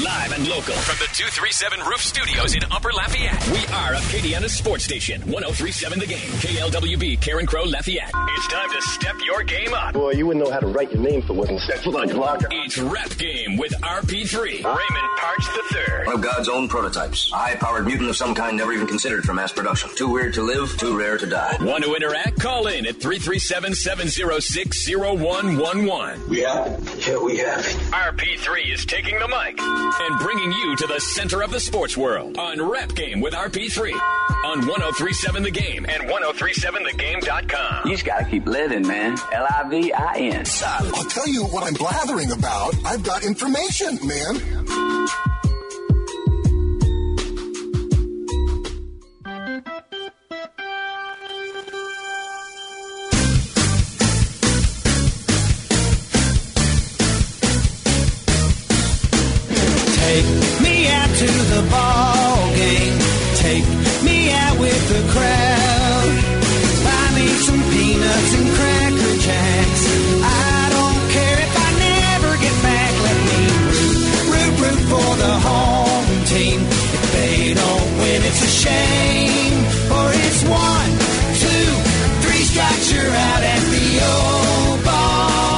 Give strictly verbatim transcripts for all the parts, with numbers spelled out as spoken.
Live and local from the two thirty-seven Roof Studios in Upper Lafayette. We are Acadiana's sports station. one oh three point seven The Game. K L W B, Karen Crow, Lafayette. It's time to step your game up. Boy, you wouldn't know how to write your name for one step like blocker. It's Rap Game with R P three. Raymond Parch the third. One of God's own prototypes. A high-powered mutant of some kind never even considered for mass production. Too weird to live, too rare to die. Want to interact? Call in at three three seven, seven oh six, oh one one one. We have it. Yeah, we have it. R P three is taking the mic and bringing you to the center of the sports world on Rap Game with R P three on one oh three point seven The Game and ten thirty-seven the game dot com. You just gotta keep living, man. L I V I N. I'll tell you what I'm blathering about. I've got information, man. Take me out to the ball game. Take me out with the crowd. Buy me some peanuts and Cracker Jacks. I don't care if I never get back. Let me root, root, root for the home team. If they don't win, it's a shame. Or it's one, two, three strikes, you're out at the old ball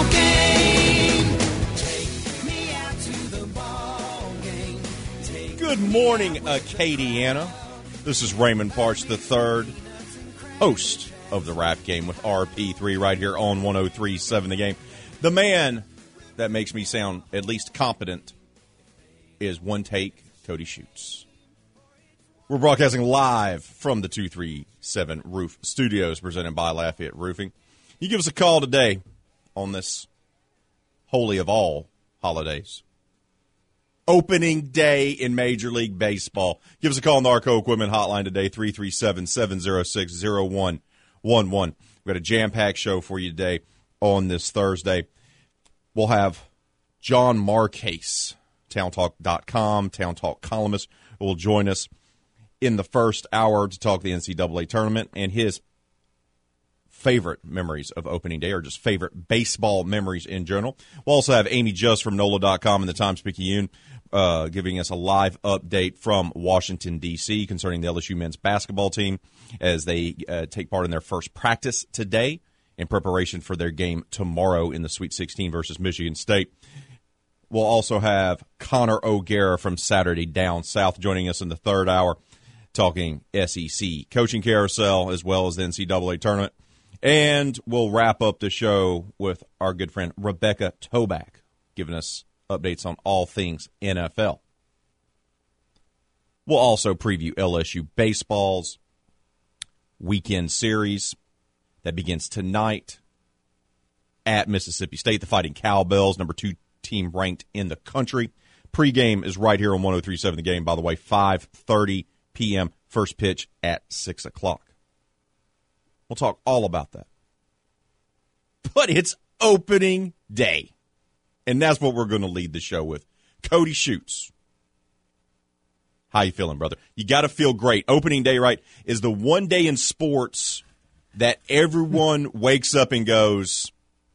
game. Take me out to the ball game. Take Good morning, Acadiana. This is Raymond Parch the third, host of the Rap Game with R P three right here on one oh three point seven The Game. The man that makes me sound at least competent is One Take Cody Shoots. We're broadcasting live from the two thirty-seven Roof Studios presented by Lafayette Roofing. You give us a call today on this holy of all holidays. Opening day in Major League Baseball. Give us a call on the Arco Equipment Hotline today, three three seven, seven oh six, oh one one one. We've got a jam-packed show for you today on this Thursday. We'll have John Marcase, town talk dot com, Town Talk columnist, who will join us in the first hour to talk the N C double A tournament and his favorite memories of opening day, or just favorite baseball memories in general. We'll also have Amy Just from N O L A dot com and the Times-Picayune uh, giving us a live update from Washington, D C concerning the L S U men's basketball team as they uh, take part in their first practice today in preparation for their game tomorrow in the Sweet sixteen versus Michigan State. We'll also have Connor O'Gara from Saturday Down South joining us in the third hour, talking S E C coaching carousel as well as the N C double A tournament. And we'll wrap up the show with our good friend Rebecca Toback giving us updates on all things N F L. We'll also preview L S U baseball's weekend series that begins tonight at Mississippi State. The Fighting Cowbells, number two team ranked in the country. Pregame is right here on one oh three point seven The Game, by the way, five thirty p.m. First pitch at six o'clock. We'll talk all about that. But it's opening day, and that's what we're going to lead the show with. Cody Shoots. How you feeling, brother? You got to feel great. Opening day, right, is the one day in sports that everyone wakes up and goes,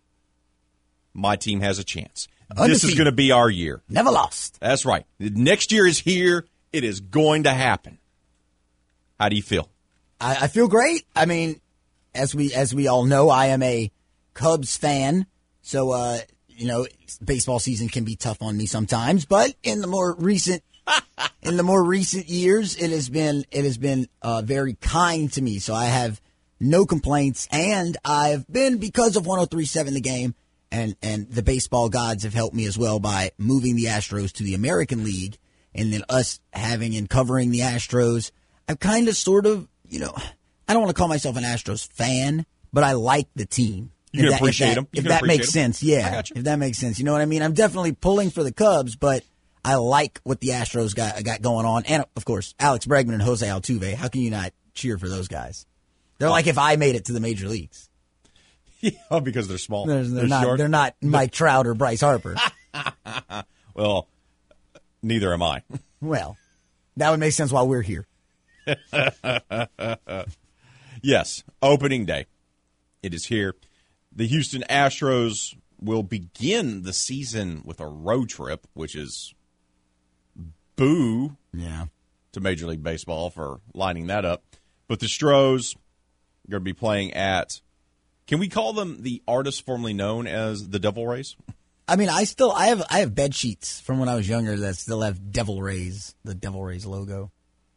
my team has a chance. Undefeated. This is going to be our year. Never lost. That's right. Next year is here. It is going to happen. How do you feel? I, I feel great. I mean, as we as we all know, I am a Cubs fan. So, uh, you know, baseball season can be tough on me sometimes. But in the more recent in the more recent years, it has been it has been uh, very kind to me. So I have no complaints. And I've been, because of one oh three point seven The Game, and, and the baseball gods have helped me as well by moving the Astros to the American League. And then us having and covering the Astros, I've kind of sort of, you know, I don't want to call myself an Astros fan, but I like the team. You can if appreciate that, them. If that, if that makes them. sense, yeah. If that makes sense. You know what I mean? I'm definitely pulling for the Cubs, but I like what the Astros got got going on. And, of course, Alex Bregman and Jose Altuve. How can you not cheer for those guys? They're like if I made it to the major leagues. Yeah, because they're small. They're, they're, they're not, short. They're not Mike Trout or Bryce Harper. Well, neither am I. Well, that would make sense while we're here. Yes, opening day. It is here. The Houston Astros will begin the season with a road trip, which is boo Yeah. to Major League Baseball for lining that up. But the Stros are going to be playing at, can we call them the artists formerly known as the Devil Rays? I mean, I still I have I have bed sheets from when I was younger that still have Devil Rays, the Devil Rays logo.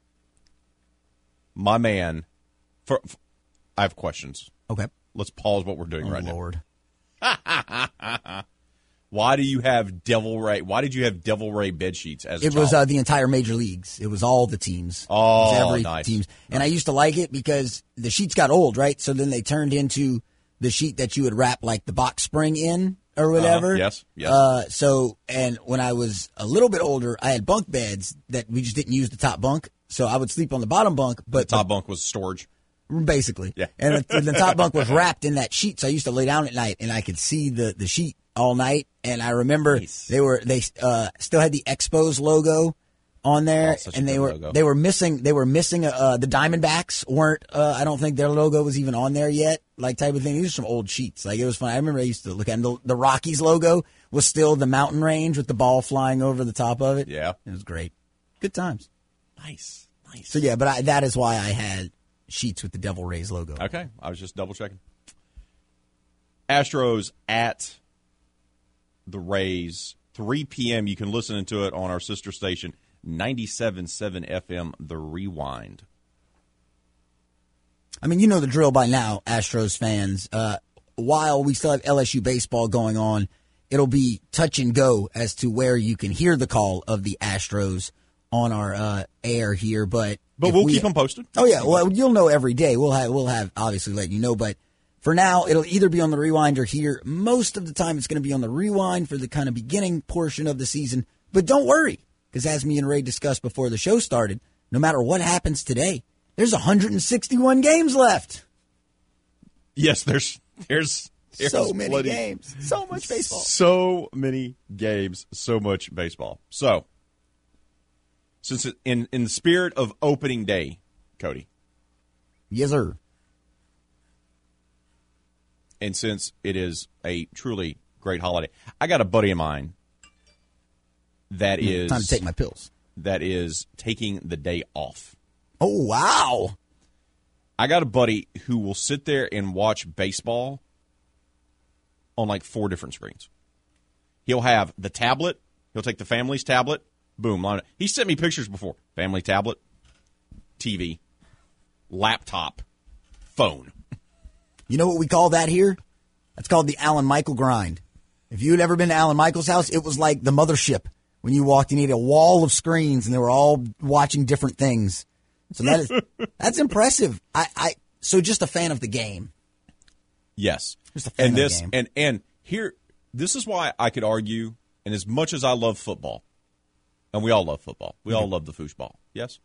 My man, for, for, I have questions. Okay. Let's pause what we're doing Oh, right Lord. now. Why do you have Devil Ray? Why did you have Devil Ray bed sheets as a It was child? uh, the entire major leagues. It was all the teams. Oh, it was every nice. teams. And I used to like it because the sheets got old, right? So then they turned into the sheet that you would wrap like the box spring in or whatever. Uh, yes, yes. Uh, so, and when I was a little bit older, I had bunk beds that we just didn't use the top bunk. So I would sleep on the bottom bunk, but the top bunk was storage. Basically. Yeah. And the, the top bunk was wrapped in that sheet. So I used to lay down at night and I could see the, the sheet all night. And I remember Nice. they were, they, uh, still had the Expos logo on there, Oh, such a and they good were, logo. they were missing, they were missing, uh, the Diamondbacks weren't, uh, I don't think their logo was even on there yet, like type of thing. These are some old sheets. Like it was fun. I remember I used to look at them. The, the Rockies logo was still the mountain range with the ball flying over the top of it. Yeah. It was great. Good times. Nice, nice. So yeah, but I, that is why I had sheets with the Devil Rays logo. Okay, I was just double checking. Astros at the Rays, three p.m. You can listen to it on our sister station, ninety-seven point seven F M, The Rewind. I mean, you know the drill by now, Astros fans. Uh, while we still have L S U baseball going on, it'll be touch and go as to where you can hear the call of the Astros on our uh, air here. But But if we'll we- keep them posted. Oh yeah, well you'll know every day. We'll have we'll have obviously let you know, but for now it'll either be on the Rewind or here. Most of the time it's going to be on the Rewind for the kind of beginning portion of the season. But don't worry, because as me and Ray discussed before the show started, no matter what happens today, there's one hundred sixty-one games left. Yes, there's there's, there's So many plenty- games, so much baseball. So many games, so much baseball. So, since it, in in the spirit of opening day, Cody, Yes, sir. and since it is a truly great holiday, I got a buddy of mine that is Time to take my pills. that is taking the day off. Oh, wow. I got a buddy who will sit there and watch baseball on like four different screens. He'll have the tablet. He'll take the family's tablet. Boom. Line it. He sent me pictures before. Family tablet, T V, laptop, phone. You know what we call that here? That's called the Alan Michael grind. If you had ever been to Alan Michael's house, it was like the mothership. When you walked in, he had a wall of screens, and they were all watching different things. So that is that's impressive. I, I so just a fan of the game. Yes. Just a fan and of the this game. and and here this is why I could argue, and as much as I love football, and we all love football, we all love the foosball. Yes.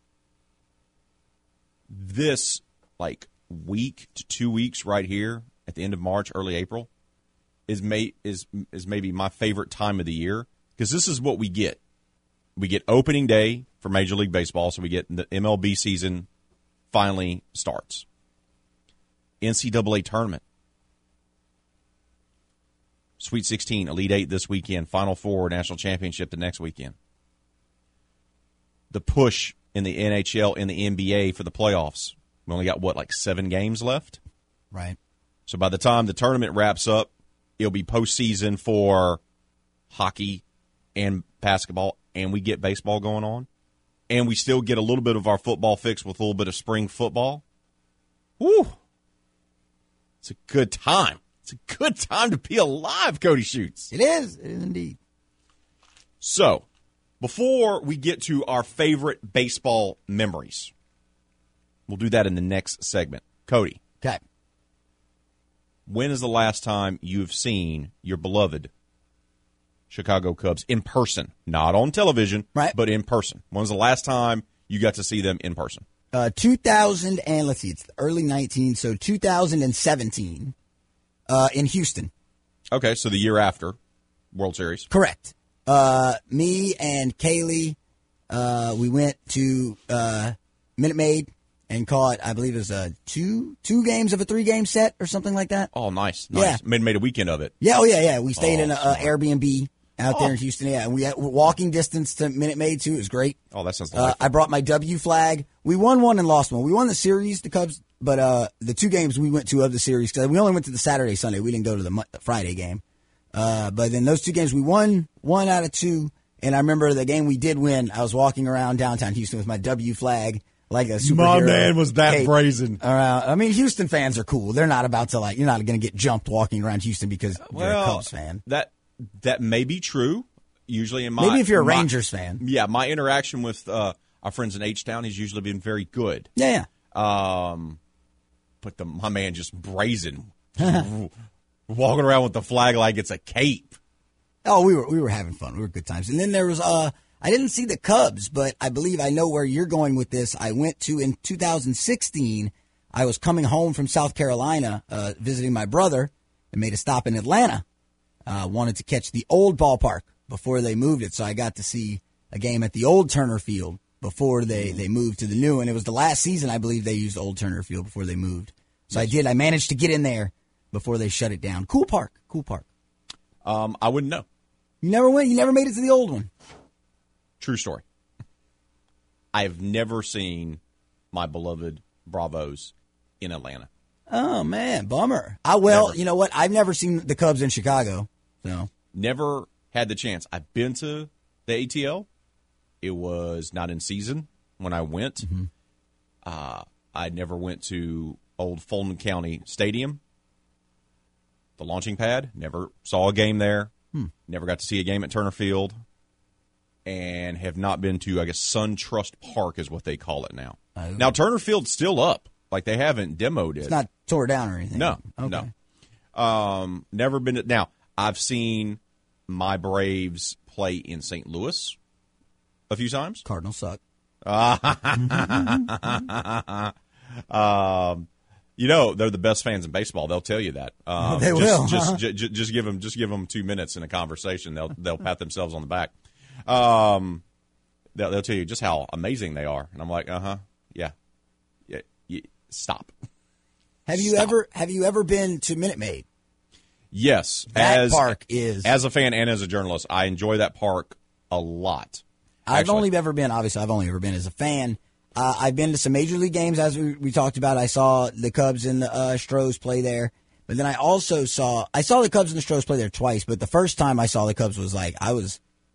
This like week to two weeks right here at the end of March, early April, is may is is maybe my favorite time of the year, because this is what we get. We get opening day for Major League Baseball, so we get the M L B season finally starts. N C double A tournament. Sweet sixteen, Elite Eight this weekend, Final Four, National Championship the next weekend. The push in the N H L and the N B A for the playoffs. We only got, what, like seven games left? Right. So by the time the tournament wraps up, it'll be postseason for hockey and basketball, and we get baseball going on. And we still get a little bit of our football fix with a little bit of spring football. Woo! It's a good time. It's a good time to be alive, Cody Shoots. It is. It is indeed. So, before we get to our favorite baseball memories, we'll do that in the next segment. Cody, Okay. when is the last time you've seen your beloved Chicago Cubs in person? Not on television, Right. but in person. When was the last time you got to see them in person? Uh, two thousand and let's see, it's the early nineteen, so two thousand seventeen uh, in Houston. Okay, so the year after World Series. Correct. Uh, me and Kaylee, uh, we went to uh, Minute Maid and caught, I believe it was uh, two two games of a three game set or something like that. Oh, nice, nice. Yeah. Made made a weekend of it. Yeah, oh yeah, yeah. We stayed Oh, in a, a smart. Airbnb out Oh. there in Houston. Yeah, and we had walking distance to Minute Maid too. It was great. Oh, that sounds Uh, delightful. I brought my W flag. We won one and lost one. We won the series, the Cubs, but uh, the two games we went to of the series, because we only went to the Saturday, Sunday. We didn't go to the Mo- Friday game. Uh, but then those two games, we won one out of two. And I remember the game we did win, I was walking around downtown Houston with my W flag, like a superhero. My man was that cape brazen. around. I mean, Houston fans are cool. They're not about to, like, you're not going to get jumped walking around Houston because you're a Cubs fan. That that may be true. Usually in my Maybe if you're a my- Rangers fan. Yeah, my interaction with uh, our friends in H-Town has usually been very good. Yeah, yeah. Um, but the my man just brazen, walking around with the flag like it's a cape. Oh, we were we were having fun. We were good times. And then there was uh I didn't see the Cubs, but I believe I know where you're going with this. I went to in two thousand sixteen. I was coming home from South Carolina, uh, visiting my brother, and made a stop in Atlanta. Uh, wanted to catch the old ballpark before they moved it, so I got to see a game at the old Turner Field before they, they moved to the new. And it was the last season, I believe, they used old Turner Field before they moved. So I did. I managed to get in there before they shut it down. Cool park. Cool park. Um, I wouldn't know. You never went. You never made it to the old one. True story. I have never seen my beloved Bravos in Atlanta. Oh man, bummer. I well, Never. you know what? I've never seen the Cubs in Chicago. So Never had the chance. I've been to the A T L. It was not in season when I went. Mm-hmm. Uh, I never went to old Fulton County Stadium, the launching pad. Never saw a game there. Hmm. Never got to see a game at Turner Field. And have not been to, I guess, SunTrust Park is what they call it now. Oh. Now, Turner Field's still up. Like, they haven't demoed it. it's not tore down or anything. No, Okay. no. Um, never been to, now, I've seen my Braves play in Saint Louis a few times. Cardinals suck. Um, you know, they're the best fans in baseball. They'll tell you that. Um, They just, will, Just, huh? ju- ju- just give them, just give them two minutes in a conversation. They'll, they'll pat themselves on the back. Um, they'll, they'll tell you just how amazing they are, and I'm like, uh huh, yeah, yeah, yeah. Stop. Have you Stop. ever have you ever been to Minute Maid? Yes, That as park is. as a fan and as a journalist, I enjoy that park a lot. I've Actually. only ever been. Obviously, I've only ever been as a fan. Uh, I've been to some major league games, as we, we talked about. I saw the Cubs and the uh, Stros play there, but then I also saw I saw the Cubs and the Stros play there twice. But the first time I saw the Cubs was like I was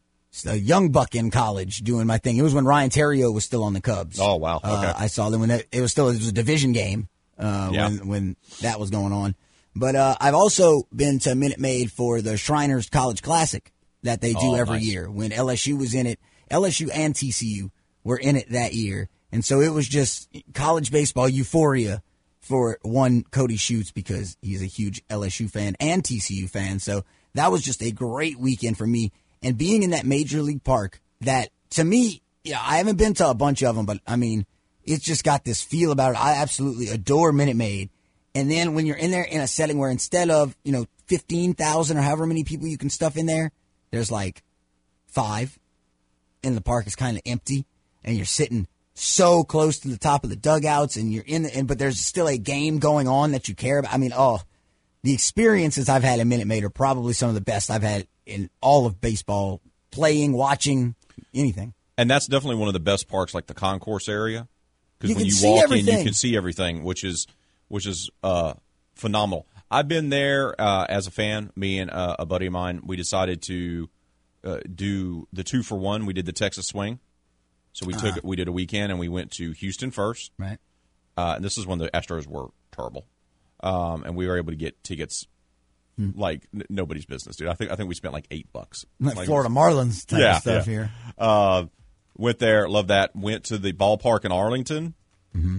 a young buck in college doing my thing. It was when Ryan Theriot was still on the Cubs. Oh, wow. Okay. Uh, I saw them when it, it was still it was a division game uh, Yeah. when when that was going on. But uh, I've also been to Minute Maid for the Shriners College Classic that they do Oh, every nice. year. When L S U was in it, L S U and T C U were in it that year. And so it was just college baseball euphoria for one Cody Schutz because he's a huge L S U fan and T C U fan. So that was just a great weekend for me. And being in that major league park that, to me, yeah, I haven't been to a bunch of them, but I mean, it's just got this feel about it. I absolutely adore Minute Maid. And then when you're in there in a setting where instead of, you know, fifteen thousand or however many people you can stuff in there, there's like five, and the park is kind of empty, and you're sitting so close to the top of the dugouts, and you're in the, and, but there's still a game going on that you care about. I mean, oh, the experiences I've had in Minute Maid are probably some of the best I've had in all of baseball, playing, watching, anything. And that's definitely one of the best parks, like the concourse area, because You when can you see walk in, everything. you can see everything, which is which is uh, phenomenal. I've been there uh, as a fan. Me and uh, a buddy of mine, we decided to uh, do the two for one. We did the Texas Swing, so we Uh-huh. took we did a weekend and we went to Houston first. Right. Uh, and this is when the Astros were terrible, um, and we were able to get tickets like n- nobody's business, dude. I think I think we spent like eight bucks. Like, Like, Florida Marlins type yeah, of stuff yeah. here. Uh, went there, loved that. Went to the ballpark in Arlington. Mm-hmm.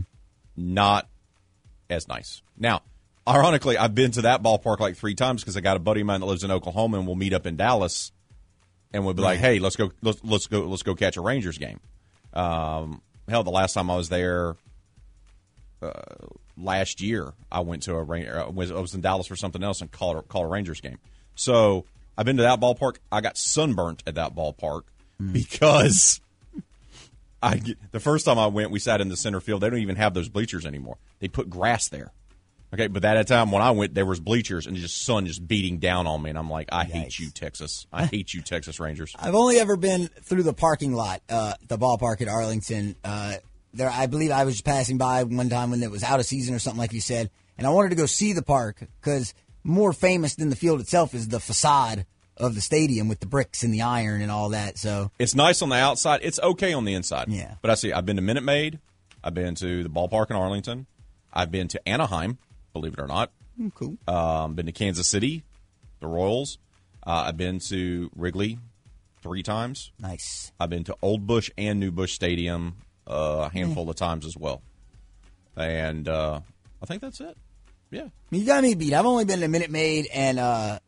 Not as nice. Now, ironically, I've been to that ballpark like three times because I got a buddy of mine that lives in Oklahoma, and we'll meet up in Dallas, and we'll be like, Right. "Hey, let's go, let's let's go, let's go catch a Rangers game." Um, hell, the last time I was there, uh, last year, I went to a Ranger. I was, I was in Dallas for something else and called a, called a Rangers game. So I've been to that ballpark. I got sunburnt at that ballpark because I the first time I went, we sat in the center field. They don't even have those bleachers anymore. They put grass there. Okay, but that time when I went, there was bleachers and just sun just beating down on me, and I'm like, I Yikes. hate you, Texas. I hate you, Texas Rangers. I've only ever been through the parking lot, uh, the ballpark at Arlington. Uh, there, I believe I was just passing by one time when it was out of season or something like you said, and I wanted to go see the park because more famous than the field itself is the facade of the stadium with the bricks and the iron and all that. So it's nice on the outside. It's okay on the inside. Yeah. But I see, I've been to Minute Maid. I've been to the ballpark in Arlington. I've been to Anaheim, believe it or not. Mm, cool. Um, been to Kansas City, the Royals. Uh, I've been to Wrigley three times. Nice. I've been to Old Busch and New Busch Stadium uh, a handful mm. of times as well. And uh, I think that's it. Yeah. You got me beat. I've only been to Minute Maid and uh,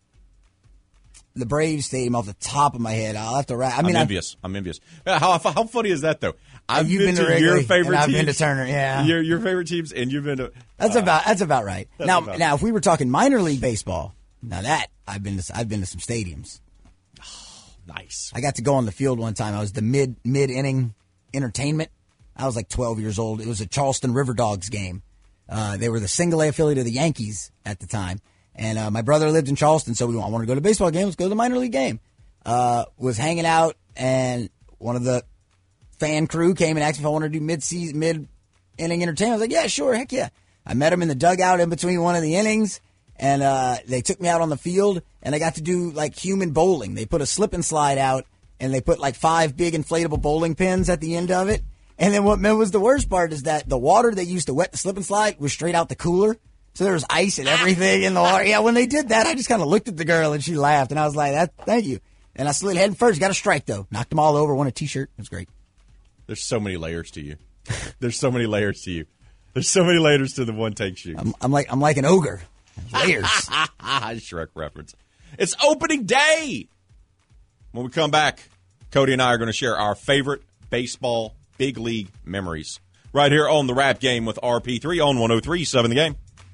the Braves Stadium off the top of my head. I'll have to wrap. I mean, I'm envious. I'm, I'm envious. How, how funny is that, though? I've you've been, been to, to your Wrigley, favorite and I've teams. been to Turner, yeah. Your, your favorite teams, and you've been to. That's uh, about that's about right. Now, about now, if we were talking minor league baseball, now that I've been to, I've been to some stadiums. Oh, nice. I got to go on the field one time. I was the mid mid inning entertainment. I was like twelve years old. It was a Charleston River Dogs game. Uh, they were the single A affiliate of the Yankees at the time, and uh, my brother lived in Charleston, so we I wanted to go to a baseball game. Let's go to the minor league game. Uh, was hanging out, and one of the fan crew came and asked me if I wanted to do mid-season, mid-inning entertainment. I was like, yeah, sure, heck yeah. I met him in the dugout in between one of the innings, and uh, they took me out on the field, and I got to do, like, human bowling. They put a slip and slide out, and they put, like, five big inflatable bowling pins at the end of it. And then what was the worst part is that the water they used to wet the slip and slide was straight out the cooler. So there was ice and everything in the water. Yeah, when they did that, I just kind of looked at the girl, and she laughed, and I was like, "That, thank you." And I slid head first. Got a strike, though. Knocked them all over. Won a T-shirt. It was great. There's so many layers to you. There's so many layers to you. There's so many layers to the one take shoot. I'm, I'm like I'm like an ogre. Layers. Shrek reference. It's opening day. When we come back, Cody and I are going to share our favorite baseball big league memories right here on the Rap Game with R P three on one oh three point seven The Game.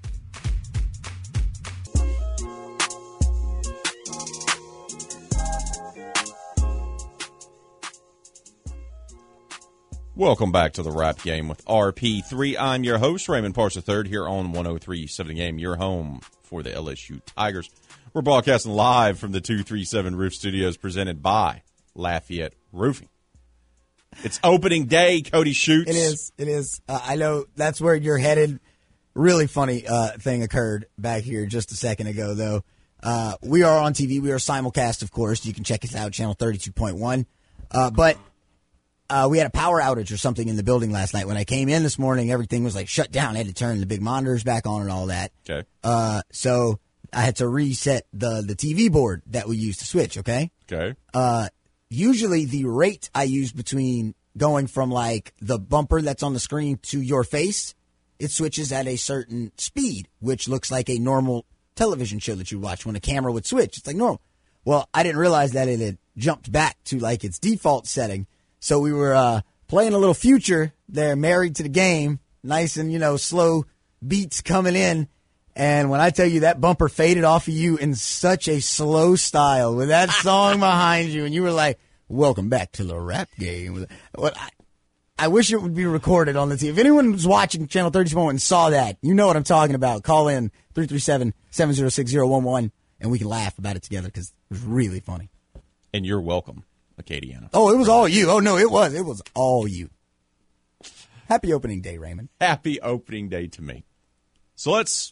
Welcome back to the Rap Game with R P three. I'm your host, Raymond Parks the third, here on one oh three point seven The Game, your home for the L S U Tigers. We're broadcasting live from the two thirty-seven Roof Studios, presented by Lafayette Roofing. It's opening day, Cody Shoots. It is. It is. Uh, I know that's where you're headed. Really funny uh, thing occurred back here just a second ago, though. Uh, we are on T V. We are simulcast, of course. You can check us out, channel thirty-two point one. Uh, but uh, we had a power outage or something in the building last night. When I came in this morning, everything was like shut down. I had to turn the big monitors back on and all that. Okay. Uh, so I had to reset the, the T V board that we used to switch, okay? Okay. Uh, usually the rate I use between going from like the bumper that's on the screen to your face, it switches at a certain speed, which looks like a normal television show that you watch when a camera would switch. It's like normal. Well, I didn't realize that it had jumped back to like its default setting. So we were uh, playing a little Future there, Married to the Game, nice and, you know, slow beats coming in. And when I tell you that bumper faded off of you in such a slow style with that song behind you, and you were like, welcome back to the Rap Game. Well, I, I wish it would be recorded on the T V. If anyone was watching Channel thirty-two point one and saw that, you know what I'm talking about. Call in three three seven, seven oh six, oh one one, and we can laugh about it together because it was really funny. And you're welcome, Acadiana. Oh, it was all you. Oh, no, it was. It was all you. Happy opening day, Raymond. Happy opening day to me. So let's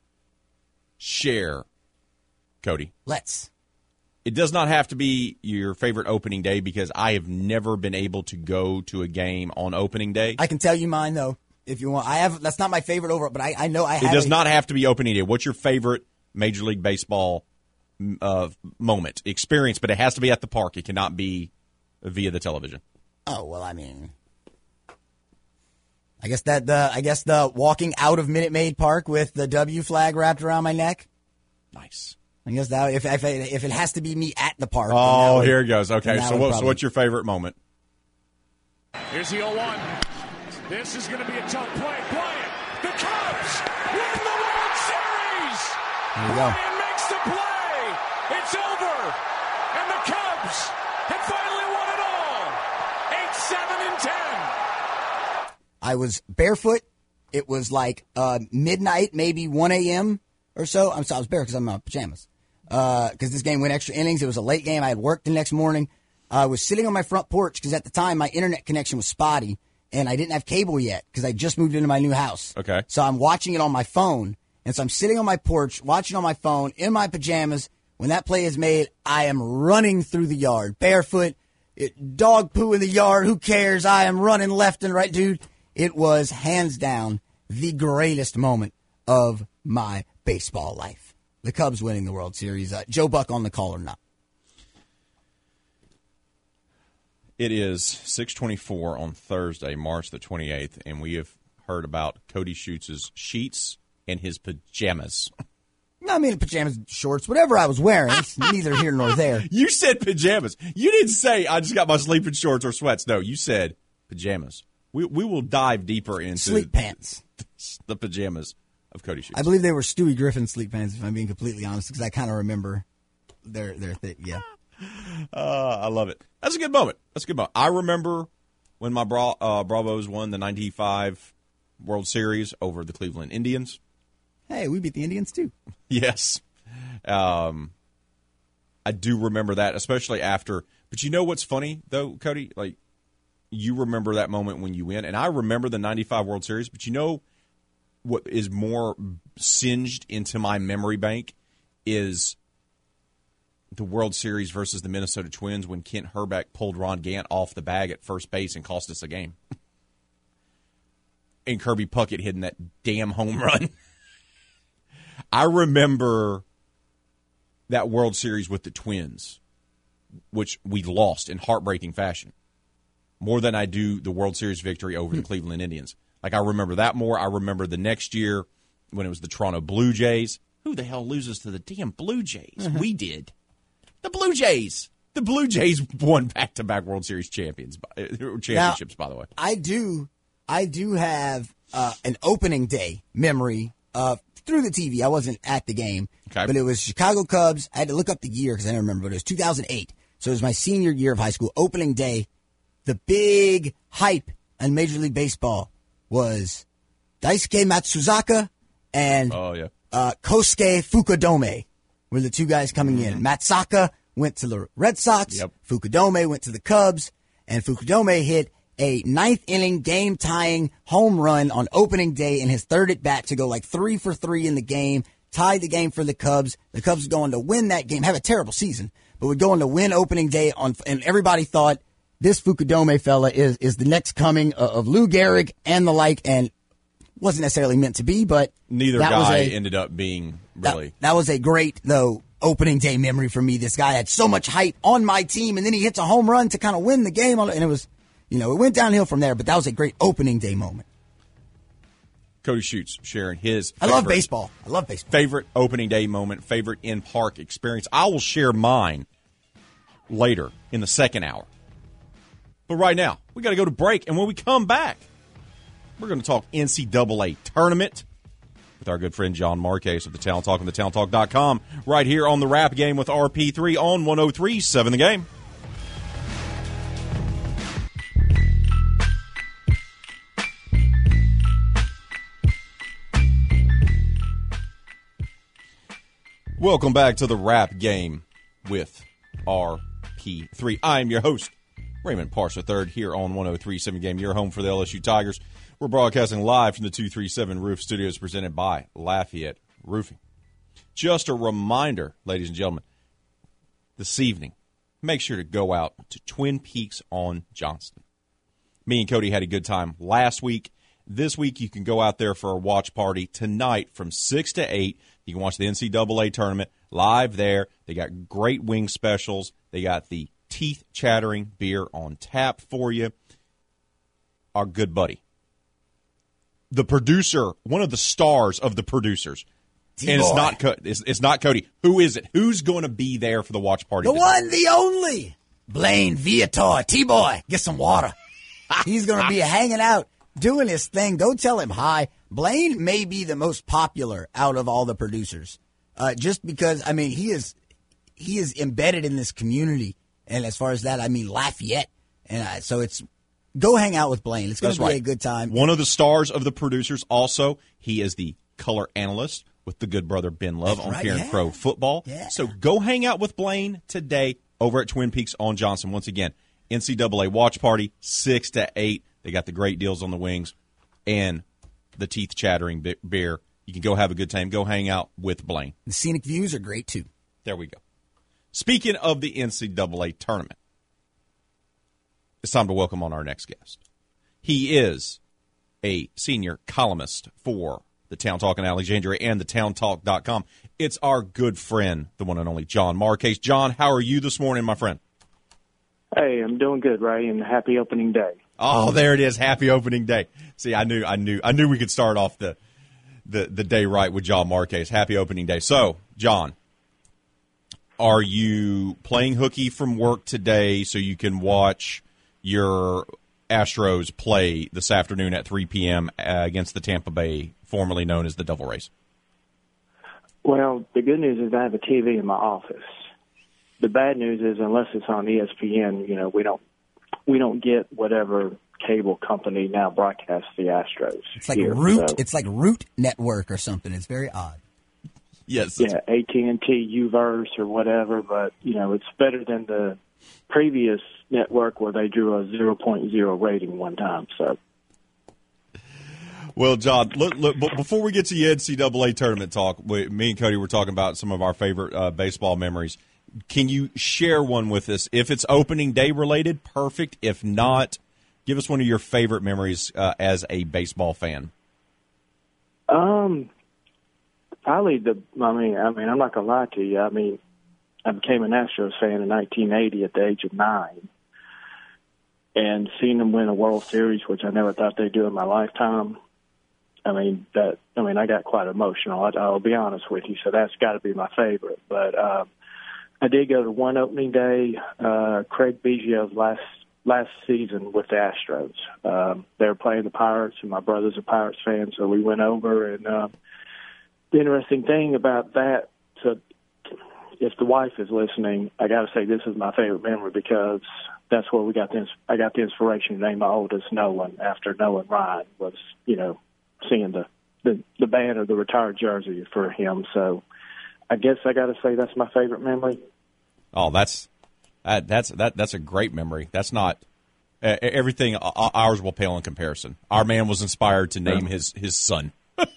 share, Cody. Let's. It does not have to be your favorite opening day because I have never been able to go to a game on opening day. I can tell you mine, though, if you want. I have. That's not my favorite overall, but I, I know I have. It does a, not have to be opening day. What's your favorite Major League Baseball uh, moment, experience? But it has to be at the park. It cannot be via the television. Oh, well, I mean, I guess that the I guess the walking out of Minute Maid Park with the W flag wrapped around my neck. Nice. I guess that if if, if it has to be me at the park. Oh, would, here it goes. Okay, so, what, probably... so what's your favorite moment? Here's the oh one. This is going to be a tough play. Bryant, the Cubs win the World Series. There you go. Bryant makes the play. It's over, and the Cubs have finally won it all. Eight, seven, and ten. I was barefoot it was like uh, midnight, maybe one a.m. or so. I'm sorry, I was bare because I'm in my pajamas. Because uh, this game went extra innings. It was a late game. I had work the next morning. I was sitting on my front porch because at the time my internet connection was spotty and I didn't have cable yet because I just moved into my new house. Okay. So I'm watching it on my phone. And so I'm sitting on my porch, watching on my phone, in my pajamas. When that play is made, I am running through the yard, barefoot, it, dog poo in the yard, who cares? I am running left and right, dude. It was, hands down, the greatest moment of my baseball life. The Cubs winning the World Series. Uh, Joe Buck on the call or not? It is six twenty-four on Thursday, March the twenty-eighth, and we have heard about Cody Schutz' sheets and his pajamas. I mean, pajamas, shorts, whatever I was wearing. It's neither here nor there. You said pajamas. You didn't say, I just got my sleeping shorts or sweats. No, you said pajamas. We we will dive deeper into sleep pants. The pajamas of Cody Schutz. I believe they were Stewie Griffin sleep pants, if I'm being completely honest, because I kind of remember their their thing. Yeah. Uh, I love it. That's a good moment. That's a good moment. I remember when my Bra- uh, Bravos won the ninety-five World Series over the Cleveland Indians. Hey, we beat the Indians too. Yes. Um, I do remember that, especially after. But you know what's funny, though, Cody? Like, you remember that moment when you win. And I remember the ninety-five World Series. But you know what is more singed into my memory bank is the World Series versus the Minnesota Twins when Kent Hrbek pulled Ron Gant off the bag at first base and cost us a game. And Kirby Puckett hitting that damn home run. I remember that World Series with the Twins, which we lost in heartbreaking fashion, more than I do the World Series victory over the Cleveland Indians. Like, I remember that more. I remember the next year when it was the Toronto Blue Jays. Who the hell loses to the damn Blue Jays? Mm-hmm. We did. The Blue Jays. The Blue Jays won back-to-back World Series champions, championships, now, by the way. I do, I do have uh, an opening day memory of through the T V. I wasn't at the game, okay. But it was Chicago Cubs. I had to look up the year because I don't remember, but it was two thousand eight. So it was my senior year of high school. Opening day, the big hype on Major League Baseball was Daisuke Matsuzaka and oh, yeah. uh, Kosuke Fukudome were the two guys coming in. Matsaka went to the Red Sox. Yep. Fukudome went to the Cubs. And Fukudome hit a ninth inning game-tying home run on opening day in his third at-bat to go like three for three in the game, tied the game for the Cubs. The Cubs were going to win that game, have a terrible season, but would go on to win opening day, on, and everybody thought this Fukudome fella is, is the next coming of, of Lou Gehrig and the like, and wasn't necessarily meant to be, but neither that guy was a, ended up being really. That, that was a great, though, opening day memory for me. This guy had so much hype on my team, and then he hits a home run to kind of win the game, and it was... You know, it went downhill from there, but that was a great opening day moment. Cody Schutz sharing his I love baseball. I love baseball. Favorite opening day moment, favorite in-park experience. I will share mine later in the second hour. But right now, we got to go to break, and when we come back, we're going to talk N C double A tournament with our good friend John Marquez of the Talent Talk and the talent talk dot com right here on the Rap Game with R P three on one oh three point seven The Game. Welcome back to the Rap Game with R P three. I'm your host, Raymond Parsh the third, here on one oh three point seven Game, your home for the L S U Tigers. We're broadcasting live from the two thirty-seven Roof Studios presented by Lafayette Roofing. Just a reminder, ladies and gentlemen, this evening, make sure to go out to Twin Peaks on Johnston. Me and Cody had a good time last week. This week, you can go out there for a watch party tonight from six to eight. You can watch the N C double A tournament live there. They got great wing specials. They got the teeth-chattering beer on tap for you. Our good buddy, the producer, one of the stars of the producers. D-boy. And it's not, it's, it's not Cody. Who is it? Who's going to be there for the watch party The today? one, the only, Blaine Viator. T-Boy, get some water. He's going to be hanging out, doing his thing. Go tell him hi. Blaine may be the most popular out of all the producers, uh, just because, I mean, he is he is embedded in this community. And as far as that, I mean, Lafayette. And uh, so it's Go hang out with Blaine. It's going to be right. a good time. One of the stars of the producers also, he is the color analyst with the good brother Ben Love That's on right, Karen yeah. Crow Football. Yeah. So go hang out with Blaine today over at Twin Peaks on Johnson. Once again, N C double A watch party, six to eight. They got the great deals on the wings and the teeth-chattering bi- beer. You can go have a good time. Go hang out with Blaine. The scenic views are great, too. There we go. Speaking of the N C double A tournament, it's time to welcome on our next guest. He is a senior columnist for the Town Talk in Alexandria and the town talk dot com. It's our good friend, the one and only John Marquez. John, how are you this morning, my friend? Hey, I'm doing good, Ray, and happy opening day. Oh, there it is. Happy opening day. See, I knew I knew I knew we could start off the the, the day right with John Marquez. Happy opening day. So, John, are you playing hooky from work today so you can watch your Astros play this afternoon at three p.m. against the Tampa Bay, formerly known as the Devil Rays? Well, the good news is I have a T V in my office. The bad news is unless it's on E S P N, you know, we don't we don't get whatever cable company now broadcasts the Astros. It's like here, Root. so. It's like Root Network or something. It's very odd. Yes. Yeah, A T and T, Uverse, or whatever. But you know, it's better than the previous network where they drew a zero point zero rating one time. So. Well, John, look, look, but before we get to the N C double A tournament talk, we, me and Cody were talking about some of our favorite uh, baseball memories. Can you share one with us? If it's opening day related, perfect. If not, give us one of your favorite memories uh, as a baseball fan. Um, probably the. I mean, I mean, I'm not gonna lie to you. I mean, I became an Astros fan in nineteen eighty at the age of nine, and seeing them win a World Series, which I never thought they'd do in my lifetime. I mean, that. I mean, I got quite emotional. I, I'll be honest with you. So that's got to be my favorite. But um, I did go to one opening day. Uh, Craig Biggio's last last season with the Astros. Um, they were playing the Pirates, and my brother's a Pirates fan, so we went over. And uh, the interesting thing about that, so if the wife is listening, I got to say this is my favorite memory because that's where we got the I got the inspiration to name my oldest Nolan after Noah Ryan was, you know, seeing the, the, the band or the retired jersey for him. So I guess I got to say that's my favorite memory. Oh, that's that, that's that that's a great memory. That's not uh, everything. Uh, ours will pale in comparison. Our man was inspired to name his his son.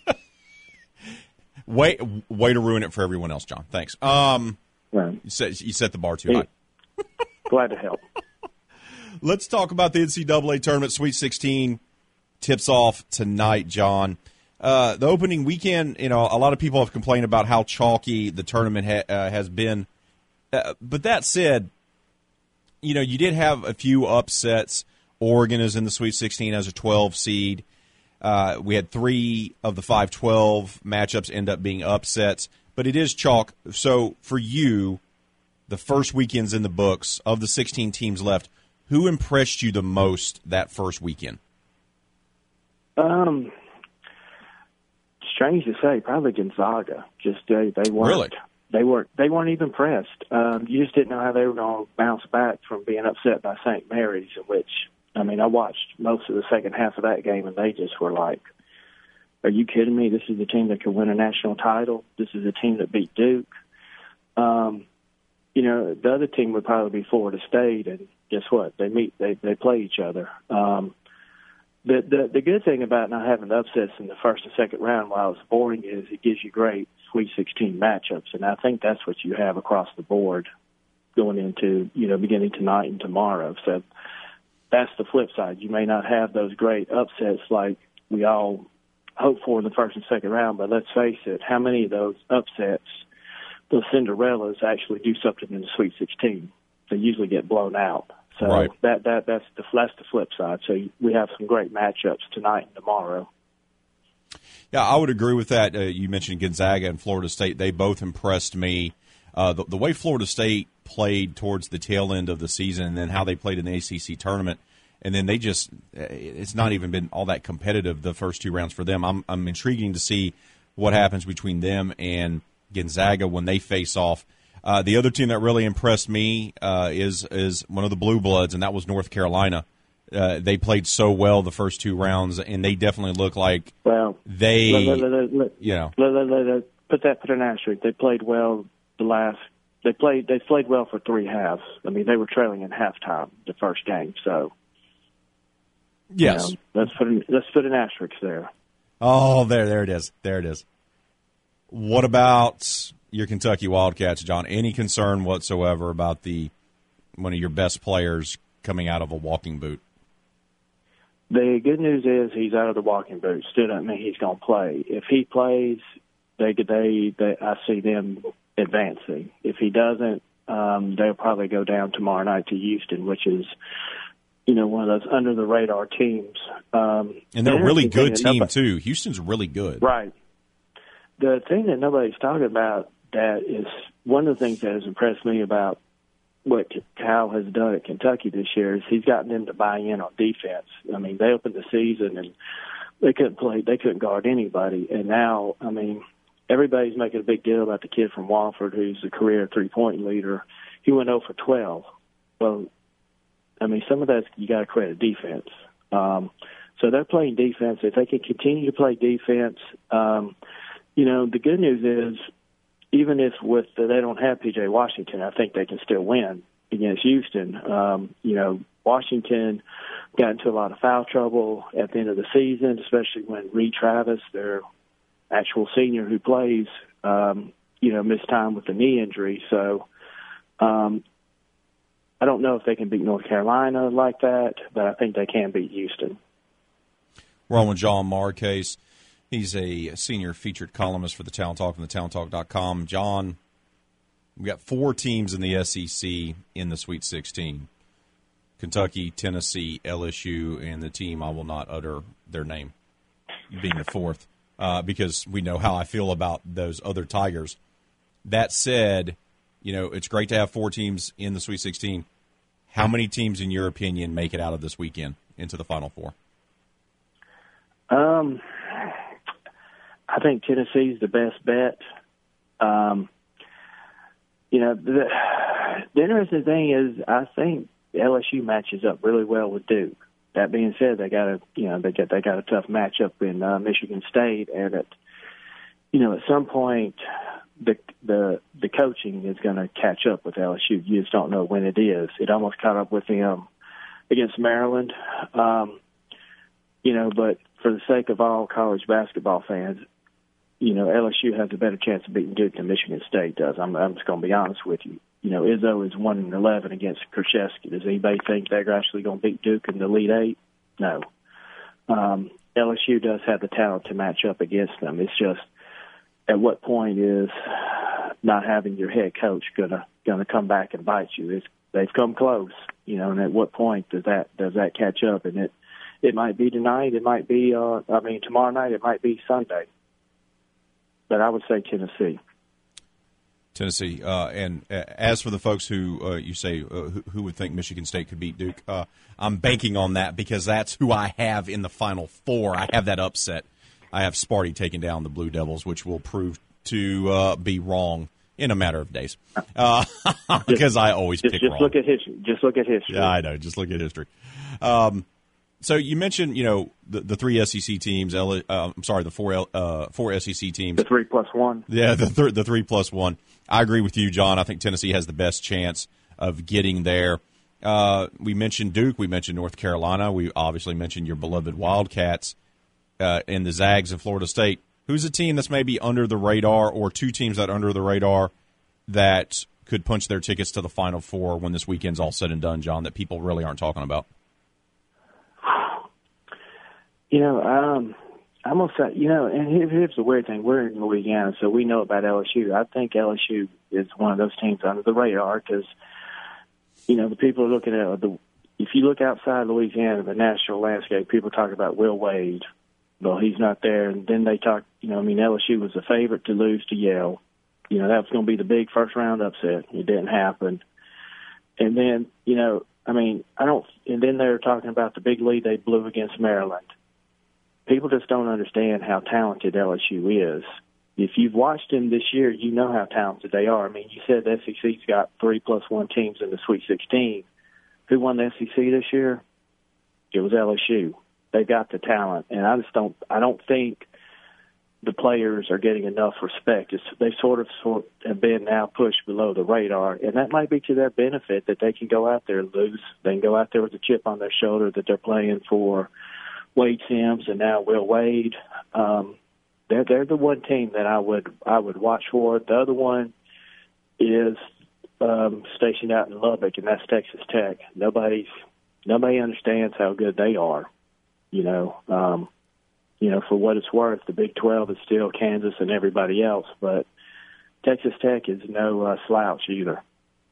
way way to ruin it for everyone else, John. Thanks. Um, right. you set you set the bar too high. Glad to help. Let's talk about the N C double A tournament. Sweet sixteen tips off tonight, John. Uh, the opening weekend, you know, a lot of people have complained about how chalky the tournament ha- uh, has been. Uh, but that said, you know, you did have a few upsets. Oregon is in the Sweet sixteen as a twelve seed. Uh, we had three of the five twelve matchups end up being upsets. But it is chalk. So for you, the first weekend's in the books. Of the sixteen teams left, who impressed you the most that first weekend? Um, strange to say, probably Gonzaga. Just they they weren't really? they weren't they weren't even pressed. Um, you just didn't know how they were going to bounce back from being upset by Saint Mary's. In which, I mean, I watched most of the second half of that game, and they just were like, "Are you kidding me? This is the team that could win a national title. This is the team that beat Duke." Um, you know, the other team would probably be Florida State, and guess what? They meet they they play each other. Um, The, the the good thing about not having the upsets in the first and second round, while it's boring, is it gives you great Sweet sixteen matchups, and I think that's what you have across the board going into, you know, beginning tonight and tomorrow. So that's the flip side. You may not have those great upsets like we all hope for in the first and second round, but let's face it, how many of those upsets, those Cinderellas, actually do something in the Sweet sixteen? They usually get blown out. So right. that that that's the that's the flip side. So we have some great matchups tonight and tomorrow. Yeah, I would agree with that. Uh, you mentioned Gonzaga and Florida State; they both impressed me. Uh, the, the way Florida State played towards the tail end of the season, and then how they played in the A C C tournament, and then they just—it's not even been all that competitive the first two rounds for them. I'm I'm intriguing to see what happens between them and Gonzaga when they face off. Uh, the other team that really impressed me uh, is is one of the Blue Bloods, and that was North Carolina. Uh, they played so well the first two rounds, and they definitely look like well, they, let, let, let, let, you know. Let, let, let, let, put that put an asterisk. They played well the last. They played. They played well for three halves. I mean, they were trailing at halftime the first game. So, yes, you know, let's put an, let's put an asterisk there. Oh, there, there it is. There it is. What about your Kentucky Wildcats, John? Any concern whatsoever about the one of your best players coming out of a walking boot? The good news is he's out of the walking boot. Still doesn't mean he's going to play. If he plays, they, they, they, I see them advancing. If he doesn't, um, they'll probably go down tomorrow night to Houston, which is, you know, one of those under the radar teams. Um, and they're a really good team nobody, too. Houston's really good. Right. The thing that nobody's talking about that is one of the things that has impressed me about what Cal has done at Kentucky this year is he's gotten them to buy in on defense. I mean, they opened the season and they couldn't play, they couldn't guard anybody. And now, I mean, everybody's making a big deal about the kid from Wofford who's the career three-point leader. He went oh for twelve. Well, I mean, some of that you got to credit defense. Um, so they're playing defense. If they can continue to play defense, um, you know, the good news is, even if with the, they don't have P J Washington, I think they can still win against Houston. Um, you know, Washington got into a lot of foul trouble at the end of the season, especially when Reed Travis, their actual senior who plays, um, you know, missed time with the knee injury. So um, I don't know if they can beat North Carolina like that, but I think they can beat Houston. We're on with John Marcase. He's a senior featured columnist for the Town Talk and the town talk dot com. John, we got four teams in the S E C in the Sweet sixteen. Kentucky, Tennessee, L S U, and the team I will not utter their name, being the fourth, uh, because we know how I feel about those other Tigers. That said, you know, it's great to have four teams in the Sweet sixteen. How many teams, in your opinion, make it out of this weekend into the Final Four? Um, I think Tennessee's the best bet. Um, you know, the, the interesting thing is I think L S U matches up really well with Duke. That being said, they got a you know they got they got a tough matchup in uh, Michigan State, and at you know at some point the the the coaching is going to catch up with L S U. You just don't know when it is. It almost caught up with them against Maryland. Um, you know, but for the sake of all college basketball fans, you know, L S U has a better chance of beating Duke than Michigan State does. I'm, I'm just going to be honest with you. You know, Izzo is one and eleven against Krzyzewski. Does anybody think they're actually going to beat Duke in the Elite Eight? No. Um, L S U does have the talent to match up against them. It's just at what point is not having your head coach gonna gonna come back and bite you? It's, they've come close, you know, and at what point does that does that catch up? And it it might be tonight. It might be. Uh, I mean, tomorrow night. It might be Sunday. But I would say Tennessee. Tennessee. Uh, and uh, as for the folks who uh, you say uh, who, who would think Michigan State could beat Duke, uh, I'm banking on that because that's who I have in the Final Four. I have that upset. I have Sparty taking down the Blue Devils, which will prove to uh, be wrong in a matter of days. Uh, because I always just, pick just wrong. Look at history. Just look at history. Yeah, I know. Just look at history. Um, So you mentioned, you know, the, the three S E C teams. Uh, I'm sorry, the four uh, four S E C teams. The three plus one. Yeah, the th- the three plus one. I agree with you, John. I think Tennessee has the best chance of getting there. Uh, we mentioned Duke. We mentioned North Carolina. We obviously mentioned your beloved Wildcats uh, and the Zags of Florida State. Who's a team that's maybe under the radar, or two teams that are under the radar that could punch their tickets to the Final Four when this weekend's all said and done, John, that people really aren't talking about? You know, um, I'm gonna say, you know, and here's the weird thing: we're in Louisiana, so we know about L S U. I think L S U is one of those teams under the radar because, you know, the people are looking at the. If you look outside Louisiana, the national landscape, people talk about Will Wade. Well, he's not there, and then they talk. You know, I mean, L S U was the favorite to lose to Yale. You know, that was going to be the big first round upset. It didn't happen, and then you know, I mean, I don't. And then they're talking about the big lead they blew against Maryland. People just don't understand how talented L S U is. If you've watched them this year, you know how talented they are. I mean, you said the S E C's got three plus one teams in the Sweet sixteen. Who won the S E C this year? It was L S U. They got the talent, and I just don't. I don't think the players are getting enough respect. It's, they sort of sort have been now pushed below the radar, and that might be to their benefit that they can go out there and lose. They can go out there with a chip on their shoulder that they're playing for Wade Sims and now Will Wade. Um, they're they're the one team that I would I would watch for. The other one is um, stationed out in Lubbock, and that's Texas Tech. Nobody's nobody understands how good they are. You know. Um, You know, for what it's worth, the Big twelve is still Kansas and everybody else, but Texas Tech is no uh, slouch either.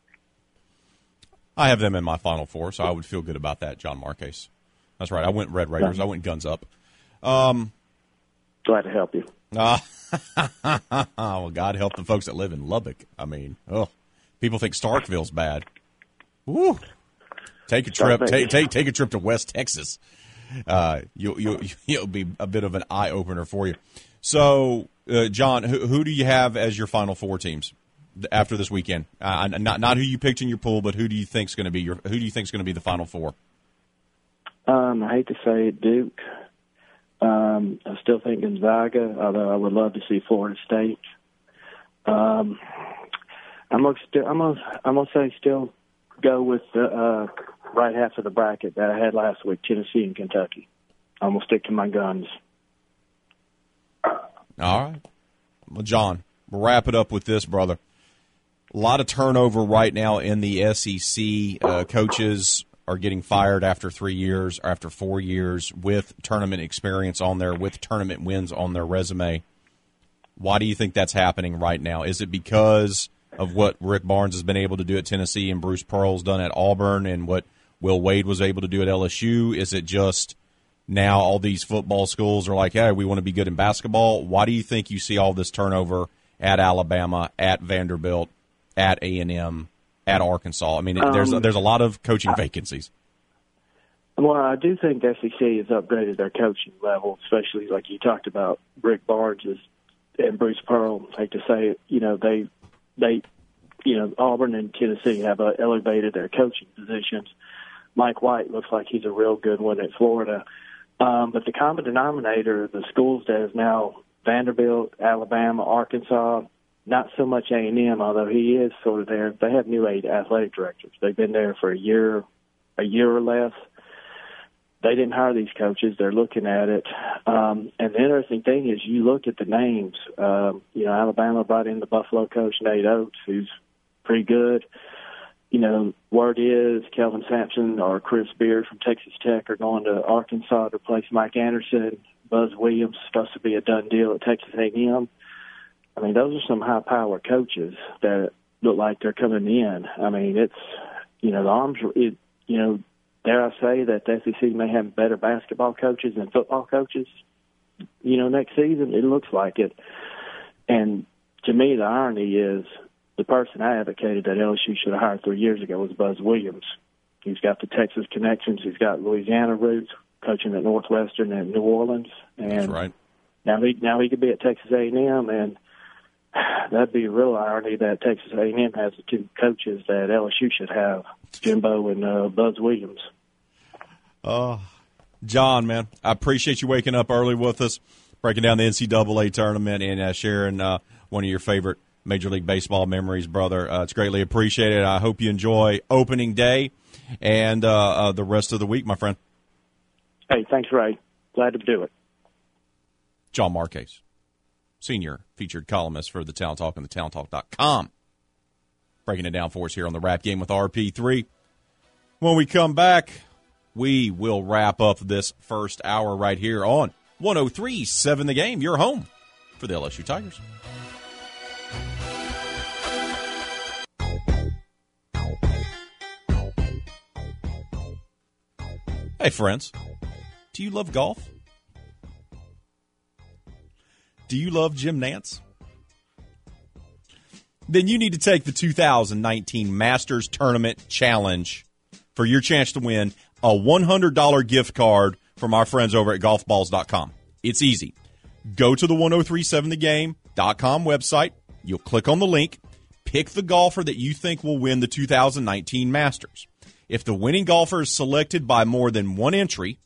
I have them in my Final Four, so I would feel good about that, John Marquez. That's right. I went Red Raiders. I went guns up. Um, Glad to help you. Uh, well, God help the folks that live in Lubbock. I mean, oh, people think Starkville's bad. Woo. Take a trip. Take take take a trip to West Texas. Uh, you'll, you'll, you'll be a bit of an eye opener for you. So, uh, John, who, who do you have as your Final Four teams after this weekend? Uh, not not who you picked in your pool, but who do you think's going to be your who do you think's going to be the Final Four? Um, I hate to say it, Duke. Um, I still think Gonzaga, although I would love to see Florida State. Um, I'm gonna still, I'm gonna I'm gonna say still go with the uh, right half of the bracket that I had last week, Tennessee and Kentucky. I'm going to stick to my guns. All right. Well, John, we'll wrap it up with this, brother. A lot of turnover right now in the S E C. Uh, coaches are getting fired after three years or after four years with tournament experience on there, with tournament wins on their resume. Why do you think that's happening right now? Is it because of what Rick Barnes has been able to do at Tennessee and Bruce Pearl's done at Auburn and what Will Wade was able to do at L S U? Is it just now all these football schools are like, hey, we want to be good in basketball? Why do you think you see all this turnover at Alabama, at Vanderbilt, at A and M, at Arkansas? I mean, um, there's there's a lot of coaching vacancies. Well, I do think S E C has upgraded their coaching level, especially like you talked about Rick Barnes and Bruce Pearl. I hate to say it, you know, they they you know Auburn and Tennessee have uh, elevated their coaching positions. Mike White looks like he's a real good one at Florida. Um, but the common denominator, the schools that is now Vanderbilt, Alabama, Arkansas, not so much A and M, although he is sort of there. They have new eight athletic directors. They've been there for a year, a year or less. They didn't hire these coaches. They're looking at it. Um, and the interesting thing is you look at the names. Um, you know, Alabama brought in the Buffalo coach, Nate Oates, who's pretty good. You know, word is Kelvin Sampson or Chris Beard from Texas Tech are going to Arkansas to replace Mike Anderson. Buzz Williams is supposed to be a done deal at Texas A and M. I mean, those are some high-powered coaches that look like they're coming in. I mean, it's, you know, the arms, it, you know, dare I say that the S E C may have better basketball coaches than football coaches, you know, next season. It looks like it. And to me, the irony is the person I advocated that L S U should have hired three years ago was Buzz Williams. He's got the Texas connections. He's got Louisiana roots, coaching at Northwestern and New Orleans. And that's right. Now he, now he could be at Texas A and M, and that'd be a real irony that Texas A and M has the two coaches that L S U should have, Jimbo and uh, Buzz Williams. Uh, John, man, I appreciate you waking up early with us, breaking down the N C double A tournament, and uh, sharing uh, one of your favorite Major League Baseball memories, brother. Uh, it's greatly appreciated. I hope you enjoy opening day and uh, uh, the rest of the week, my friend. Hey, thanks, Ray. Glad to do it. John Marquez, senior featured columnist for the Talent Talk and the talent talk dot com, breaking it down for us here on the Rap Game with R P three. When we come back, we will wrap up this first hour right here on one oh three point seven The Game, your home for the L S U Tigers. Hey, friends, do you love golf? Do you love Jim Nantz? Then you need to take the two thousand nineteen Masters Tournament Challenge for your chance to win a one hundred dollars gift card from our friends over at golf balls dot com. It's easy. Go to the ten thirty-seven the game dot com website. You'll click on the link. Pick the golfer that you think will win the two thousand nineteen Masters. If the winning golfer is selected by more than one entry,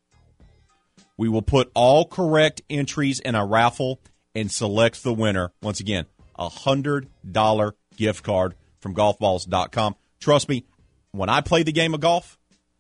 we will put all correct entries in a raffle and select the winner. Once again, a one hundred dollars gift card from golf balls dot com. Trust me, when I play the game of golf,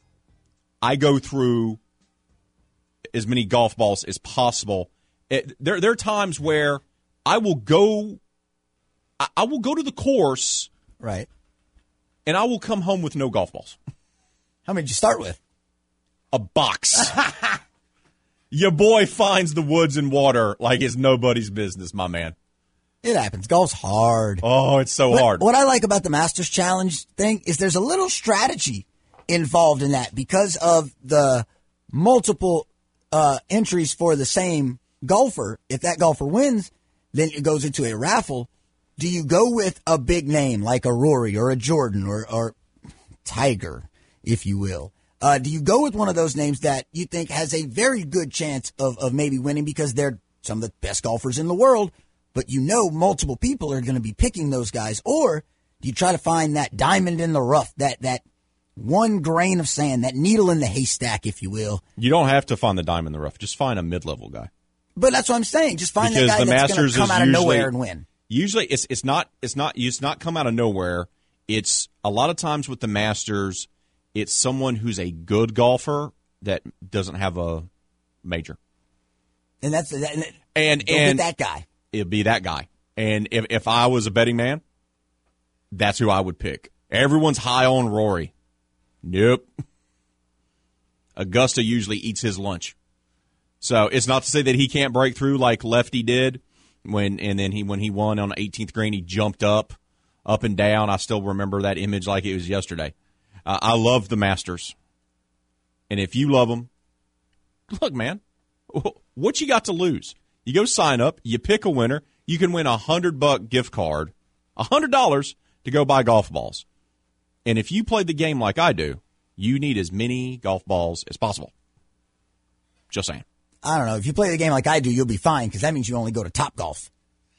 I go through as many golf balls as possible. It, there, there are times where I will go, I, I will go to the course, right, and I will come home with no golf balls. How many did you start with? A box. Your boy finds the woods and water like it's nobody's business, my man. It happens. Golf's hard. Oh, it's so what, hard. What I like about the Masters Challenge thing is there's a little strategy involved in that because of the multiple uh, entries for the same golfer. If that golfer wins, then it goes into a raffle. Do you go with a big name like a Rory or a Jordan or, or Tiger, if you will? Uh, do you go with one of those names that you think has a very good chance of, of maybe winning because they're some of the best golfers in the world, but you know multiple people are going to be picking those guys? Or do you try to find that diamond in the rough, that that one grain of sand, that needle in the haystack, if you will? You don't have to find the diamond in the rough. Just find a mid-level guy. But that's what I'm saying. Just find because that guy the that's going to come out of usually, nowhere and win. Usually it's it's not it's not it's not come out of nowhere. It's a lot of times with the Masters, it's someone who's a good golfer that doesn't have a major. And that's that, and, and, and that guy. It'd be that guy. And if if I was a betting man, that's who I would pick. Everyone's high on Rory. Nope. Augusta usually eats his lunch. So it's not to say that he can't break through like Lefty did when and then he when he won on the eighteenth green, he jumped up, up and down. I still remember that image like it was yesterday. Uh, I love the Masters. And if you love them, look, man, what you got to lose? You go sign up, you pick a winner, you can win a hundred buck gift card, a hundred dollars to go buy golf balls. And if you play the game like I do, you need as many golf balls as possible. Just saying. I don't know. If you play the game like I do, you'll be fine because that means you only go to Top Golf.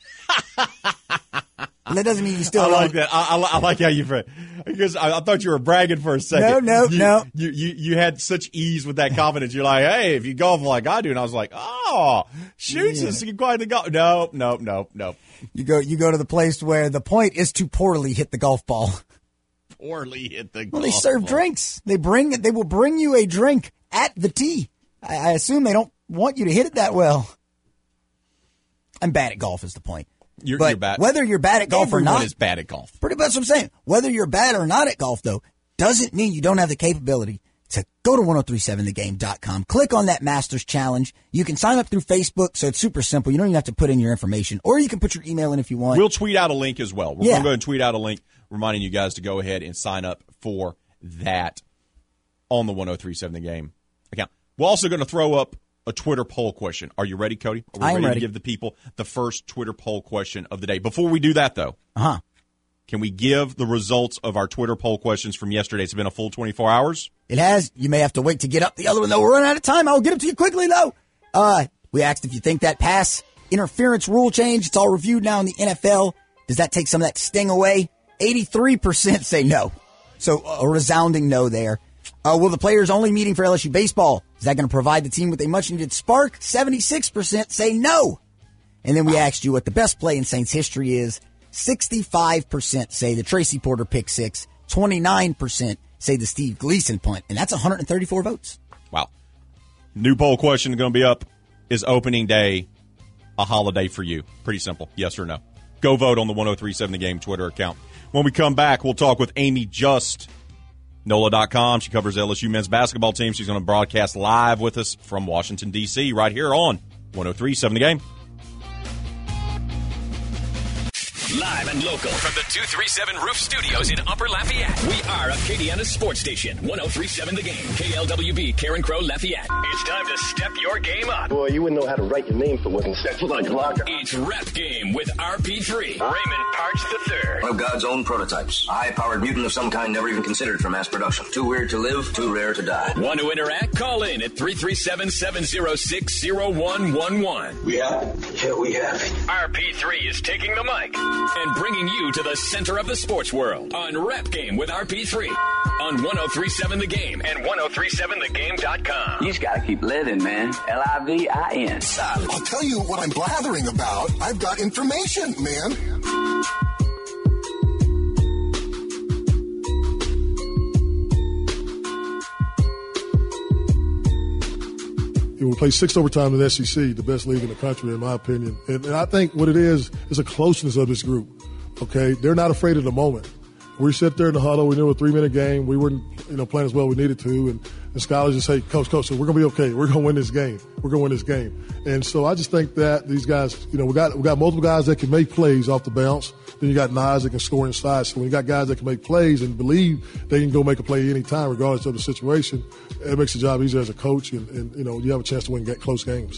And that doesn't mean you still I don't. like that. I, I, I like how you phrase because I, I thought you were bragging for a second. No, no, you, no. You, you you had such ease with that confidence. You're like, hey, if you golf like I do, and I was like, oh, shoots is quite the golf. No, no, no, no. You go you go to the place where the point is to poorly hit the golf ball. Poorly hit the golf Well, they serve ball. drinks. They bring they will bring you a drink at the tee. I, I assume they don't want you to hit it that well. I'm bad at golf is the point. You're, but you're bad. Whether you're bad at golf Everyone or not, is bad at golf. Pretty much what I'm saying. Whether you're bad or not at golf, though, doesn't mean you don't have the capability to go to ten thirty-seven the game dot com. Click on that Masters Challenge. You can sign up through Facebook, so it's super simple. You don't even have to put in your information, or you can put your email in if you want. We'll tweet out a link as well. We're Yeah. going to go and tweet out a link reminding you guys to go ahead and sign up for that on the ten thirty-seven The Game account. We're also going to throw up a Twitter poll question. Are you ready, Cody? Are we I am ready, ready to give the people the first Twitter poll question of the day? Before we do that, though, uh-huh. can we give the results of our Twitter poll questions from yesterday? It's been a full twenty-four hours. It has. You may have to wait to get up the other one, though. We're running out of time. I'll get it to you quickly, though. Uh, we asked if you think that pass interference rule change, it's all reviewed now in the N F L. Does that take some of that sting away? eighty-three percent say no. So a resounding no there. Uh, will the players only meeting for L S U baseball? Is that going to provide the team with a much-needed spark? seventy-six percent say no. And then we asked you what the best play in Saints history is. sixty-five percent say the Tracy Porter pick six. twenty-nine percent say the Steve Gleason punt. And that's one hundred thirty-four votes. Wow. New poll question going to be up. Is opening day a holiday for you? Pretty simple. Yes or no. Go vote on the ten thirty-seven The Game Twitter account. When we come back, we'll talk with Amy Just. N O L A dot com. She covers L S U men's basketball team. She's going to broadcast live with us from Washington, D C right here on ten thirty-seven The Game. Live and local from the two thirty-seven Roof Studios in Upper Lafayette. We are Acadiana Sports Station, ten thirty-seven The Game, K L W B, Karen Crow, Lafayette. It's time to step your game up. Boy, you wouldn't know how to write your name for one step like blocker. It's Rep Game with R P three, Raymond Parch the third. One of God's own prototypes. A high-powered mutant of some kind never even considered for mass production. Too weird to live, too rare to die. Want to interact? Call in at three three seven, seven zero six, zero one one one. We have it. Yeah, we have it. R P three is taking the mic. And and bringing you to the center of the sports world on Rep Game with R P three on one oh three point seven The Game and ten thirty-seven the game dot com. You just gotta keep living, man. L I V I N. I'll tell you what I'm blathering about. I've got information, man. We play six overtime in the S E C, the best league in the country, in my opinion. And, and I think what it is is a closeness of this group. Okay, they're not afraid of the moment. We sit there in the huddle. We knew a three-minute game. We weren't, you know, playing as well as we needed to. And the scholars just say, "Coach, coach, so we're gonna be okay. We're gonna win this game. We're gonna win this game." And so I just think that these guys, you know, we got we got multiple guys that can make plays off the bounce. Then you got Nas that can score inside. So when you got guys that can make plays and believe they can go make a play anytime, regardless of the situation, it makes the job easier as a coach. And, and you know, you have a chance to win get close games.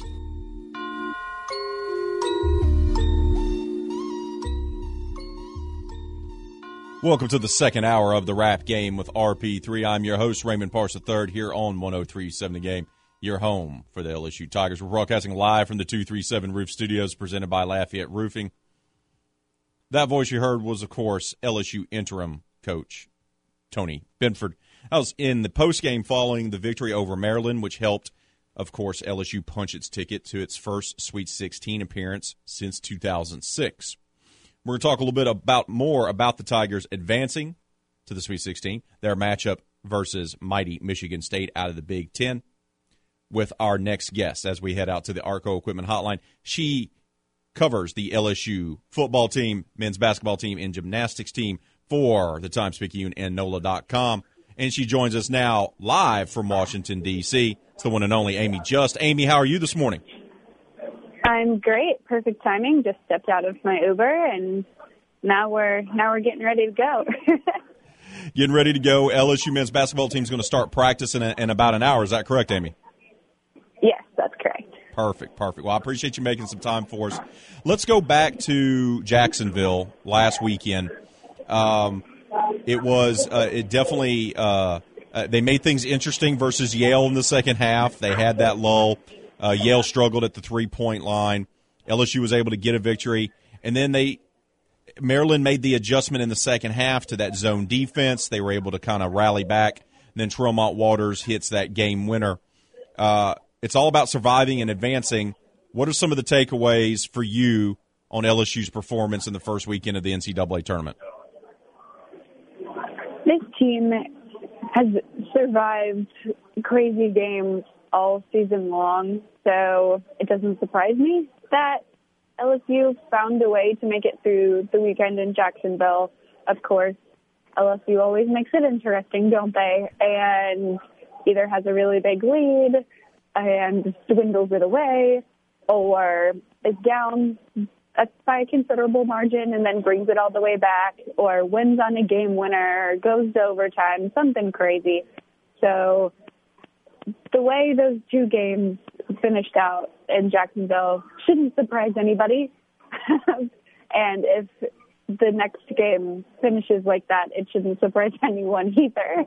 Welcome to the second hour of the Rap Game with R P three. I'm your host, Raymond Parks the third, here on one oh three point seven The Game, your home for the L S U Tigers. We're broadcasting live from the two thirty-seven Roof Studios, presented by Lafayette Roofing. That voice you heard was, of course, L S U interim coach Tony Benford. I was in the postgame following the victory over Maryland, which helped, of course, L S U punch its ticket to its first Sweet sixteen appearance since two thousand six. We're going to talk a little bit about more about the Tigers advancing to the Sweet sixteen, their matchup versus mighty Michigan State out of the Big Ten, with our next guest as we head out to the Arco Equipment Hotline. She covers the L S U football team, men's basketball team, and gymnastics team for the Times-Picayune and N O L A dot com. And she joins us now live from Washington, D C It's the one and only Amy Just. Amy, how are you this morning? I'm great. Perfect timing. Just stepped out of my Uber, and now we're now we're getting ready to go. Getting ready to go. L S U men's basketball team is going to start practice in, a, in about an hour. Is that correct, Amy? Yes, that's correct. Perfect, perfect. Well, I appreciate you making some time for us. Let's go back to Jacksonville last weekend. Um, it was uh, it definitely uh, uh, they made things interesting versus Yale in the second half. They had that lull. Uh, Yale struggled at the three-point line. L S U was able to get a victory. And then they Maryland made the adjustment in the second half to that zone defense. They were able to kind of rally back. And then Tremont Waters hits that game winner. Uh, it's all about surviving and advancing. What are some of the takeaways for you on L S U's performance in the first weekend of the N C double A tournament? This team has survived crazy games all season long, so it doesn't surprise me that L S U found a way to make it through the weekend in Jacksonville. Of course, L S U always makes it interesting, don't they? And either has a really big lead and dwindles it away, or is down by a considerable margin and then brings it all the way back, or wins on a game winner, or goes to overtime, something crazy. So the way those two games finished out in Jacksonville shouldn't surprise anybody. And if the next game finishes like that, it shouldn't surprise anyone either.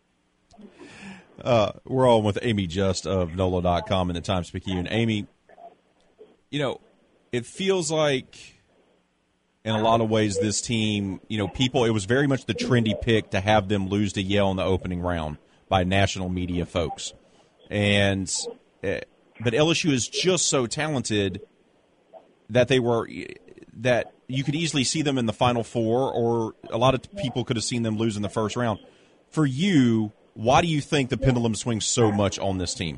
Uh, we're on with Amy Just of N O L A dot com and the Times-Picayune. Amy, you know, it feels like in a lot of ways this team, you know, people, it was very much the trendy pick to have them lose to Yale in the opening round by national media folks. And but L S U is just so talented that they were that you could easily see them in the Final Four, or a lot of people could have seen them lose in the first round. For you, why do you think the pendulum swings so much on this team?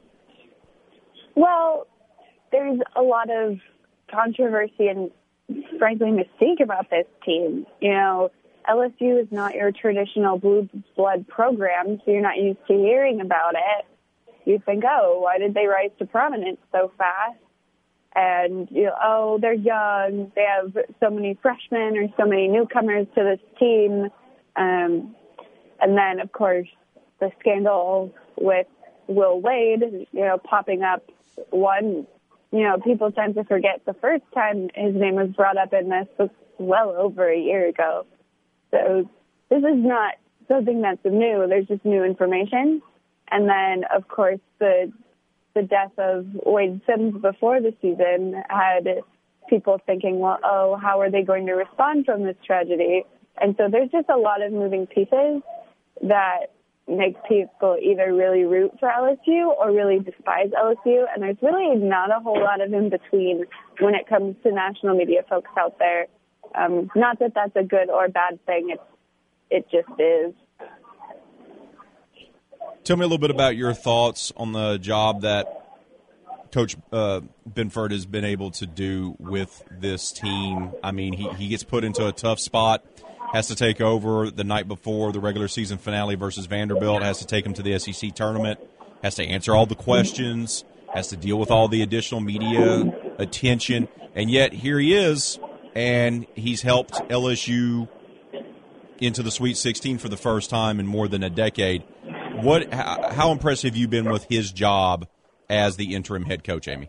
Well, there's a lot of controversy and, frankly, mystique about this team. You know, L S U is not your traditional blue blood program, so you're not used to hearing about it. You think, oh, why did they rise to prominence so fast? And, you know, oh, they're young. They have so many freshmen or so many newcomers to this team. Um, and then, of course, the scandal with Will Wade, you know, popping up. One, you know, people tend to forget the first time his name was brought up in this was well over a year ago. So this is not something that's new. There's just new information. And then, of course, the the death of Wade Sims before the season had people thinking, well, oh, how are they going to respond from this tragedy? And so there's just a lot of moving pieces that make people either really root for L S U or really despise L S U. And there's really not a whole lot of in between when it comes to national media folks out there. Um, not that that's a good or bad thing. It's, it just is. Tell me a little bit about your thoughts on the job that Coach uh, Benford has been able to do with this team. I mean, he, he gets put into a tough spot, has to take over the night before the regular season finale versus Vanderbilt, has to take him to the S E C tournament, has to answer all the questions, has to deal with all the additional media attention, and yet here he is, and he's helped L S U into the Sweet sixteen for the first time in more than a decade. What? How, how impressed have you been with his job as the interim head coach, Amy?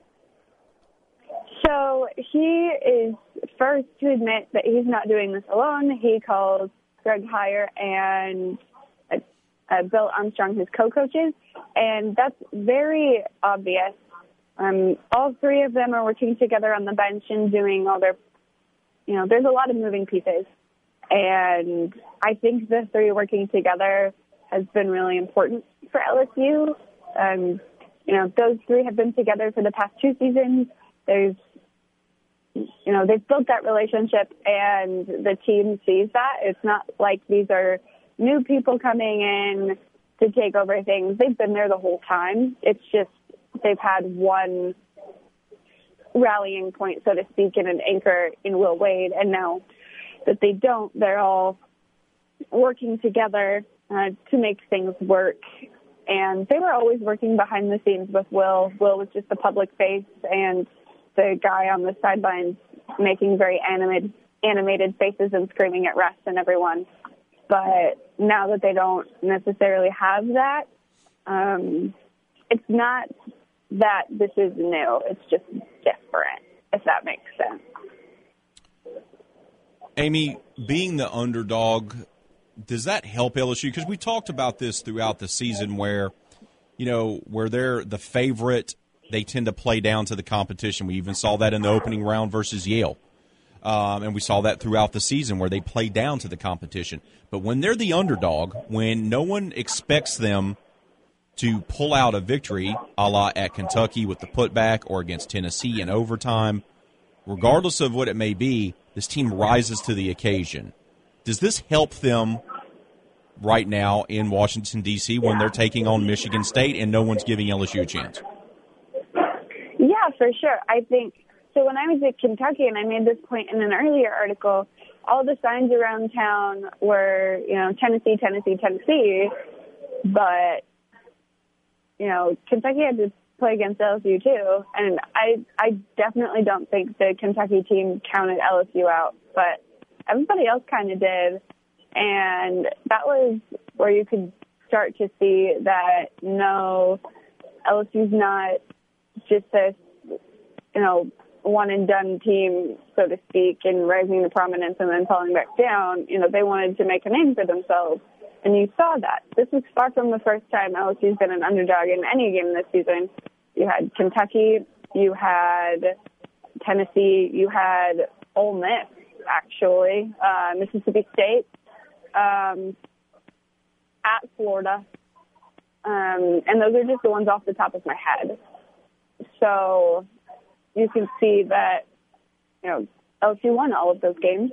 So he is first to admit that he's not doing this alone. He calls Greg Heyer and uh, uh, Bill Armstrong his co-coaches, and that's very obvious. Um, all three of them are working together on the bench and doing all their, you know, there's a lot of moving pieces. And I think the three working together has been really important for L S U. Um, you know, those three have been together for the past two seasons. There's, you know, they've built that relationship, and the team sees that. It's not like these are new people coming in to take over things. They've been there the whole time. It's just they've had one rallying point, so to speak, and an anchor in Will Wade, and now that they don't, they're all working together uh, to make things work. And they were always working behind the scenes with Will. Will was just the public face and the guy on the sidelines making very animated, animated faces and screaming at refs and everyone. But now that they don't necessarily have that, um, it's not that this is new. It's just different, if that makes sense. Amy, being the underdog, does that help L S U? Because we talked about this throughout the season where, you know, where they're the favorite, they tend to play down to the competition. We even saw that in the opening round versus Yale. Um, and we saw that throughout the season where they play down to the competition. But when they're the underdog, when no one expects them to pull out a victory, a la at Kentucky with the putback or against Tennessee in overtime, regardless of what it may be, this team rises to the occasion. Does this help them right now in Washington, D C when they're taking on Michigan State and no one's giving L S U a chance? Yeah, for sure. I think, so when I was at Kentucky, and I made this point in an earlier article, all the signs around town were, you know, Tennessee, Tennessee, Tennessee, but, you know, Kentucky had to play against L S U too, and I I definitely don't think the Kentucky team counted L S U out, but everybody else kind of did, and that was where you could start to see that, no, L S U's not just this, you know, one-and-done team, so to speak, and rising to prominence and then falling back down. You know, they wanted to make a name for themselves, and you saw that. This was far from the first time L S U's been an underdog in any game this season. You had Kentucky, you had Tennessee, you had Ole Miss, actually, uh, Mississippi State, um, at Florida, um, and those are just the ones off the top of my head. So you can see that, you know, L S U won all of those games.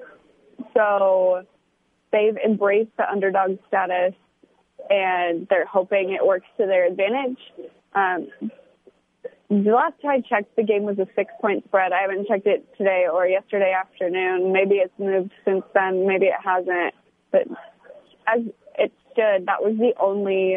So they've embraced the underdog status, and they're hoping it works to their advantage. Um, the last time I checked, the game was a six-point spread. I haven't checked it today or yesterday afternoon. Maybe it's moved since then. Maybe it hasn't. But as it stood, that was the only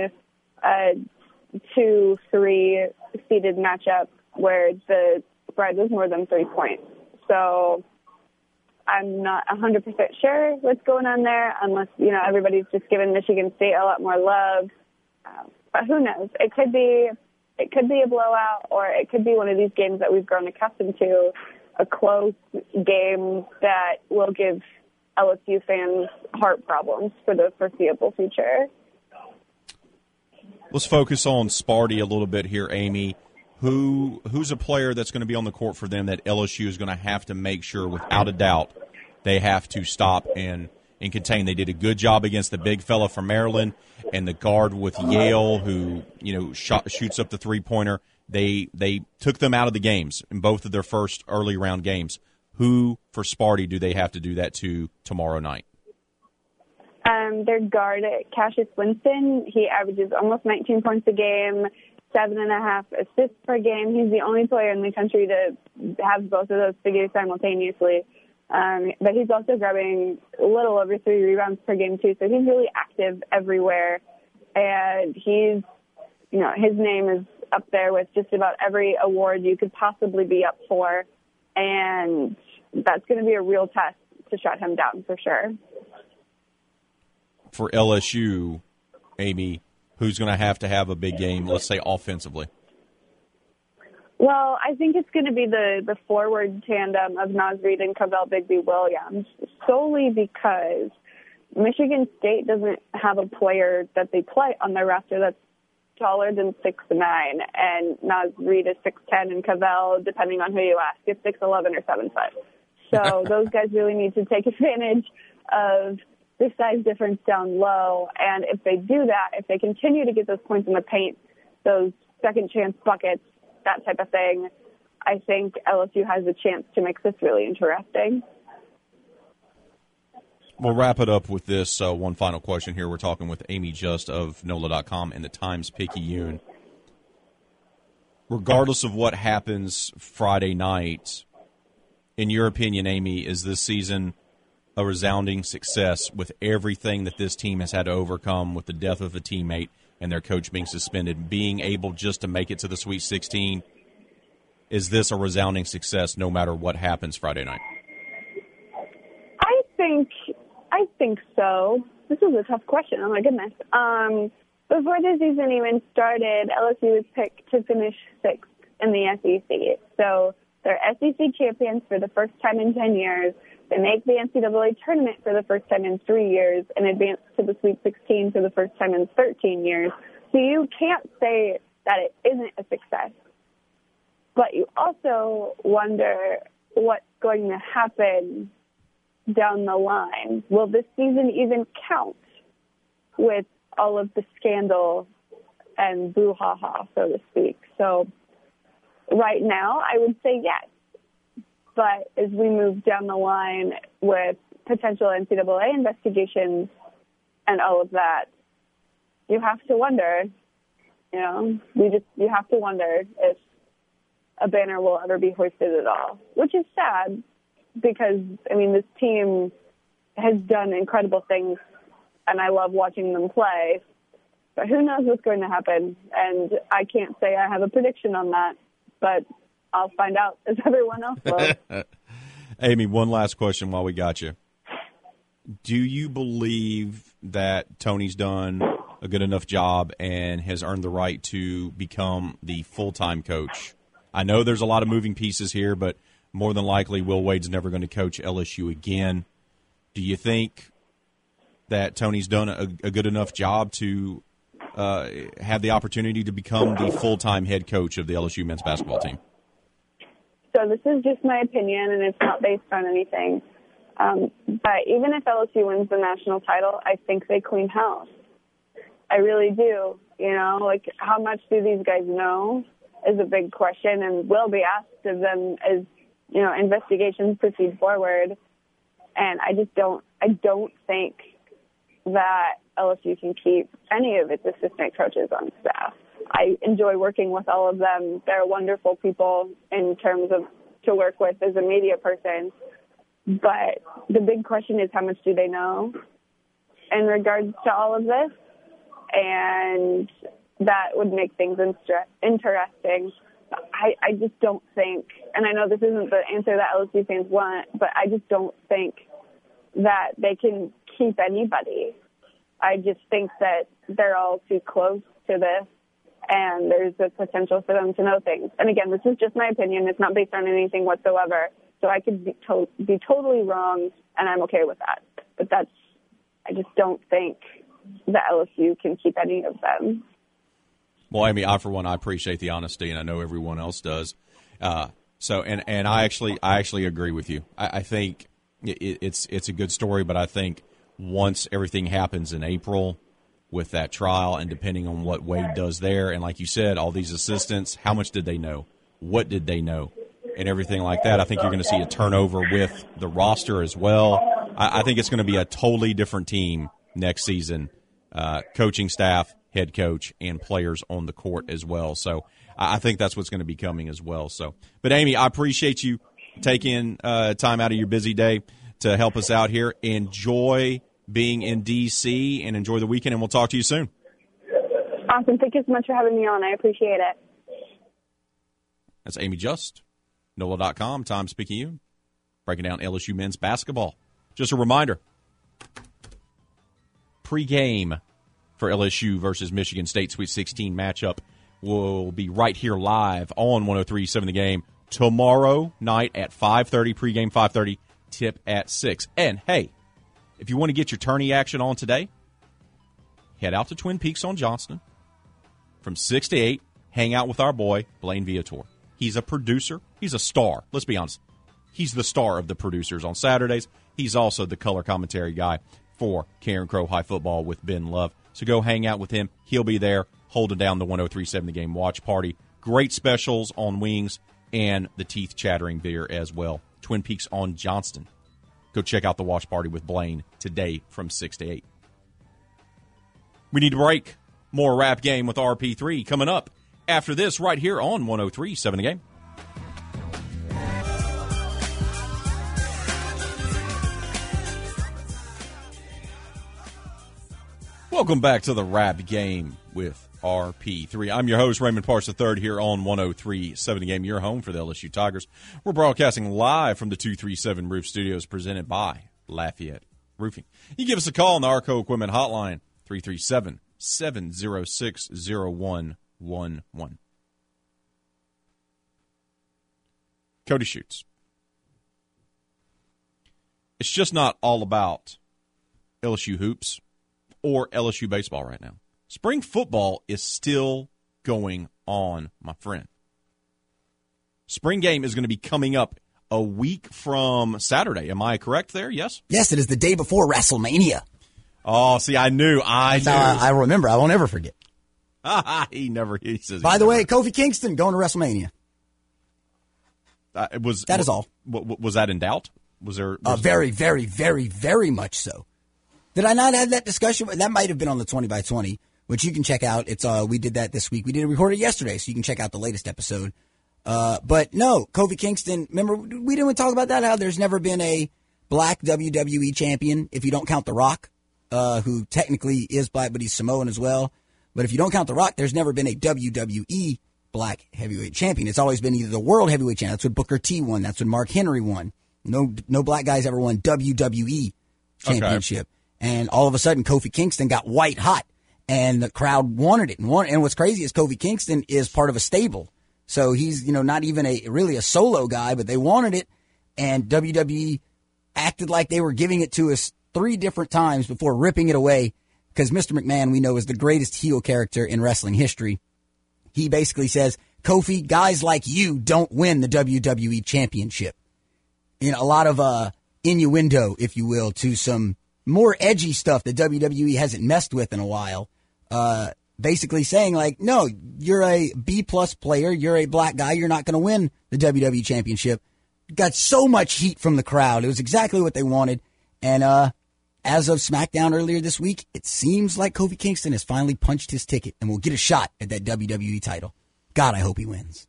uh, two, three seeded matchup where the spread was more than three points. So I'm not one hundred percent sure what's going on there, unless, you know, everybody's just giving Michigan State a lot more love. Uh, but who knows? It could be it could be a blowout, or it could be one of these games that we've grown accustomed to, a close game that will give L S U fans heart problems for the foreseeable future. Let's focus on Sparty a little bit here, Amy. who who's a player that's going to be on the court for them that L S U is going to have to make sure, without a doubt, they have to stop and, and contain. They did a good job against the big fella from Maryland and the guard with Yale who, you know, shot, shoots up the three-pointer. They they took them out of the games in both of their first early round games. Who, for Sparty, do they have to do that to tomorrow night? Um, their guard, Cassius Winston, he averages almost nineteen points a game, seven and a half assists per game. He's the only player in the country to have both of those figures simultaneously. Um, but he's also grabbing a little over three rebounds per game, too. So he's really active everywhere. And he's, you know, his name is up there with just about every award you could possibly be up for. And that's going to be a real test to shut him down for sure. For L S U, Amy, who's going to have to have a big game, let's say offensively? Well, I think it's going to be the, the forward tandem of Naz Reid and Cavell Bigby-Williams, solely because Michigan State doesn't have a player that they play on their roster that's taller than six nine, and Naz Reid is six ten, and Cavell, depending on who you ask, is six eleven or seven five. So those guys really need to take advantage of the size difference down low, and if they do that, if they continue to get those points in the paint, those second chance buckets, that type of thing, I think L S U has a chance to make this really interesting. We'll wrap it up with this uh, one final question here. We're talking with Amy Just of N O L A dot com and the Times-Picayune. Regardless of what happens Friday night, in your opinion, Amy, is this season a resounding success with everything that this team has had to overcome with the death of a teammate and their coach being suspended, being able just to make it to the Sweet sixteen? Is this a resounding success no matter what happens Friday night? I think I think so. This is a tough question. Oh, my goodness. Um, before the season even started, L S U was picked to finish sixth in the S E C. So they're S E C champions for the first time in ten years. They make the N C double A tournament for the first time in three years and advance to the Sweet sixteen for the first time in thirteen years. So you can't say that it isn't a success. But you also wonder what's going to happen down the line. Will this season even count with all of the scandal and brouhaha, so to speak? So right now, I would say yes. But as we move down the line with potential N C double A investigations and all of that, you have to wonder, you know, you just you have to wonder if a banner will ever be hoisted at all, which is sad because, I mean, this team has done incredible things, and I love watching them play. But who knows what's going to happen, and I can't say I have a prediction on that, but I'll find out as everyone else will. Amy, one last question while we got you. Do you believe that Tony's done a good enough job and has earned the right to become the full-time coach? I know there's a lot of moving pieces here, but more than likely Will Wade's never going to coach L S U again. Do you think that Tony's done a, a good enough job to uh, have the opportunity to become the full-time head coach of the L S U men's basketball team? So this is just my opinion, and it's not based on anything. Um, but even if L S U wins the national title, I think they clean house. I really do. You know, like, how much do these guys know is a big question, and will be asked of them as, you know, investigations proceed forward. And I just don't, I don't think that L S U can keep any of its assistant coaches on staff. I enjoy working with all of them. They're wonderful people in terms of to work with as a media person. But the big question is, how much do they know in regards to all of this? And that would make things instre- interesting. I, I just don't think, and I know this isn't the answer that L S U fans want, but I just don't think that they can keep anybody. I just think that they're all too close to this, and there's a potential for them to know things. And again, this is just my opinion. It's not based on anything whatsoever. So I could be, to- be totally wrong, and I'm okay with that. But that's, I just don't think that L S U can keep any of them. Well, Amy, I for one, I appreciate the honesty, and I know everyone else does. Uh, so, and, and I actually, I actually agree with you. I, I think it, it's it's a good story, but I think once everything happens in April with that trial, and depending on what Wade does there, and like you said, all these assistants, how much did they know? What did they know? And everything like that, I think you're going to see a turnover with the roster as well. I, I think it's going to be a totally different team next season, uh, coaching staff, head coach, and players on the court as well. So I think that's what's going to be coming as well. So, but Amy, I appreciate you taking uh, time out of your busy day to help us out here. Enjoy being in D C and enjoy the weekend, and we'll talk to you soon. Awesome. Thank you so much for having me on. I appreciate it. That's Amy Just, N O L A dot com, time speaking you, breaking down L S U men's basketball. Just a reminder, pregame for L S U versus Michigan State Sweet sixteen matchup will be right here live on one oh three point seven The Game tomorrow night at five thirty, pregame five thirty, tip at six. And, hey, if you want to get your tourney action on today, head out to Twin Peaks on Johnston from six to eight, hang out with our boy, Blaine Viator. He's a producer. He's a star. Let's be honest. He's the star of the producers on Saturdays. He's also the color commentary guy for Karen Crow High Football with Ben Love. So go hang out with him. He'll be there holding down the one oh three point seven The Game watch party. Great specials on wings and the teeth-chattering beer as well. Twin Peaks on Johnston. Go check out the watch party with Blaine today from six to eight. We need to break. More Rap Game with R P three coming up after this right here on one oh three point seven The Game. Welcome back to the Rap Game with R P three. I'm your host, Raymond Parks the third, here on one oh three point seven The Game, your home for the L S U Tigers. We're broadcasting live from the two thirty-seven Roof Studios, presented by Lafayette Roofing. You give us a call on the Arco Equipment Hotline, three three seven, seven oh six, oh one one one. Cody Schutz. It's just not all about L S U hoops or L S U baseball right now. Spring football is still going on, my friend. Spring game is going to be coming up a week from Saturday. Am I correct there? Yes? Yes, it is the day before WrestleMania. Oh, see, I knew. I That's knew. how I, I remember. I won't ever forget. he never. He says. By he the never. way, Kofi Kingston going to WrestleMania. Uh, it was that is all. W- w- was that in doubt? Was there? Was uh, very, very, very, very much so. Did I not have that discussion? That might have been on the twenty by twenty, which you can check out. It's uh, we did that this week. We did record it yesterday, so you can check out the latest episode. Uh, but no, Kofi Kingston. Remember, we didn't talk about that. How there's never been a black W W E champion, if you don't count The Rock, uh, who technically is black, but he's Samoan as well. But if you don't count The Rock, there's never been a W W E black heavyweight champion. It's always been either the world heavyweight champion. That's what Booker T won. That's what Mark Henry won. No, no black guys ever won W W E championship. Okay. And all of a sudden, Kofi Kingston got white hot, and the crowd wanted it. And, wanted, and what's crazy is Kofi Kingston is part of a stable. So he's, you know, not even a really a solo guy, but they wanted it. And W W E acted like they were giving it to us three different times before ripping it away, because Mister McMahon, we know, is the greatest heel character in wrestling history. He basically says, Kofi, guys like you don't win the W W E championship. You know, a lot of uh, innuendo, if you will, to some more edgy stuff that W W E hasn't messed with in a while. Uh, basically saying, like, no, you're a B-plus player. You're a black guy. You're not going to win the W W E championship. Got so much heat from the crowd. It was exactly what they wanted. And uh, as of SmackDown earlier this week, it seems like Kofi Kingston has finally punched his ticket and will get a shot at that W W E title. God, I hope he wins.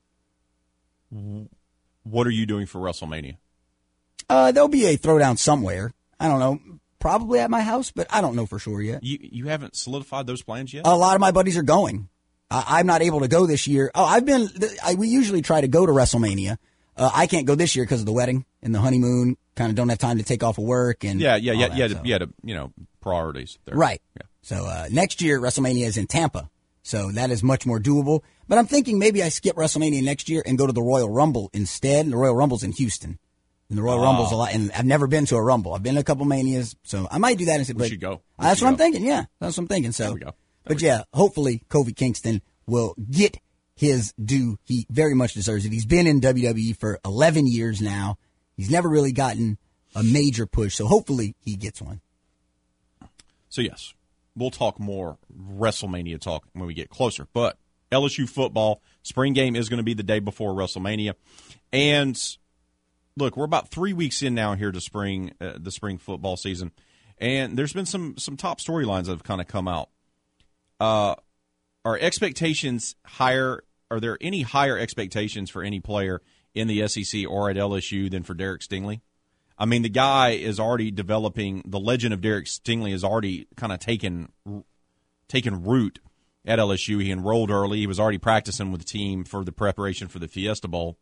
What are you doing for WrestleMania? Uh, there'll be a throwdown somewhere. I don't know. Probably at my house, but I don't know for sure yet. You you haven't solidified those plans yet? A lot of my buddies are going. Uh, I'm not able to go this year. Oh, I've been. I, we usually try to go to WrestleMania. Uh, I can't go this year because of the wedding and the honeymoon. Kind of don't have time to take off of work and yeah, yeah, yeah, that, yeah, so. yeah. You know, priorities there. Right. Yeah. So uh, next year WrestleMania is in Tampa, so that is much more doable. But I'm thinking maybe I skip WrestleMania next year and go to the Royal Rumble instead. The Royal Rumble's in Houston. And the Royal oh. Rumble's a lot, and I've never been to a Rumble. I've been to a couple Manias, so I might do that instead. We should go. We that's should what go. I'm thinking. Yeah, that's what I'm thinking. So, there we go. There but we yeah, go. hopefully Kofi Kingston will get his due. He very much deserves it. He's been in W W E for eleven years now. He's never really gotten a major push, so hopefully he gets one. So, yes, we'll talk more WrestleMania talk when we get closer. But L S U football, spring game is going to be the day before WrestleMania. And, look, we're about three weeks in now here to spring, uh, the spring football season. And there's been some, some top storylines that have kind of come out. Uh, are expectations higher? Are there any higher expectations for any player in the S E C or at L S U than for Derek Stingley? I mean, the guy is already developing. The legend of Derek Stingley has already kind of taken taken root at L S U. He enrolled early. He was already practicing with the team for the preparation for the Fiesta Bowl.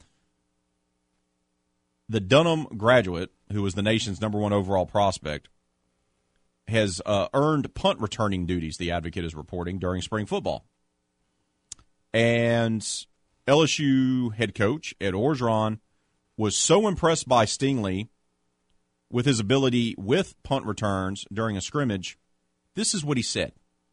The Dunham graduate, who was the nation's number one overall prospect, has uh, earned punt returning duties, the Advocate is reporting, during spring football. And L S U head coach Ed Orgeron was so impressed by Stingley with his ability with punt returns during a scrimmage, this is what he said.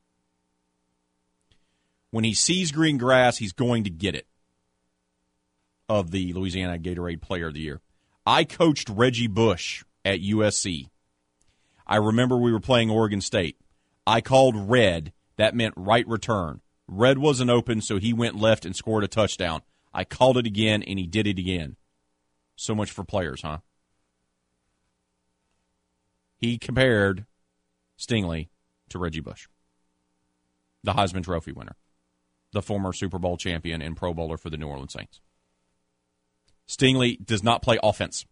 When he sees green grass, he's going to get it, of the Louisiana Gatorade Player of the Year. I coached Reggie Bush at U S C. I remember we were playing Oregon State. I called red. That meant right return. Red wasn't open, so he went left and scored a touchdown. I called it again, and he did it again. So much for players, huh? He compared Stingley to Reggie Bush, the Heisman Trophy winner, the former Super Bowl champion and Pro Bowler for the New Orleans Saints. Stingley does not play offense.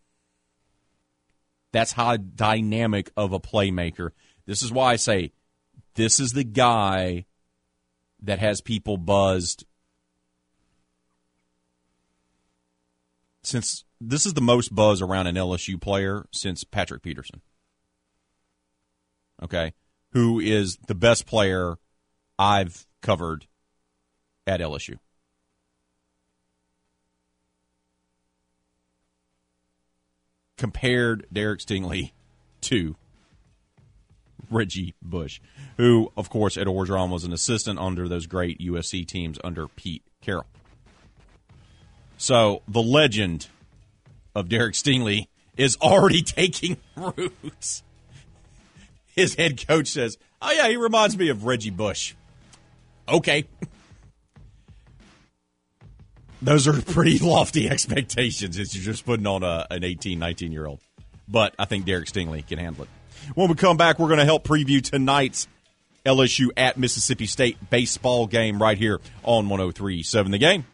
That's how dynamic of a playmaker. This is why I say this is the guy that has people buzzed since this is the most buzz around an L S U player since Patrick Peterson. Okay? Who is the best player I've covered at L S U. Compared Derek Stingley to Reggie Bush, who, of course, Ed Orgeron was an assistant under those great U S C teams under Pete Carroll. So the legend of Derek Stingley is already taking roots. His head coach says, oh, yeah, he reminds me of Reggie Bush. Okay. Those are pretty lofty expectations if you're just putting on a, an eighteen, nineteen-year-old. But I think Derek Stingley can handle it. When we come back, we're going to help preview tonight's L S U at Mississippi State baseball game right here on one oh three point seven The Game.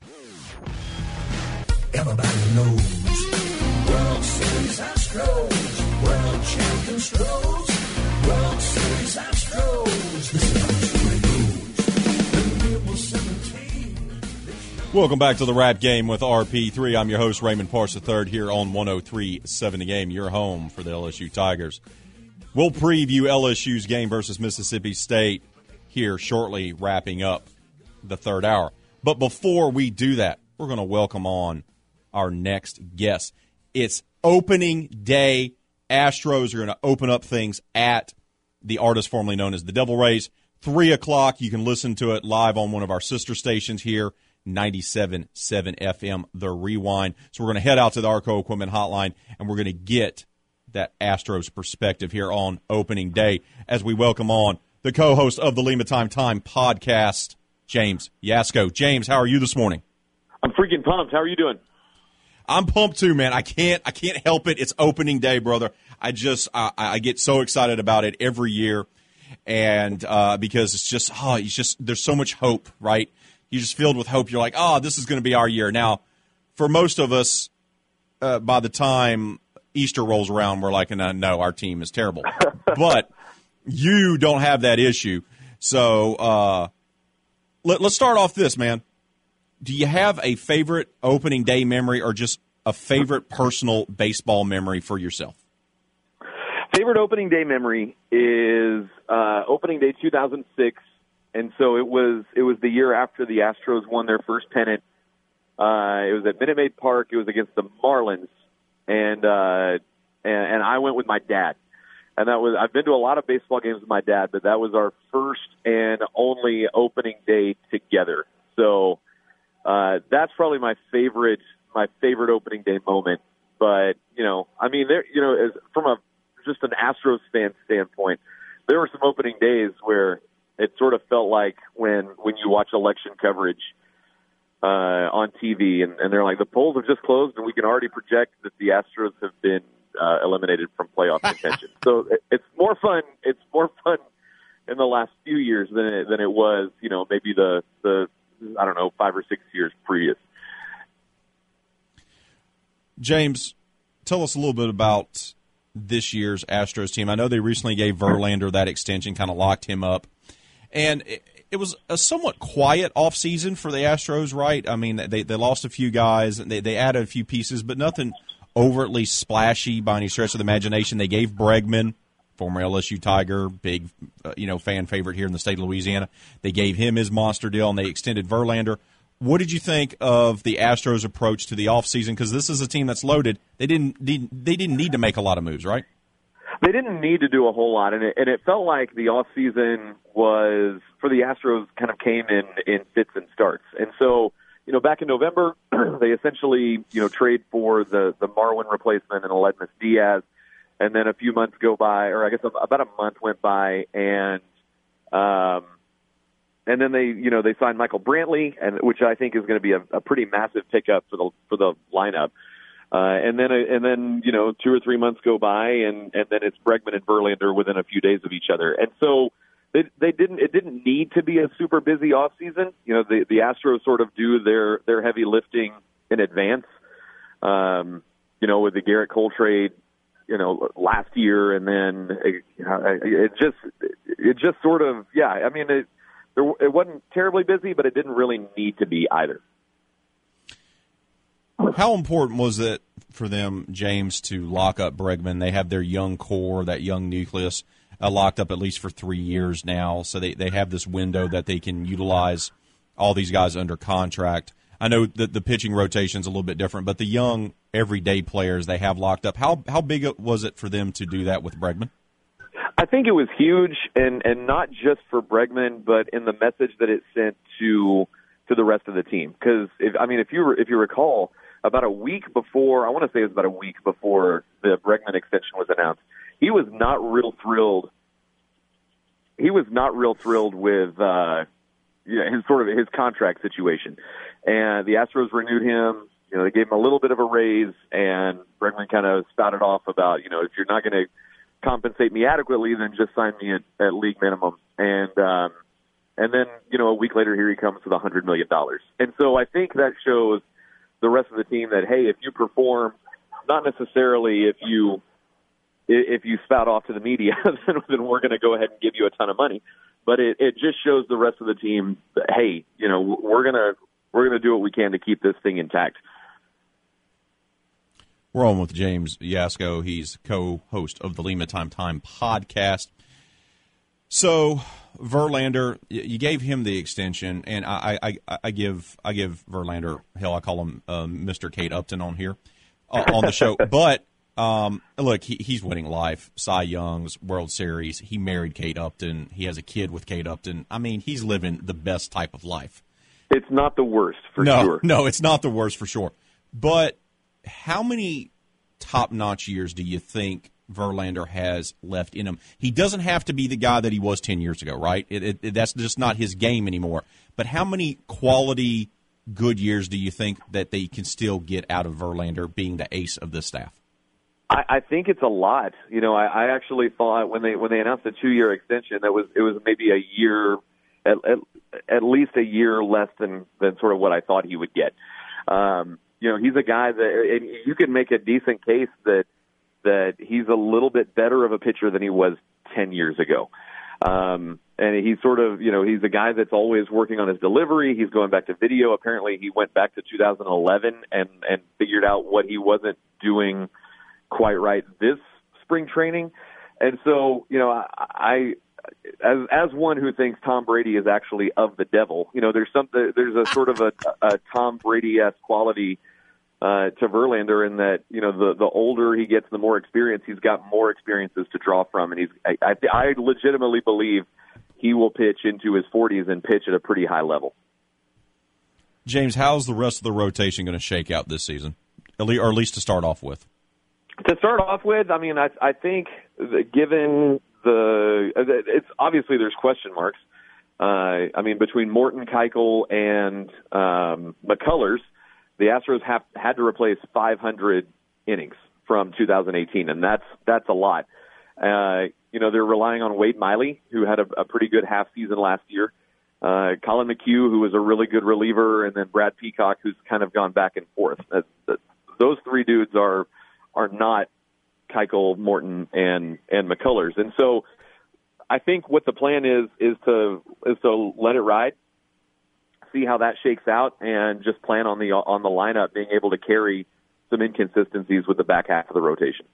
Everybody knows World Series Astros, World Champion Stros, World Series Astros. This is how the story goes. When we were seventeen. Welcome back to the Rap Game with R P three. I'm your host, Raymond Parks the third, here on one oh three point seven The Game, your home for the L S U Tigers. We'll preview L S U's game versus Mississippi State here shortly, wrapping up the third hour. But before we do that, we're going to welcome on our next guest. It's opening day. Astros are going to open up things at the artist formerly known as the Devil Rays. Three o'clock. You can listen to it live on one of our sister stations here, ninety-seven point seven F M, The Rewind. So we're going to head out to the Arco Equipment Hotline, and we're going to get that Astros perspective here on opening day as we welcome on the co-host of the Lima Time Time podcast, James Yasko. James, how are you this morning? I'm freaking pumped. How are you doing? I'm pumped too, man. I can't I can't help it. It's opening day, brother. I just I, I get so excited about it every year, and uh, because it's just oh, it's just there's so much hope, right? You're just filled with hope. You're like, oh, this is going to be our year. Now, for most of us, uh, by the time Easter rolls around, we're like, no, no, our team is terrible. But you don't have that issue. So uh, let, let's start off this, man. Do you have a favorite opening day memory or just a favorite personal baseball memory for yourself? Favorite opening day memory is uh, opening day two thousand six. And so it was it was the year after the Astros won their first pennant. Uh, it was at Minute Maid Park. It was against the Marlins. And, uh, and and I went with my dad. And that was, I've been to a lot of baseball games with my dad, but that was our first and only opening day together. So uh, that's probably my favorite, my favorite opening day moment. But, you know, I mean, there, you know, as, from a just an Astros fan standpoint, there were some opening days where it sort of felt like when, when you watch election coverage uh, on T V and, and they're like, the polls have just closed and we can already project that the Astros have been uh, eliminated from playoff contention. So it, it's more fun. It's more fun in the last few years than it, than it was, you know, maybe the, the, I don't know, five or six years previous. James, tell us a little bit about this year's Astros team. I know they recently gave Verlander that extension, kind of locked him up. And it, it was a somewhat quiet offseason for the Astros, right? I mean, they, they lost a few guys, they, they added a few pieces, but nothing overtly splashy by any stretch of the imagination. They gave Bregman, former L S U Tiger, big uh, you know fan favorite here in the state of Louisiana. They gave him his monster deal, and they extended Verlander. What did you think of the Astros' approach to the offseason? Because this is a team that's loaded. They didn't they didn't need to make a lot of moves, right? They didn't need to do a whole lot, and it, and it felt like the offseason was, for the Astros, kind of came in, in fits and starts. And so, you know, back in November, they essentially, you know, trade for the, the Marwin replacement and Aledmus Diaz, and then a few months go by, or I guess about a month went by, and um, and then they, you know, they signed Michael Brantley, and which I think is going to be a, a pretty massive pickup for the for the lineup. Uh, and then, and then, you know, two or three months go by, and, and then it's Bregman and Verlander within a few days of each other. And so they, they didn't, it didn't need to be a super busy off season. You know, the, the Astros sort of do their, their heavy lifting in advance. Um, you know, with the Garrett Cole trade, you know, last year, and then it, it just, it just sort of, yeah, I mean, it, there, it wasn't terribly busy, but it didn't really need to be either. How important was it for them, James, to lock up Bregman? They have their young core, that young nucleus, uh, locked up at least for three years now, so they, they have this window that they can utilize all these guys under contract. I know that the pitching rotation is a little bit different, but the young, everyday players they have locked up, how how big was it for them to do that with Bregman? I think it was huge, and, and not just for Bregman, but in the message that it sent to to the rest of the team. Because, I mean, if you if you recall, about a week before, I want to say it was about a week before the Bregman extension was announced, he was not real thrilled. He was not real thrilled with uh, you know, his sort of his contract situation, and the Astros renewed him. You know, they gave him a little bit of a raise, and Bregman kind of spouted off about, you know, if you're not going to compensate me adequately, then just sign me at, at league minimum. And um, and then, you know, a week later, here he comes with a hundred million dollars. And so I think that shows the rest of the team that, hey, if you perform, not necessarily if you if you spout off to the media, then, then we're going to go ahead and give you a ton of money. But it, it just shows the rest of the team that, hey, you know, we're gonna we're gonna do what we can to keep this thing intact. We're on with James Yasko. He's co-host of the Lima Time Time podcast. So Verlander, you gave him the extension, and I, I, I give I give Verlander, hell, I call him uh, Mister Kate Upton on here uh, on the show. But um, look, he, he's winning life. Cy Young's World Series. He married Kate Upton. He has a kid with Kate Upton. I mean, he's living the best type of life. It's not the worst for no, sure. No, it's not the worst for sure. But how many top-notch years do you think Verlander has left in him? He doesn't have to be the guy that he was ten years ago, right? It, it, it, that's just not his game anymore. But how many quality good years do you think that they can still get out of Verlander being the ace of this staff? I, I think it's a lot. You know, I, I actually thought when they when they announced a two-year extension, that was it was maybe a year, at, at, at least a year less than than sort of what I thought he would get. Um, you know, he's a guy that and you can make a decent case that that he's a little bit better of a pitcher than he was ten years ago. Um, and he's sort of, you know, he's a guy that's always working on his delivery. He's going back to video. Apparently he went back to two thousand eleven and, and figured out what he wasn't doing quite right this spring training. And so, you know, I, I as, as one who thinks Tom Brady is actually of the devil, you know, there's something, there's a sort of a, a Tom Brady-esque quality uh, to Verlander in that, you know, the, the older he gets, the more experience, he's got more experiences to draw from. And he's, I, I, I legitimately believe he will pitch into his forties and pitch at a pretty high level. James, how's the rest of the rotation going to shake out this season, or at least to start off with? To start off with, I mean, I, I think that given the – it's obviously there's question marks. Uh, I mean, between Morton, Keuchel, and um, McCullers, the Astros have had to replace five hundred innings from two thousand eighteen, and that's that's a lot. Uh, you know, they're relying on Wade Miley, who had a, a pretty good half season last year. Uh, Colin McHugh, who was a really good reliever, and then Brad Peacock, who's kind of gone back and forth. Uh, those three dudes are are not Keuchel, Morton, and and McCullers, and so I think what the plan is is to is to let it ride, see how that shakes out, and just plan on the on the lineup being able to carry some inconsistencies with the back half of the rotation.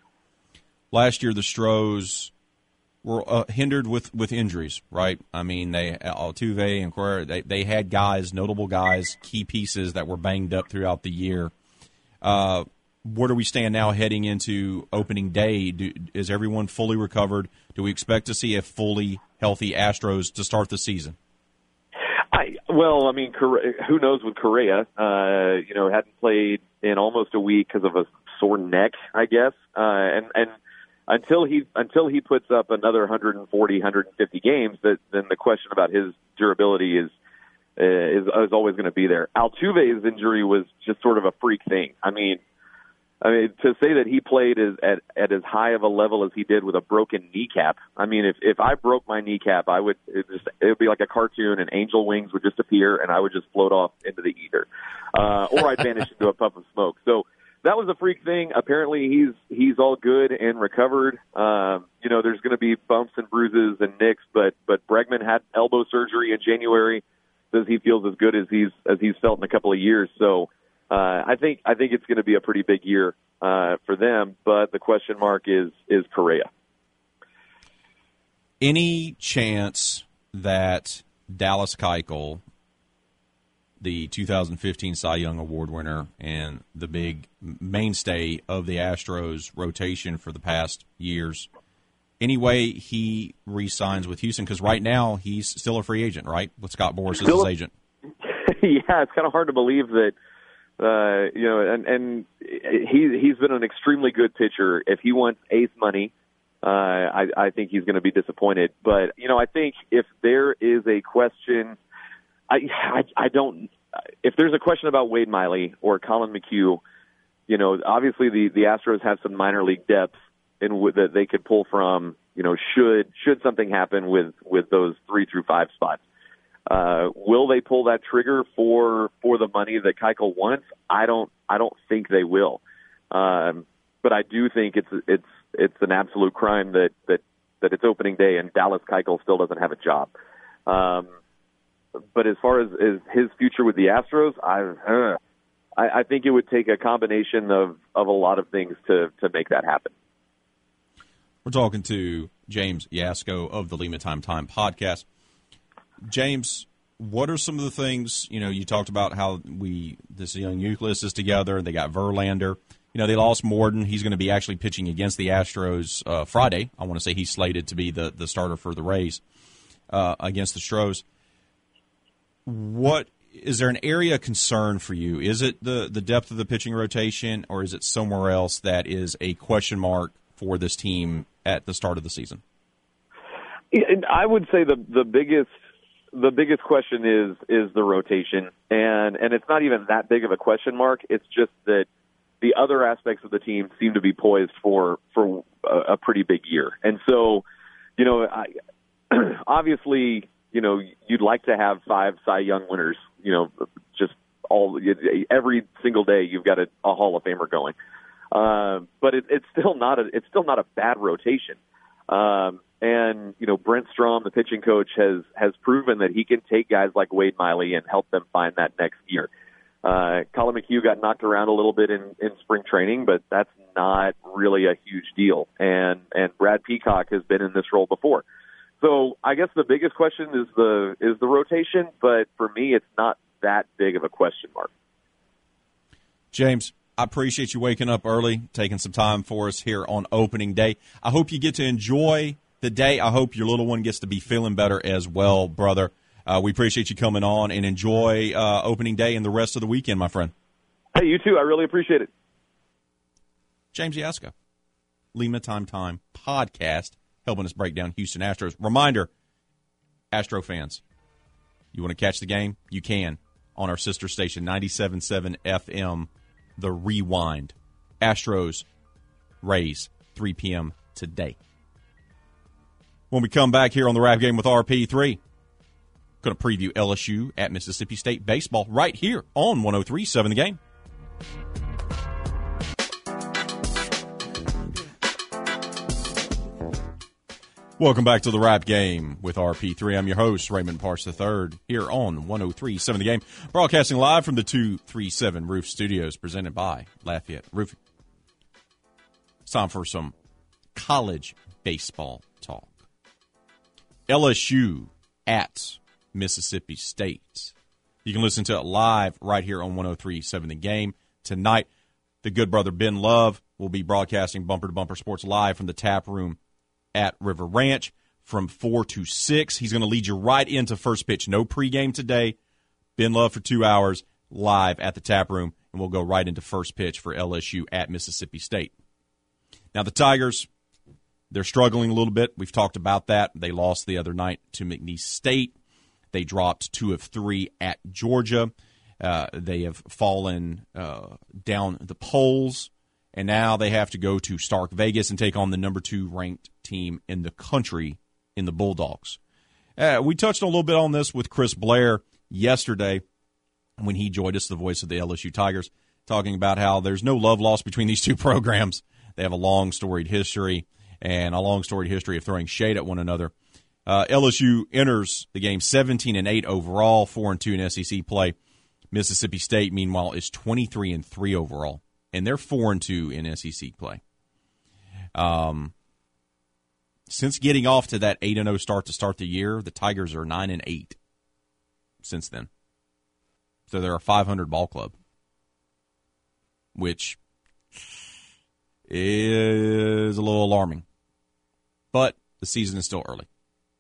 Last year, the Stros were uh, hindered with, with injuries, right? I mean, they Altuve and Correa, they they had guys, notable guys, key pieces that were banged up throughout the year. Uh, where do we stand now heading into opening day? Do, is everyone fully recovered? Do we expect to see a fully healthy Astros to start the season? I, well, I mean, who knows with Correa? Uh, you know, hadn't played in almost a week because of a sore neck, I guess. Uh, and, and until he until he puts up another one forty, one fifty games, that, then the question about his durability is uh, is, is always going to be there. Altuve's injury was just sort of a freak thing. I mean, I mean, to say that he played as, at, at as high of a level as he did with a broken kneecap. I mean, if, if I broke my kneecap, I would it, just, it would be like a cartoon, and angel wings would just appear, and I would just float off into the ether, uh, or I'd vanish into a puff of smoke. So that was a freak thing. Apparently, he's he's all good and recovered. Um, you know, there's going to be bumps and bruises and nicks, but but Bregman had elbow surgery in January. Says he feels as good as he's as he's felt in a couple of years. So. Uh, I think I think it's going to be a pretty big year uh, for them, but the question mark is is Correa. Any chance that Dallas Keuchel, the two thousand fifteen Cy Young Award winner and the big mainstay of the Astros rotation for the past years, any way he re-signs with Houston? Because right now he's still a free agent, right? With Scott Boras as his agent. Yeah, it's kind of hard to believe that. Uh, you know, and, and he, he's been an extremely good pitcher. If he wants ace money, uh, I, I think he's going to be disappointed. But, you know, I think if there is a question, I, I, I don't, if there's a question about Wade Miley or Colin McHugh, you know, obviously the, the Astros have some minor league depth in w- that they could pull from, you know, should, should something happen with, with those three through five spots. Uh, will they pull that trigger for, for the money that Keuchel wants? I don't, I don't think they will. Um, but I do think it's, it's, it's an absolute crime that, that, that it's opening day and Dallas Keuchel still doesn't have a job. Um, but as far as, as his future with the Astros, I, uh, I, I think it would take a combination of, of a lot of things to, to make that happen. We're talking to James Yasko of the Lima Time Time podcast. James, what are some of the things, you know, you talked about how we, this young nucleus is together, they got Verlander. You know, they lost Morton. He's going to be actually pitching against the Astros uh, Friday. I want to say he's slated to be the, the starter for the Rays uh, against the Stros. What, is there an area of concern for you? Is it the, the depth of the pitching rotation, or is it somewhere else that is a question mark for this team at the start of the season? I would say the the biggest The biggest question is is the rotation, and and it's not even that big of a question mark. It's just that the other aspects of the team seem to be poised for for a, a pretty big year. And so, you know, I, obviously, you know, you'd like to have five Cy Young winners. You know, just all every single day you've got a, a Hall of Famer going, uh, but it, it's still not a it's still not a bad rotation. Um, And, you know, Brent Strom, the pitching coach, has, has proven that he can take guys like Wade Miley and help them find that next gear. Uh, Colin McHugh got knocked around a little bit in, in spring training, but that's not really a huge deal. And, and Brad Peacock has been in this role before. So I guess the biggest question is the, is the rotation, but for me, it's not that big of a question mark. James, I appreciate you waking up early, taking some time for us here on opening day. I hope you get to enjoy the day. I hope your little one gets to be feeling better as well, brother. Uh, we appreciate you coming on, and enjoy uh, opening day and the rest of the weekend, my friend. Hey, you too. I really appreciate it. James Yasko, Lima Time Time podcast, helping us break down Houston Astros. Reminder, Astro fans, you want to catch the game? You can on our sister station, ninety-seven point seven F M, The Rewind. Astros, Rays, three p.m. today. When we come back here on the Rap Game with R P three, going to preview L S U at Mississippi State baseball right here on one oh three point seven The Game. Welcome back to the Rap Game with R P three. I'm your host, Raymond Parch the third, here on one oh three point seven The Game. Broadcasting live from the two thirty-seven Roof Studios, presented by Lafayette Roofing. It's time for some college baseball talk. L S U at Mississippi State. You can listen to it live right here on one oh three point seven The Game. Tonight, the good brother Ben Love will be broadcasting Bumper to Bumper Sports live from the tap room at River Ranch from four to six. He's going to lead you right into first pitch. No pregame today. Ben Love for two hours live at the tap room, and we'll go right into first pitch for L S U at Mississippi State. Now, the Tigers, they're struggling a little bit. We've talked about that. They lost the other night to McNeese State. They dropped two of three at Georgia. Uh, they have fallen uh, down the polls, and now they have to go to Stark Vegas and take on the number two ranked team in the country in the Bulldogs. Uh, we touched a little bit on this with Chris Blair yesterday when he joined us, the voice of the L S U Tigers, talking about how there's no love lost between these two programs. They have a long, storied history and a long, storied history of throwing shade at one another. Uh, L S U enters the game seventeen and eight overall, four and two in S E C play. Mississippi State, meanwhile, is twenty-three and three overall, and they're four and two in S E C play. Um, since getting off to that eight and oh start to start the year, the Tigers are nine and eight since then. So they're a five hundred ball club, which is a little alarming. But the season is still early.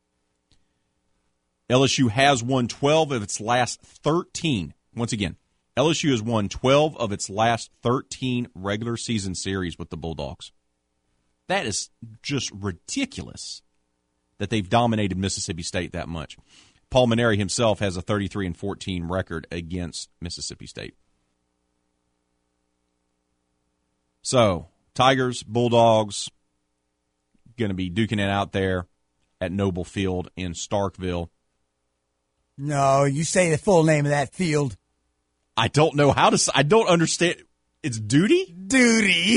L S U has won twelve of its last thirteen. Once again, L S U has won twelve of its last thirteen regular season series with the Bulldogs. That is just ridiculous that they've dominated Mississippi State that much. Paul Mainieri himself has a thirty-three and fourteen record against Mississippi State. So, Tigers, Bulldogs, going to be duking it out there at Noble Field in Starkville. No, you say the full name of that field. I don't know how to say. I don't understand. It's Duty? Duty.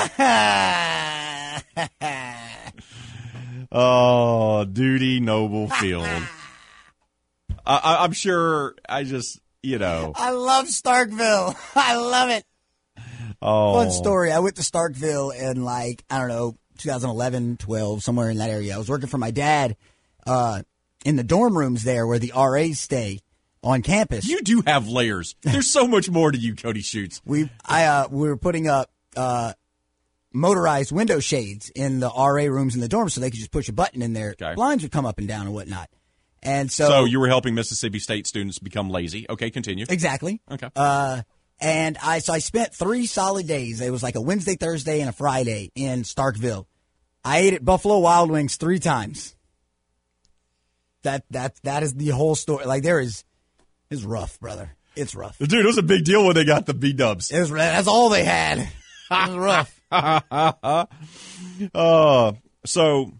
Oh, Duty Noble Field. I, I'm sure I just, you know. I love Starkville. I love it. Oh. Fun story. I went to Starkville in, like, I don't know, twenty eleven, twelve, somewhere in that area. I was working for my dad uh, in the dorm rooms there where the R As stay on campus. You do have layers. There's so much more to you, Cody Schutz. We I uh, we were putting up uh, motorized window shades in the R A rooms in the dorms so they could just push a button in there. Okay. Blinds would come up and down and whatnot. And so, so you were helping Mississippi State students become lazy. Okay, continue. Exactly. Okay. Uh, and I so I spent three solid days. It was like a Wednesday, Thursday, and a Friday in Starkville. I ate at Buffalo Wild Wings three times. That that that is the whole story. Like there is, it's rough, brother. It's rough. Dude, it was a big deal when they got the B-dubs. It was that's all they had. It was rough. uh, so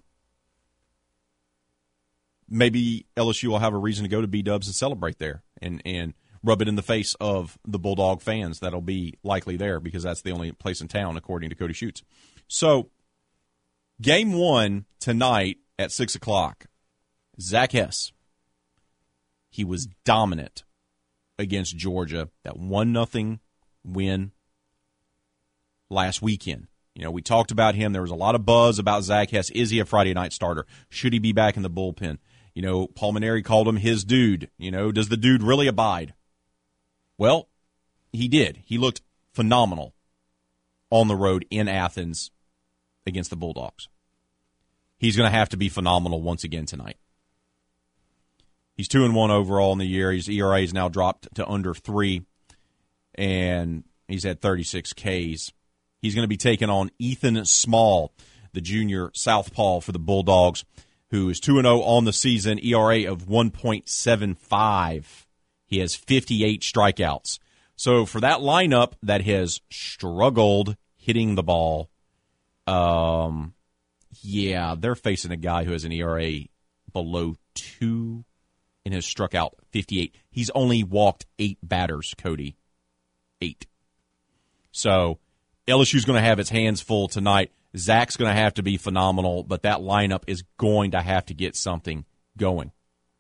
maybe L S U will have a reason to go to B-dubs and celebrate there and and rub it in the face of the Bulldog fans that'll be likely there because that's the only place in town, according to Cody Schutz. So, game one tonight at six o'clock, Zach Hess, he was dominant against Georgia, that one nothing win last weekend. You know, we talked about him. There was a lot of buzz about Zach Hess. Is he a Friday night starter? Should he be back in the bullpen? You know, Paul Mainieri called him his dude. You know, does the dude really abide? Well, he did. He looked phenomenal on the road in Athens against the Bulldogs. He's going to have to be phenomenal once again tonight. He's two and one overall in the year. His E R A is now dropped to under three, and he's had thirty-six Ks. He's going to be taking on Ethan Small, the junior southpaw for the Bulldogs, who is two and oh on the season, E R A of one point seven five. He has fifty-eight strikeouts. So for that lineup that has struggled hitting the ball, um, yeah, they're facing a guy who has an E R A below two and has struck out fifty-eight. He's only walked eight batters, Cody. Eight. So L S U's going to have its hands full tonight. Zach's going to have to be phenomenal, but that lineup is going to have to get something going.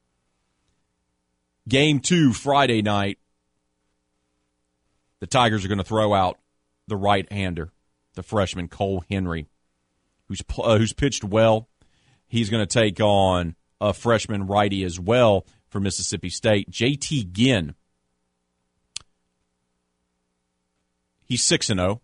Game two, Friday night, the Tigers are going to throw out the right-hander, the freshman Cole Henry, who's uh, who's pitched well. He's going to take on a freshman righty as well for Mississippi State, J T Ginn. He's six and oh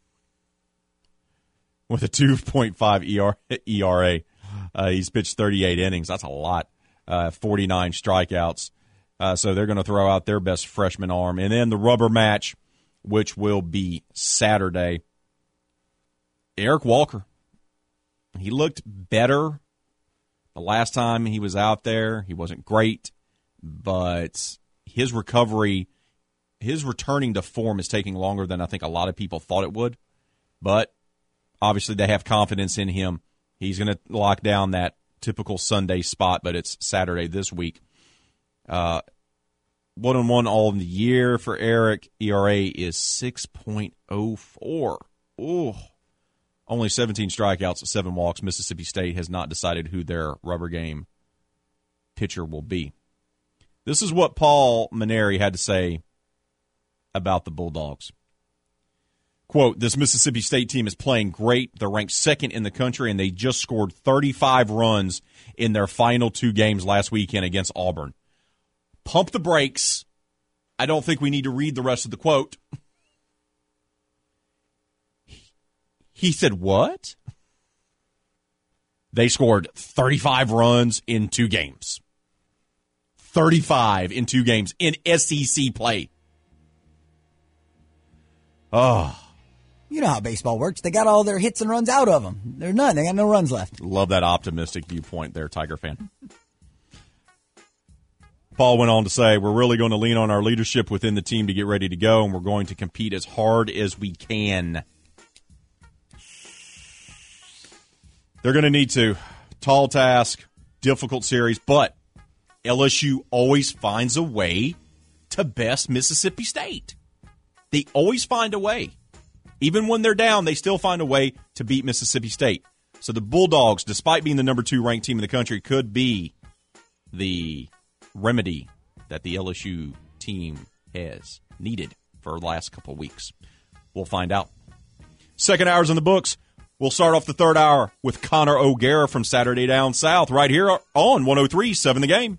with a two point five E R A. Uh, he's pitched thirty-eight innings. That's a lot. Uh, forty-nine strikeouts. Uh, so they're going to throw out their best freshman arm. And then the rubber match, which will be Saturday. Eric Walker. He looked better the last time he was out there. He wasn't great, but his recovery, his returning to form is taking longer than I think a lot of people thought it would. But obviously they have confidence in him. He's going to lock down that typical Sunday spot, but it's Saturday this week. Uh, one and one all in the year for Eric. E R A is six point oh four. Ooh. Only seventeen strikeouts, seven walks. Mississippi State has not decided who their rubber game pitcher will be. This is what Paul Mainieri had to say about the Bulldogs. Quote, this Mississippi State team is playing great. They're ranked second in the country, and they just scored thirty-five runs in their final two games last weekend against Auburn. Pump the brakes. I don't think we need to read the rest of the quote. He said, what? They scored thirty-five runs in two games. thirty-five in two games in S E C play. Oh. You know how baseball works. They got all their hits and runs out of them. There's none. They got no runs left. Love that optimistic viewpoint there, Tiger fan. Paul went on to say, we're really going to lean on our leadership within the team to get ready to go, and we're going to compete as hard as we can. They're going to need to. Tall task, difficult series, but L S U always finds a way to best Mississippi State. They always find a way. Even when they're down, they still find a way to beat Mississippi State. So the Bulldogs, despite being the number two ranked team in the country, could be the remedy that the L S U team has needed for the last couple of weeks. We'll find out. Second hour's in the books. We'll start off the third hour with Connor O'Gara from Saturday Down South right here on one oh three point seven The Game.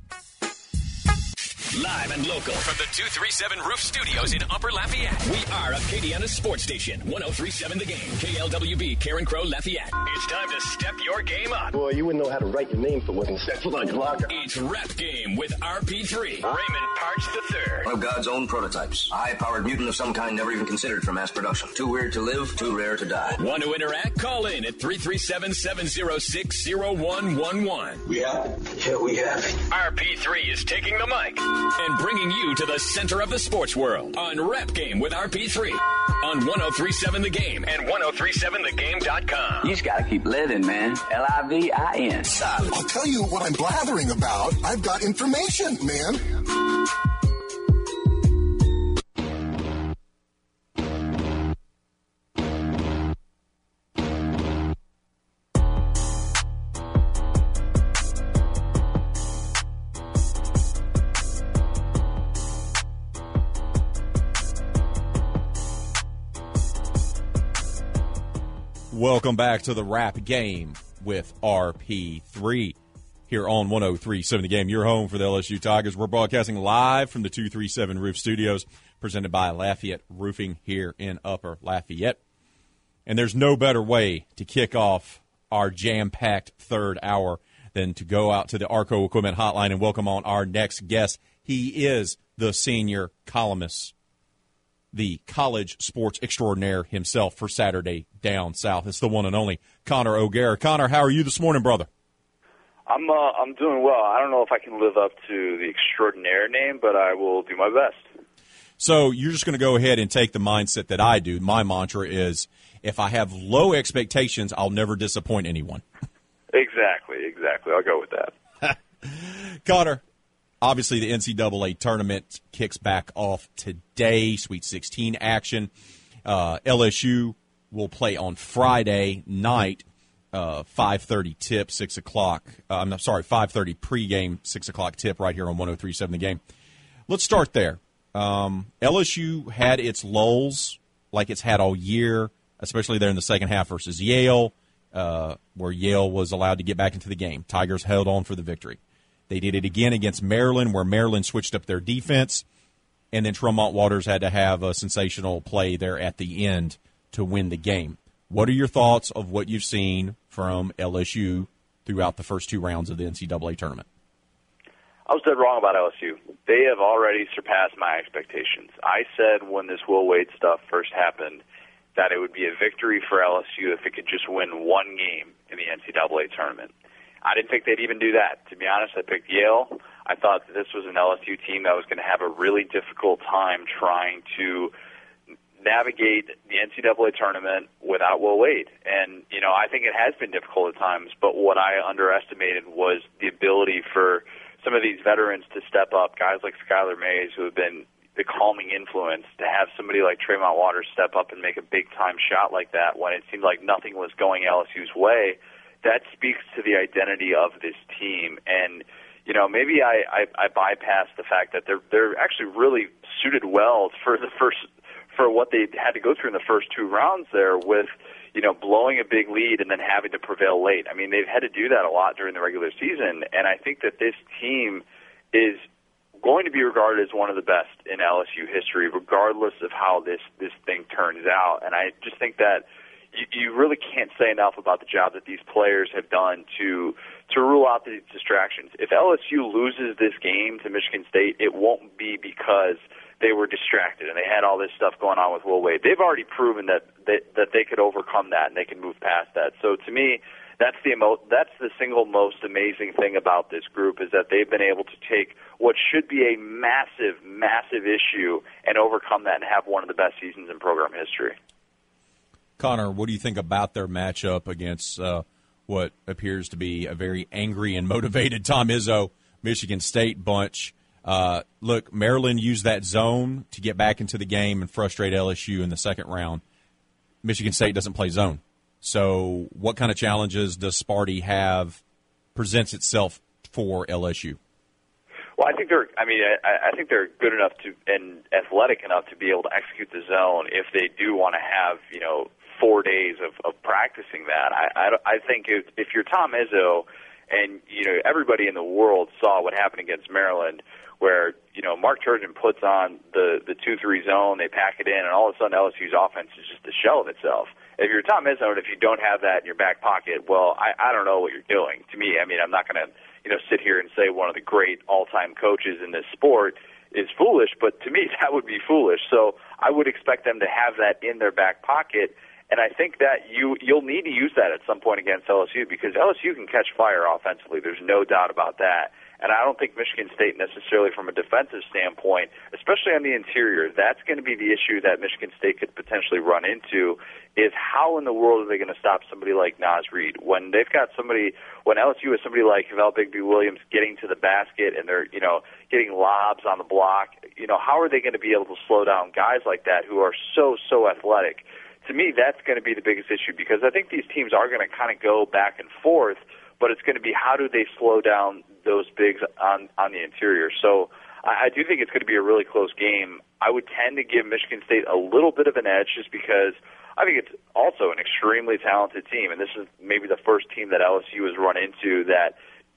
Live and local from the two thirty-seven Roof Studios in Upper Lafayette. We are Acadiana's sports station. one oh three point seven The Game. K L W B, Karen Crow, Lafayette. It's time to step your game up. Boy, you wouldn't know how to write your name for wasn't set like blocker. It's Rep Game with R P three. Raymond Parks the third. One of God's own prototypes. A high-powered mutant of some kind never even considered for mass production. Too weird to live, too rare to die. Want to interact? Call in at three three seven, seven oh six, oh one one one. We have it. Yeah, we have it. R P three is taking the mic and bringing you to the center of the sports world on Rep Game with R P three on one oh three point seven The Game and ten thirty-seven the game dot com. You just gotta keep living, man. L I V I N. I'll tell you what I'm blathering about. I've got information, man. Welcome back to the Rap Game with R P three here on ten thirty-seven The Game. Your home for the L S U Tigers. We're broadcasting live from the two thirty-seven Roof Studios. presented by Lafayette Roofing here in Upper Lafayette. And there's no better way to kick off our jam-packed third hour than to go out to the Arco Equipment Hotline and welcome on our next guest. He is the senior columnist, the college sports extraordinaire himself for Saturday Down South. It's the one and only Connor O'Gara. Connor, how are you this morning, brother? I'm uh, I'm doing well. I don't know if I can live up to the extraordinaire name, but I will do my best. So you're just going to go ahead and take the mindset that I do. My mantra is, if I have low expectations, I'll never disappoint anyone. Exactly, exactly. I'll go with that. Connor, obviously the N C double A tournament kicks back off today, Sweet sixteen action. Uh, L S U will play on Friday night, uh, five thirty tip, six o'clock. Uh, I'm sorry, five thirty pregame, six o'clock tip right here on one oh three point seven The Game. Let's start there. Um, L S U had its lulls like it's had all year, especially there in the second half versus Yale, uh, where Yale was allowed to get back into the game. Tigers held on for the victory. They did it again against Maryland, where Maryland switched up their defense, and then Tremont Waters had to have a sensational play there at the end to win the game. What are your thoughts of what you've seen from L S U throughout the first two rounds of the N C double A tournament? I was dead wrong about L S U. They have already surpassed my expectations. I said when this Will Wade stuff first happened that it would be a victory for L S U if it could just win one game in the N C double A tournament. I didn't think they'd even do that. To be honest, I picked Yale. I thought that this was an L S U team that was going to have a really difficult time trying to navigate the N C double A tournament without Will Wade. And, you know, I think it has been difficult at times, but what I underestimated was the ability for some of these veterans to step up, guys like Skylar Mays, who have been the calming influence, to have somebody like Tremont Waters step up and make a big-time shot like that when it seemed like nothing was going L S U's way. That speaks to the identity of this team. And, you know, maybe I, I, I bypassed the fact that they're they're actually really suited well for the first for what they had to go through in the first two rounds there with, you know, blowing a big lead and then having to prevail late. I mean, they've had to do that a lot during the regular season, and I think that this team is going to be regarded as one of the best in L S U history, regardless of how this, this thing turns out. And I just think that you, you really can't say enough about the job that these players have done to to rule out the distractions. If L S U loses this game to Michigan State, it won't be because they were distracted and they had all this stuff going on with Will Wade. They've already proven that they, that they could overcome that and they can move past that. So to me, that's the emo- that's the single most amazing thing about this group, is that they've been able to take what should be a massive, massive issue and overcome that and have one of the best seasons in program history. Connor, what do you think about their matchup against uh, what appears to be a very angry and motivated Tom Izzo Michigan State bunch? Uh, look, Maryland used that zone to get back into the game and frustrate L S U in the second round. Michigan State doesn't play zone. So what kind of challenges does Sparty have presents itself for L S U? Well, I think they're. I mean, I, I think they're good enough to and athletic enough to be able to execute the zone if they do want to have, you know, four days of, of practicing that. I, I, I think if, if you're Tom Izzo, and you know everybody in the world saw what happened against Maryland, where you know Mark Turgeon puts on the the two three zone, they pack it in, and all of a sudden L S U's offense is just a shell of itself. If you're Tom Izzo and if you don't have that in your back pocket, well, I, I don't know what you're doing. To me, I mean, I'm not going to you know sit here and say one of the great all-time coaches in this sport is foolish, but to me that would be foolish. So I would expect them to have that in their back pocket, and I think that you you'll need to use that at some point against L S U, because L S U can catch fire offensively. There's no doubt about that. And I don't think Michigan State necessarily from a defensive standpoint, especially on the interior, that's going to be the issue that Michigan State could potentially run into, is how in the world are they going to stop somebody like Naz Reid when they've got somebody, when L S U has somebody like Val Bigby-Williams getting to the basket and they're, you know, getting lobs on the block. You know, how are they going to be able to slow down guys like that who are so, so athletic? To me, that's going to be the biggest issue, because I think these teams are going to kind of go back and forth, but it's going to be how do they slow down those bigs on, on the interior. So I, I do think it's going to be a really close game. I would tend to give Michigan State a little bit of an edge just because I think it's also an extremely talented team, and this is maybe the first team that L S U has run into that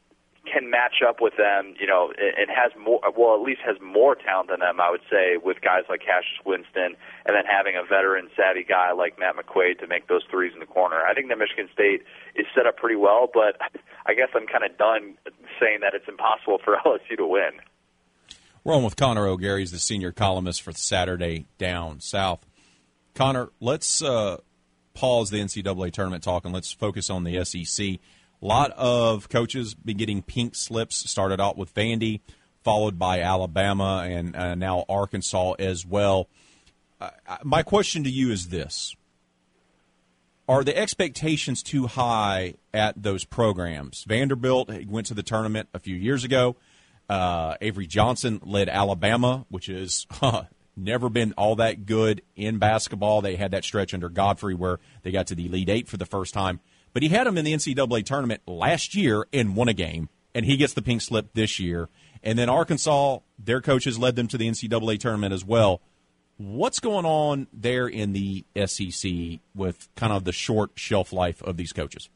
can match up with them, you know, and has more, well, at least has more talent than them, I would say, with guys like Cassius Winston, and then having a veteran savvy guy like Matt McQuaid to make those threes in the corner. I think that Michigan State is set up pretty well, but I guess I'm kind of done saying that it's impossible for L S U to win. We're on with Connor O'Gary. He's the senior columnist for Saturday Down South. Connor, let's uh, pause the N C double A tournament talk and let's focus on the S E C. A lot of coaches been getting pink slips. Started out with Vandy, followed by Alabama, and uh, now Arkansas as well. Uh, my question to you is this. Are the expectations too high at those programs? Vanderbilt went to the tournament a few years ago. Uh, Avery Johnson led Alabama, which is huh, never been all that good in basketball. They had that stretch under Godfrey where they got to the Elite Eight for the first time. But he had them in the N C double A tournament last year and won a game, and he gets the pink slip this year. And then Arkansas, their coaches led them to the N C double A tournament as well. What's going on there in the S E C with kind of the short shelf life of these coaches?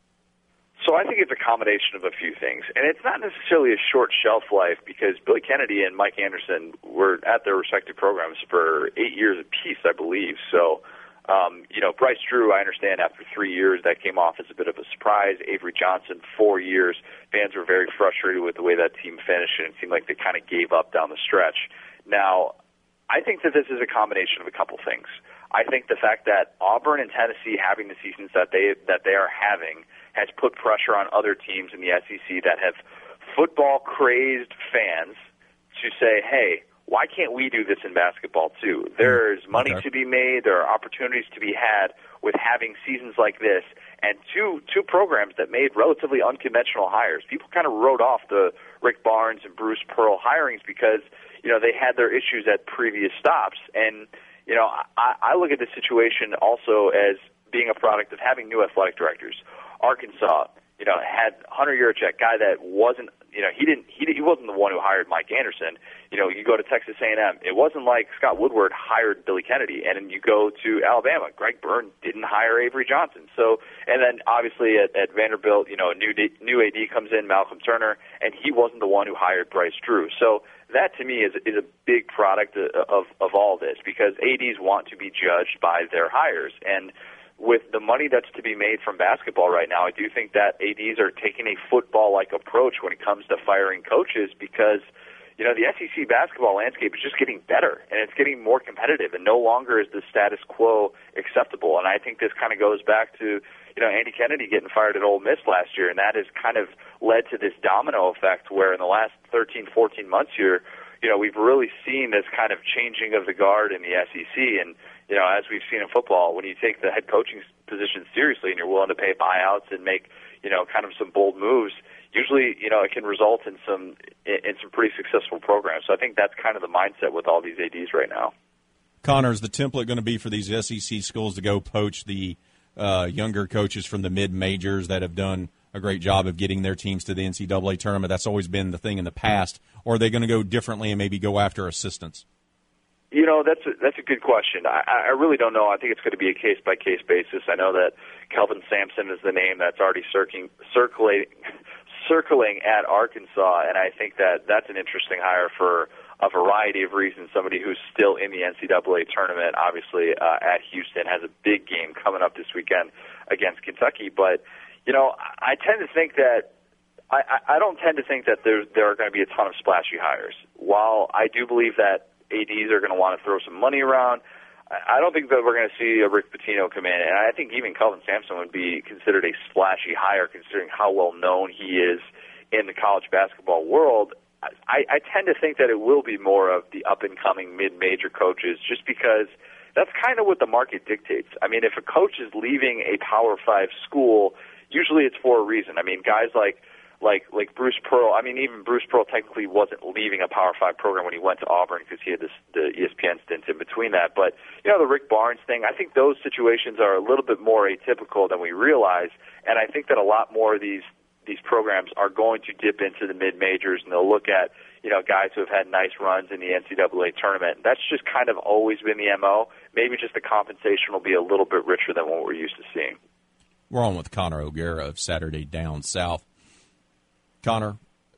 So I think it's a combination of a few things. And it's not necessarily a short shelf life because Billy Kennedy and Mike Anderson were at their respective programs for eight years apiece, I believe. So Um, you know, Bryce Drew, I understand after three years that came off as a bit of a surprise. Avery Johnson, four years. Fans were very frustrated with the way that team finished, and it seemed like they kind of gave up down the stretch. Now, I think that this is a combination of a couple things. I think the fact that Auburn and Tennessee having the seasons that they that they are having has put pressure on other teams in the S E C that have football-crazed fans to say, hey, why can't we do this in basketball too? There's money okay. to be made. There are opportunities to be had with having seasons like this, and two two programs that made relatively unconventional hires. People kind of wrote off the Rick Barnes and Bruce Pearl hirings because you know they had their issues at previous stops. And you know I, I look at this situation also as being a product of having new athletic directors. Arkansas, you know, had Hunter Yurachek, guy that wasn't. You know, he didn't. He, he wasn't the one who hired Mike Anderson. You know, you go to Texas A and M. It wasn't like Scott Woodward hired Billy Kennedy, and then you go to Alabama. Greg Byrne didn't hire Avery Johnson. So, and then obviously at, at Vanderbilt, you know, a new D, new A D comes in, Malcolm Turner, and he wasn't the one who hired Bryce Drew. So that to me is is a big product of of all this because A Ds want to be judged by their hires. And with the money that's to be made from basketball right now, I do think that A Ds are taking a football-like approach when it comes to firing coaches because, you know, the S E C basketball landscape is just getting better, and it's getting more competitive, and no longer is the status quo acceptable. And I think this kind of goes back to, you know, Andy Kennedy getting fired at Ole Miss last year, and that has kind of led to this domino effect where in the last thirteen, fourteen months here, you know, we've really seen this kind of changing of the guard in the S E C. And, you know, as we've seen in football, when you take the head coaching position seriously and you're willing to pay buyouts and make, you know, kind of some bold moves, usually, you know, it can result in some in some pretty successful programs. So I think that's kind of the mindset with all these A Ds right now. Connor, is the template going to be for these S E C schools to go poach the uh, younger coaches from the mid-majors that have done a great job of getting their teams to the N C double A tournament? That's always been the thing in the past. Or are they going to go differently and maybe go after assistants? You know, that's a, that's a good question. I, I really don't know. I think it's going to be a case-by-case basis. I know that Kelvin Sampson is the name that's already circling, circulating, circling at Arkansas, and I think that that's an interesting hire for a variety of reasons. Somebody who's still in the N C double A tournament, obviously uh, at Houston, has a big game coming up this weekend against Kentucky. But, you know, I tend to think that I, I don't tend to think that there there are going to be a ton of splashy hires. While I do believe that A Ds are going to want to throw some money around, I don't think that we're going to see a Rick Pitino come in. And I think even Kelvin Sampson would be considered a splashy hire considering how well known he is in the college basketball world. I, I tend to think that it will be more of the up-and-coming mid-major coaches just because that's kind of what the market dictates. I mean, if a coach is leaving a Power Five school, usually it's for a reason. I mean, guys like Like like Bruce Pearl, I mean, even Bruce Pearl technically wasn't leaving a Power Five program when he went to Auburn because he had this, the E S P N stint in between that. But, you know, the Rick Barnes thing, I think those situations are a little bit more atypical than we realize. And I think that a lot more of these, these programs are going to dip into the mid-majors, and they'll look at, you know, guys who have had nice runs in the N C double A tournament. That's just kind of always been the M O. Maybe just the compensation will be a little bit richer than what we're used to seeing. We're on with Connor O'Gara of Saturday Down South. Connor,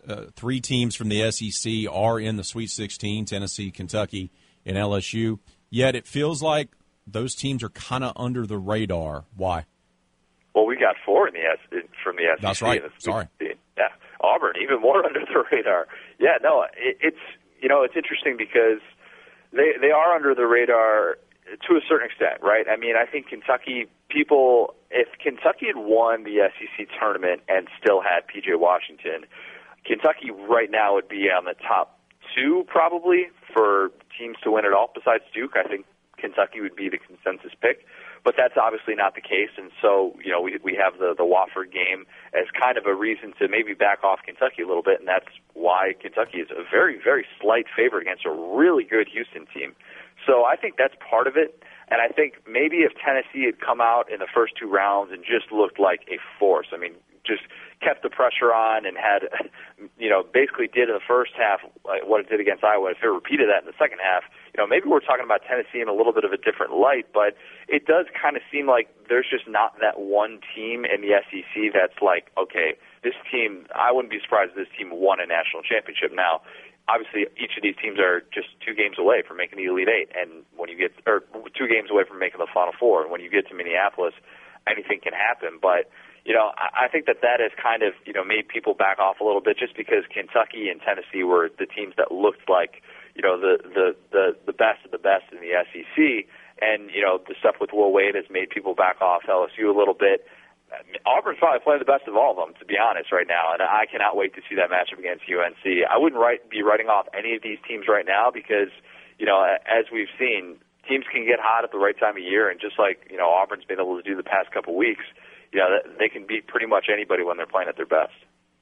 uh, three teams from the S E C are in the Sweet sixteen, Tennessee, Kentucky, and L S U. Yet it feels like those teams are kind of under the radar. Why? Well, we got four in the S from the S E C. That's right. In the Sorry. Yeah, Auburn, even more under the radar. Yeah, no, it, it's you know it's interesting because they they are under the radar to a certain extent, right? I mean, I think Kentucky people, if Kentucky had won the S E C tournament and still had P J Washington, Kentucky right now would be on the top two probably for teams to win it all. Besides Duke, I think Kentucky would be the consensus pick. But that's obviously not the case, and so you know we we have the the Wofford game as kind of a reason to maybe back off Kentucky a little bit, and that's why Kentucky is a very very slight favorite against a really good Houston team. So I think that's part of it, and I think maybe if Tennessee had come out in the first two rounds and just looked like a force, I mean, just kept the pressure on and had, you know, basically did in the first half like what it did against Iowa. If it repeated that in the second half, you know, maybe we're talking about Tennessee in a little bit of a different light, but it does kind of seem like there's just not that one team in the S E C that's like, okay, this team, I wouldn't be surprised if this team won a national championship. Now, obviously, each of these teams are just two games away from making the Elite Eight, and when you get, or two games away from making the Final Four, and when you get to Minneapolis, anything can happen, but you know, I think that that has kind of, you know, made people back off a little bit just because Kentucky and Tennessee were the teams that looked like, you know, the, the, the, the best of the best in the S E C. And, you know, the stuff with Will Wade has made people back off L S U a little bit. Auburn's probably playing the best of all of them, to be honest, right now. And I cannot wait to see that matchup against U N C. I wouldn't write, be writing off any of these teams right now because, you know, as we've seen, teams can get hot at the right time of year. And just like, you know, Auburn's been able to do the past couple weeks, you know, they can beat pretty much anybody when they're playing at their best.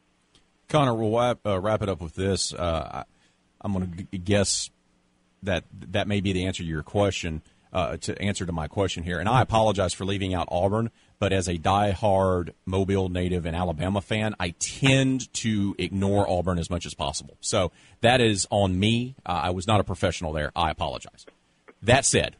Connor, we'll wrap, uh, wrap it up with this. Uh, I, I'm going to g- guess that that may be the answer to your question, uh, to answer to my question here. And I apologize for leaving out Auburn, but as a diehard Mobile native and Alabama fan, I tend to ignore Auburn as much as possible. So that is on me. Uh, I was not a professional there. I apologize. That said,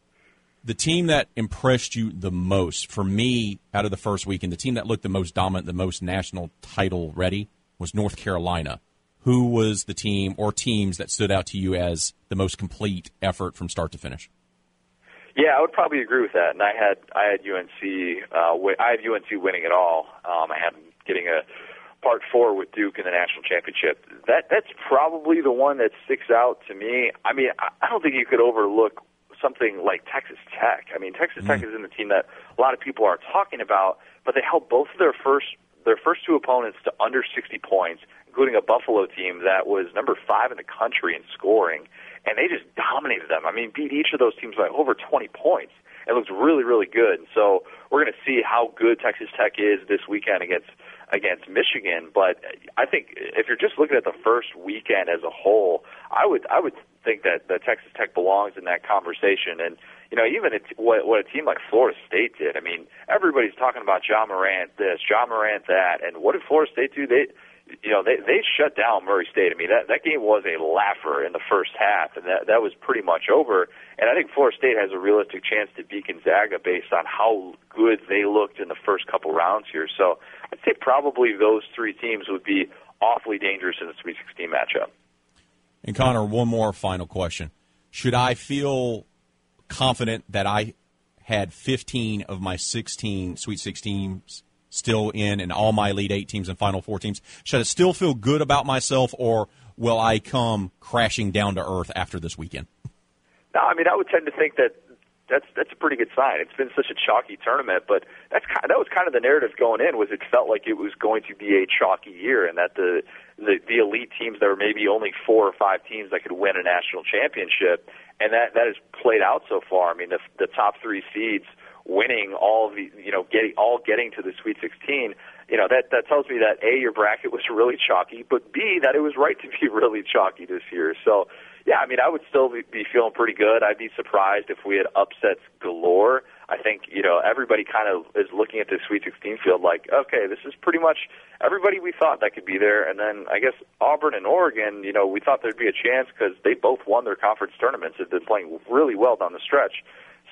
the team that impressed you the most, for me, out of the first weekend, the team that looked the most dominant, the most national title ready, was North Carolina. Who was the team or teams that stood out to you as the most complete effort from start to finish? Yeah, I would probably agree with that. And I had I had U N C uh, I had U N C winning it all. Um, I had them getting a part four with Duke in the national championship. That that's probably the one that sticks out to me. I mean, I, I don't think you could overlook something like Texas Tech. I mean, Texas Tech is in the team that a lot of people are talking about, but they held both of their first their first two opponents to under sixty points, including a Buffalo team that was number five in the country in scoring, and they just dominated them. I mean, beat each of those teams by over twenty points. It looks really, really good. And so we're going to see how good Texas Tech is this weekend against against Michigan. But I think if you're just looking at the first weekend as a whole, I would I would think that, that Texas Tech belongs in that conversation. And, you know, even a, what, what a team like Florida State did. I mean, everybody's talking about Ja Morant this, Ja Morant that. And what did Florida State do? They, you know, they, they shut down Murray State. I mean, that, that game was a laugher in the first half, and that, that was pretty much over. And I think Florida State has a realistic chance to beat Gonzaga based on how good they looked in the first couple rounds here. So I'd say probably those three teams would be awfully dangerous in the Sweet sixteen matchup. And Connor, one more final question. Should I feel confident that I had fifteen of my sixteen Sweet sixteens still in and all my Elite Eight teams and Final Four teams? Should I still feel good about myself, or will I come crashing down to earth after this weekend? No, I mean, I would tend to think that that's that's a pretty good sign. It's been such a chalky tournament, but that's kind of, that was kind of the narrative going in, was it felt like it was going to be a chalky year, and that the the, the elite teams, there were maybe only four or five teams that could win a national championship, and that that has played out so far. I mean, the the top three seeds winning all the, you know, getting all getting to the Sweet sixteen, you know, that that tells me that A, your bracket was really chalky, but B, that it was right to be really chalky this year. So, yeah, I mean, I would still be, be feeling pretty good. I'd be surprised if we had upsets galore. I think, you know, everybody kind of is looking at the Sweet sixteen field like, okay, this is pretty much everybody we thought that could be there. And then I guess Auburn and Oregon, you know, we thought there'd be a chance because they both won their conference tournaments. They've been playing really well down the stretch.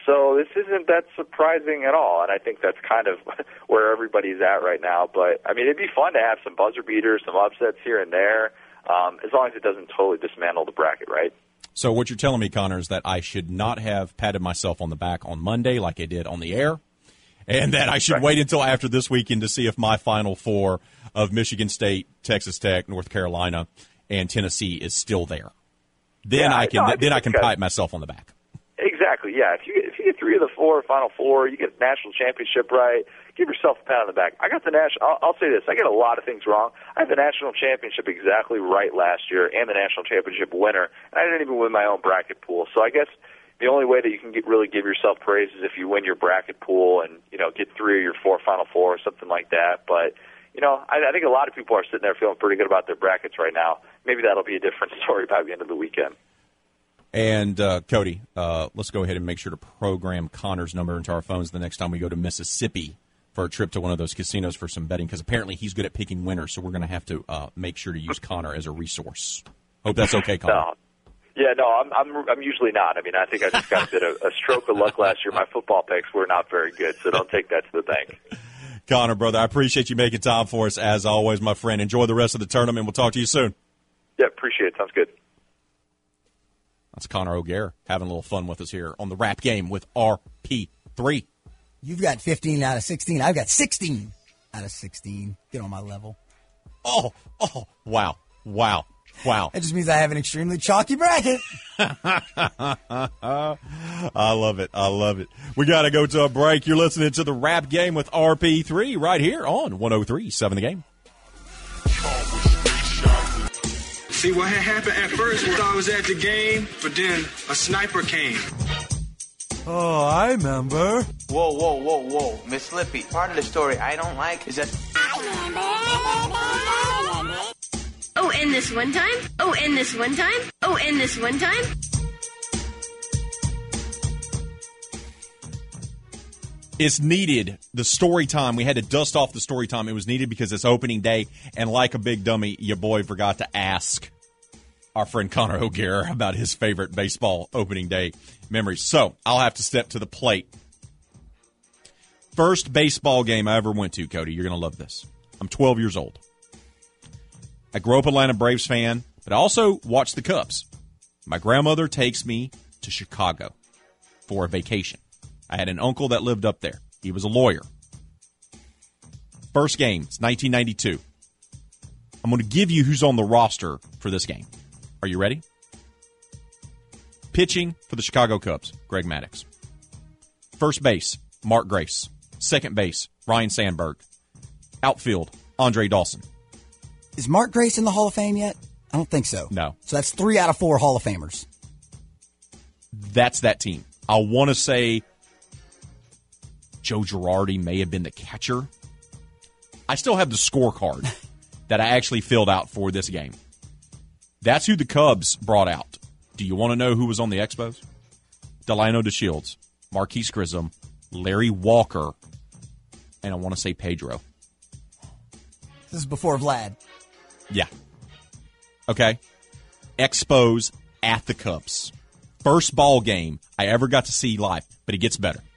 So this isn't that surprising at all, and I think that's kind of where everybody's at right now. But, I mean, it'd be fun to have some buzzer beaters, some upsets here and there, um, as long as it doesn't totally dismantle the bracket, right? So what you're telling me, Connor, is that I should not have patted myself on the back on Monday like I did on the air, and that I should right. wait until after this weekend to see if my Final Four of Michigan State, Texas Tech, North Carolina, and Tennessee is still there. Then yeah, I can no, I then I can got, pat myself on the back. Exactly, yeah. If you if you get three of the four Final Four, you get the national championship right, give yourself a pat on the back. I got the national. I'll, I'll say this: I get a lot of things wrong. I had the national championship exactly right last year, and the national championship winner, and I didn't even win my own bracket pool. So I guess the only way that you can get, really give yourself praise is if you win your bracket pool and you know get three of your four Final Four or something like that. But you know, I, I think a lot of people are sitting there feeling pretty good about their brackets right now. Maybe that'll be a different story by the end of the weekend. And, uh, Cody, uh, let's go ahead and make sure to program Connor's number into our phones the next time we go to Mississippi for a trip to one of those casinos for some betting, because apparently he's good at picking winners, so we're going to have to uh, make sure to use Connor as a resource. Hope that's okay, Connor. No. Yeah, no, I'm, I'm I'm usually not. I mean, I think I just got a bit of a stroke of luck last year. My football picks were not very good, so don't take that to the bank. Connor, brother, I appreciate you making time for us, as always, my friend. Enjoy the rest of the tournament. We'll talk to you soon. Yeah, appreciate it. Sounds good. That's Connor O'Gara having a little fun with us here on the Rap Game with R P three. You've got fifteen out of sixteen. I've got sixteen out of sixteen. Get on my level. Oh, oh, wow, wow, wow. That just means I have an extremely chalky bracket. I love it. I love it. We got to go to a break. You're listening to the Rap Game with R P three right here on one oh three point seven The Game. See, what had happened at first was I was at the game, but then a sniper came. Oh, I remember. Whoa, whoa, whoa, whoa. Miss Slippy, part of the story I don't like is that... Oh, and this one time? Oh, and this one time? Oh, and this one time? It's needed, the story time. We had to dust off the story time. It was needed because it's opening day, and like a big dummy, your boy forgot to ask our friend Connor O'Gara about his favorite baseball opening day memories. So I'll have to step to the plate. First baseball game I ever went to, Cody. You're going to love this. I'm twelve years old. I grew up Atlanta Braves fan, but I also watched the Cubs. My grandmother takes me to Chicago for a vacation. I had an uncle that lived up there. He was a lawyer. First game, it's nineteen ninety-two. I'm going to give you who's on the roster for this game. Are you ready? Pitching for the Chicago Cubs, Greg Maddux. First base, Mark Grace. Second base, Ryan Sandberg. Outfield, Andre Dawson. Is Mark Grace in the Hall of Fame yet? I don't think so. No. So that's three out of four Hall of Famers. That's that team. I want to say Joe Girardi may have been the catcher. I still have the scorecard that I actually filled out for this game. That's who the Cubs brought out. Do you want to know who was on the Expos? Delano DeShields, Marquise Grissom, Larry Walker, and I want to say Pedro. This is before Vlad. Yeah. Okay. Expos at the Cubs. First ball game I ever got to see live, but it gets better.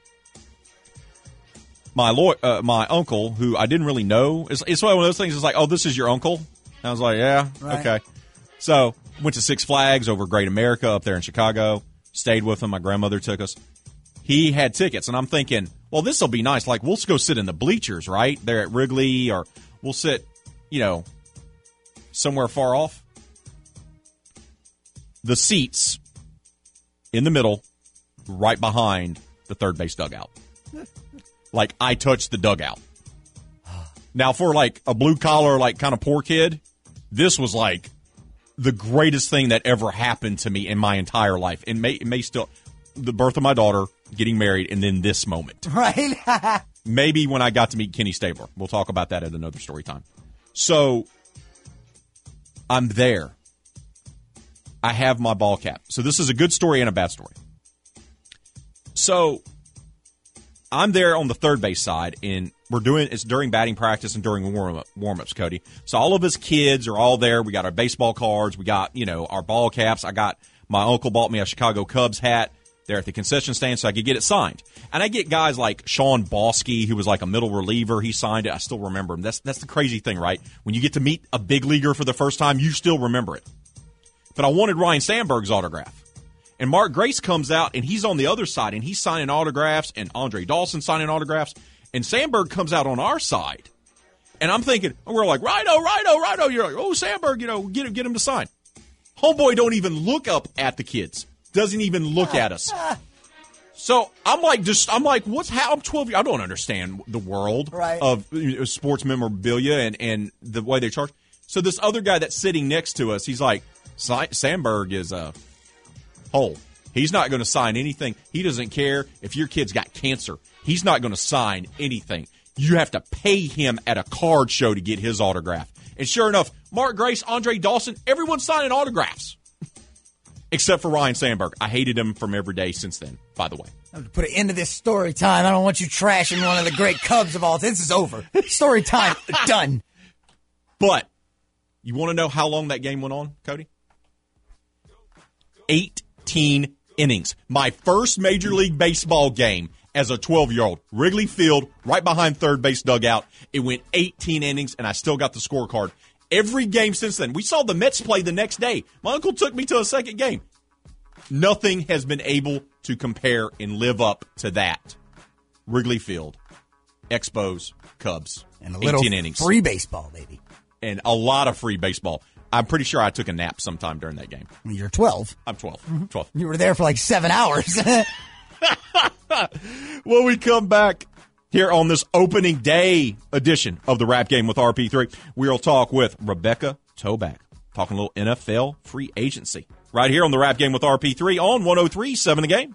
My law- uh, my uncle, who I didn't really know, it's, it's one of those things. It's like, oh, this is your uncle? And I was like, yeah, right. Okay. So went to Six Flags over Great America up there in Chicago. Stayed with him. My grandmother took us. He had tickets, and I'm thinking, well, this will be nice. Like, we'll go sit in the bleachers, right, there at Wrigley, or we'll sit, you know, somewhere far off. The seats in the middle, right behind the third base dugout. Like, I touched the dugout. Now, for, like, a blue-collar, like, kind of poor kid, this was, like, the greatest thing that ever happened to me in my entire life. And may, it may still, the birth of my daughter, getting married, and then this moment. Right. Maybe when I got to meet Kenny Stabler. We'll talk about that at another story time. So, I'm there. I have my ball cap. So this is a good story and a bad story. So I'm there on the third base side, and we're doing it's during batting practice and during warm up warm ups, Cody. So all of us kids are all there. We got our baseball cards. We got, you know, our ball caps. I got my uncle bought me a Chicago Cubs hat there at the concession stand so I could get it signed. And I get guys like Sean Bosky, who was like a middle reliever. He signed it. I still remember him. That's that's the crazy thing, right? When you get to meet a big leaguer for the first time, you still remember it. But I wanted Ryan Sandberg's autograph. And Mark Grace comes out, and he's on the other side, and he's signing autographs, and Andre Dawson signing autographs. And Sandberg comes out on our side. And I'm thinking, we're like, righto, righto, righto. You're like, oh, Sandberg, you know, get him, get him to sign. Homeboy don't even look up at the kids. Doesn't even look at us. So I'm like, just I'm like, what's how I'm twelve years. I don't understand the world right. of you know, sports memorabilia and, and the way they charge. So this other guy that's sitting next to us, he's like, Sandberg is a hole. He's not going to sign anything. He doesn't care if your kid's got cancer. He's not going to sign anything. You have to pay him at a card show to get his autograph. And sure enough, Mark Grace, Andre Dawson, everyone's signing autographs. Except for Ryan Sandberg. I hated him from every day since then, by the way. I have to put an end to this story time. I don't want you trashing one of the great Cubs of all time. This is over. Story time. Done. But you want to know how long that game went on, Cody? eighteen innings. My first Major League Baseball game as a twelve-year-old. Wrigley Field, right behind third base dugout. It went eighteen innings, and I still got the scorecard. Every game since then. We saw the Mets play the next day. My uncle took me to a second game. Nothing has been able to compare and live up to that. Wrigley Field, Expos, Cubs, and a little eighteen innings. Free baseball, baby. And a lot of free baseball. I'm pretty sure I took a nap sometime during that game. You're twelve. I'm twelve. Mm-hmm. twelve. You were there for like seven hours. When we come back here on this opening day edition of the Rap Game with R P three, we'll talk with Rebecca Toback, talking a little N F L free agency. Right here on the Rap Game with R P three on one oh three point seven The Game.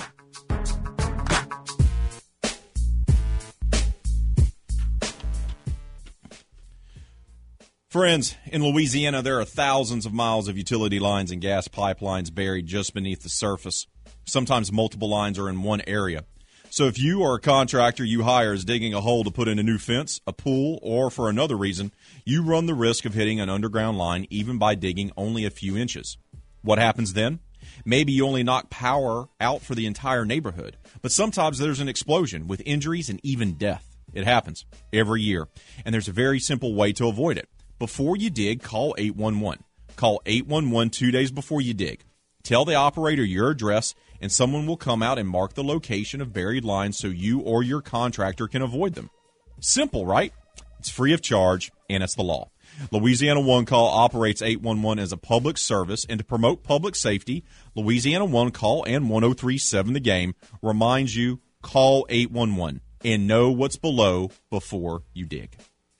Friends, in Louisiana, there are thousands of miles of utility lines and gas pipelines buried just beneath the surface. Sometimes multiple lines are in one area. So if you or a contractor you hire is digging a hole to put in a new fence, a pool, or for another reason, you run the risk of hitting an underground line even by digging only a few inches. What happens then? Maybe you only knock power out for the entire neighborhood, but sometimes there's an explosion with injuries and even death. It happens every year, and there's a very simple way to avoid it. Before you dig, call eight one one. Call eight one one two days before you dig. Tell the operator your address, and someone will come out and mark the location of buried lines so you or your contractor can avoid them. Simple, right? It's free of charge, and it's the law. Louisiana One Call operates eight one one as a public service, and to promote public safety, Louisiana One Call and one oh three point seven The Game reminds you, call eight one one and know what's below before you dig.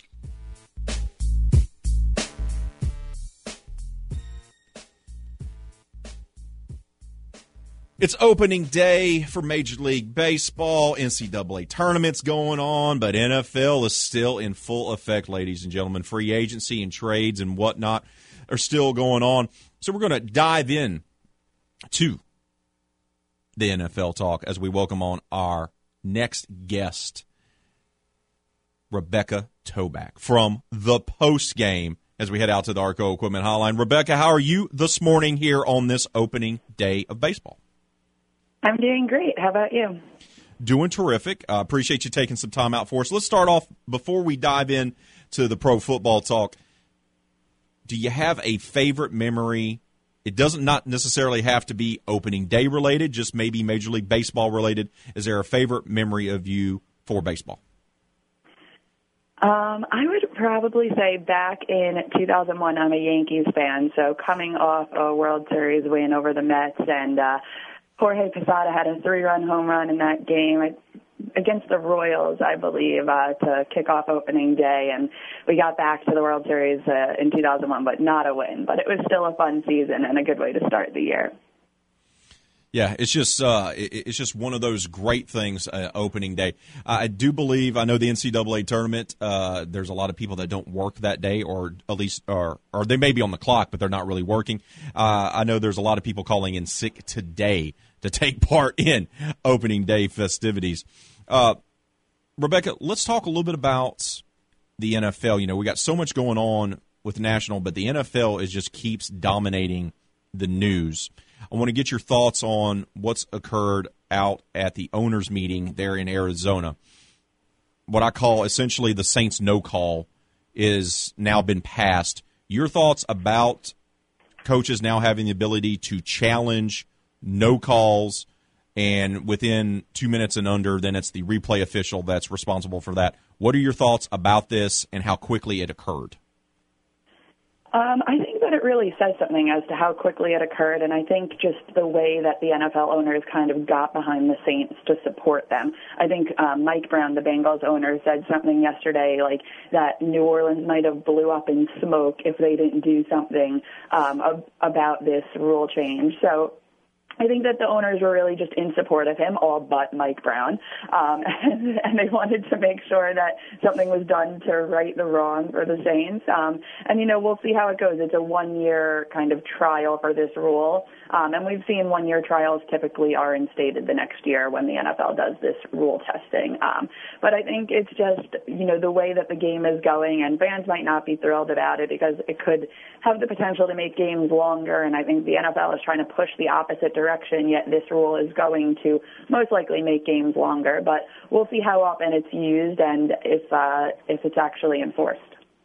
It's opening day for Major League Baseball, N C double A tournaments going on, but N F L is still in full effect, ladies and gentlemen. Free agency and trades and whatnot are still going on. So we're going to dive in to the N F L talk as we welcome on our next guest, Rebecca Toback from the Post Game, as we head out to the Arco Equipment Hotline. Rebecca, how are you this morning here on this opening day of baseball? I'm doing great. How about you? Doing terrific. I uh, appreciate you taking some time out for us. Let's start off, before we dive in to the pro football talk, do you have a favorite memory? It doesn't not necessarily have to be opening day related, just maybe Major League Baseball related. Is there a favorite memory of you for baseball? Um, I would probably say back in two thousand one, I'm a Yankees fan, so coming off a World Series win over the Mets, and uh, Jorge Posada had a three-run home run in that game against the Royals, I believe, uh, to kick off opening day. And we got back to the World Series uh, in two thousand one, but not a win. But it was still a fun season and a good way to start the year. Yeah, it's just uh, it's just one of those great things, uh, opening day. I do believe, I know the N C double A tournament, uh, there's a lot of people that don't work that day, or at least, or, or they may be on the clock, but they're not really working. Uh, I know there's a lot of people calling in sick today to take part in opening day festivities. Uh, Rebecca, let's talk a little bit about the N F L. You know, we got so much going on with national, but the N F L is just keeps dominating the news. I want to get your thoughts on what's occurred out at the owners' meeting there in Arizona. What I call essentially the Saints no call is now been passed. Your thoughts about coaches now having the ability to challenge no calls, and within two minutes and under, then it's the replay official that's responsible for that. What are your thoughts about this and how quickly it occurred? Um, I think that it really says something as to how quickly it occurred, and I think just the way that the N F L owners kind of got behind the Saints to support them. I think um, Mike Brown, the Bengals owner, said something yesterday like that New Orleans might have blew up in smoke if they didn't do something um, ab- about this rule change. So I think that the owners were really just in support of him, all but Mike Brown, um, and, and they wanted to make sure that something was done to right the wrong for the Saints. Um, and, you know, we'll see how it goes. It's a one-year kind of trial for this rule, um, and we've seen one-year trials typically are instated the next year when the N F L does this rule testing. Um, but I think it's just, you know, the way that the game is going, and fans might not be thrilled about it because it could have the potential to make games longer, and I think the N F L is trying to push the opposite direction. Yet this rule is going to most likely make games longer, but we'll see how often it's used and if uh, if it's actually enforced.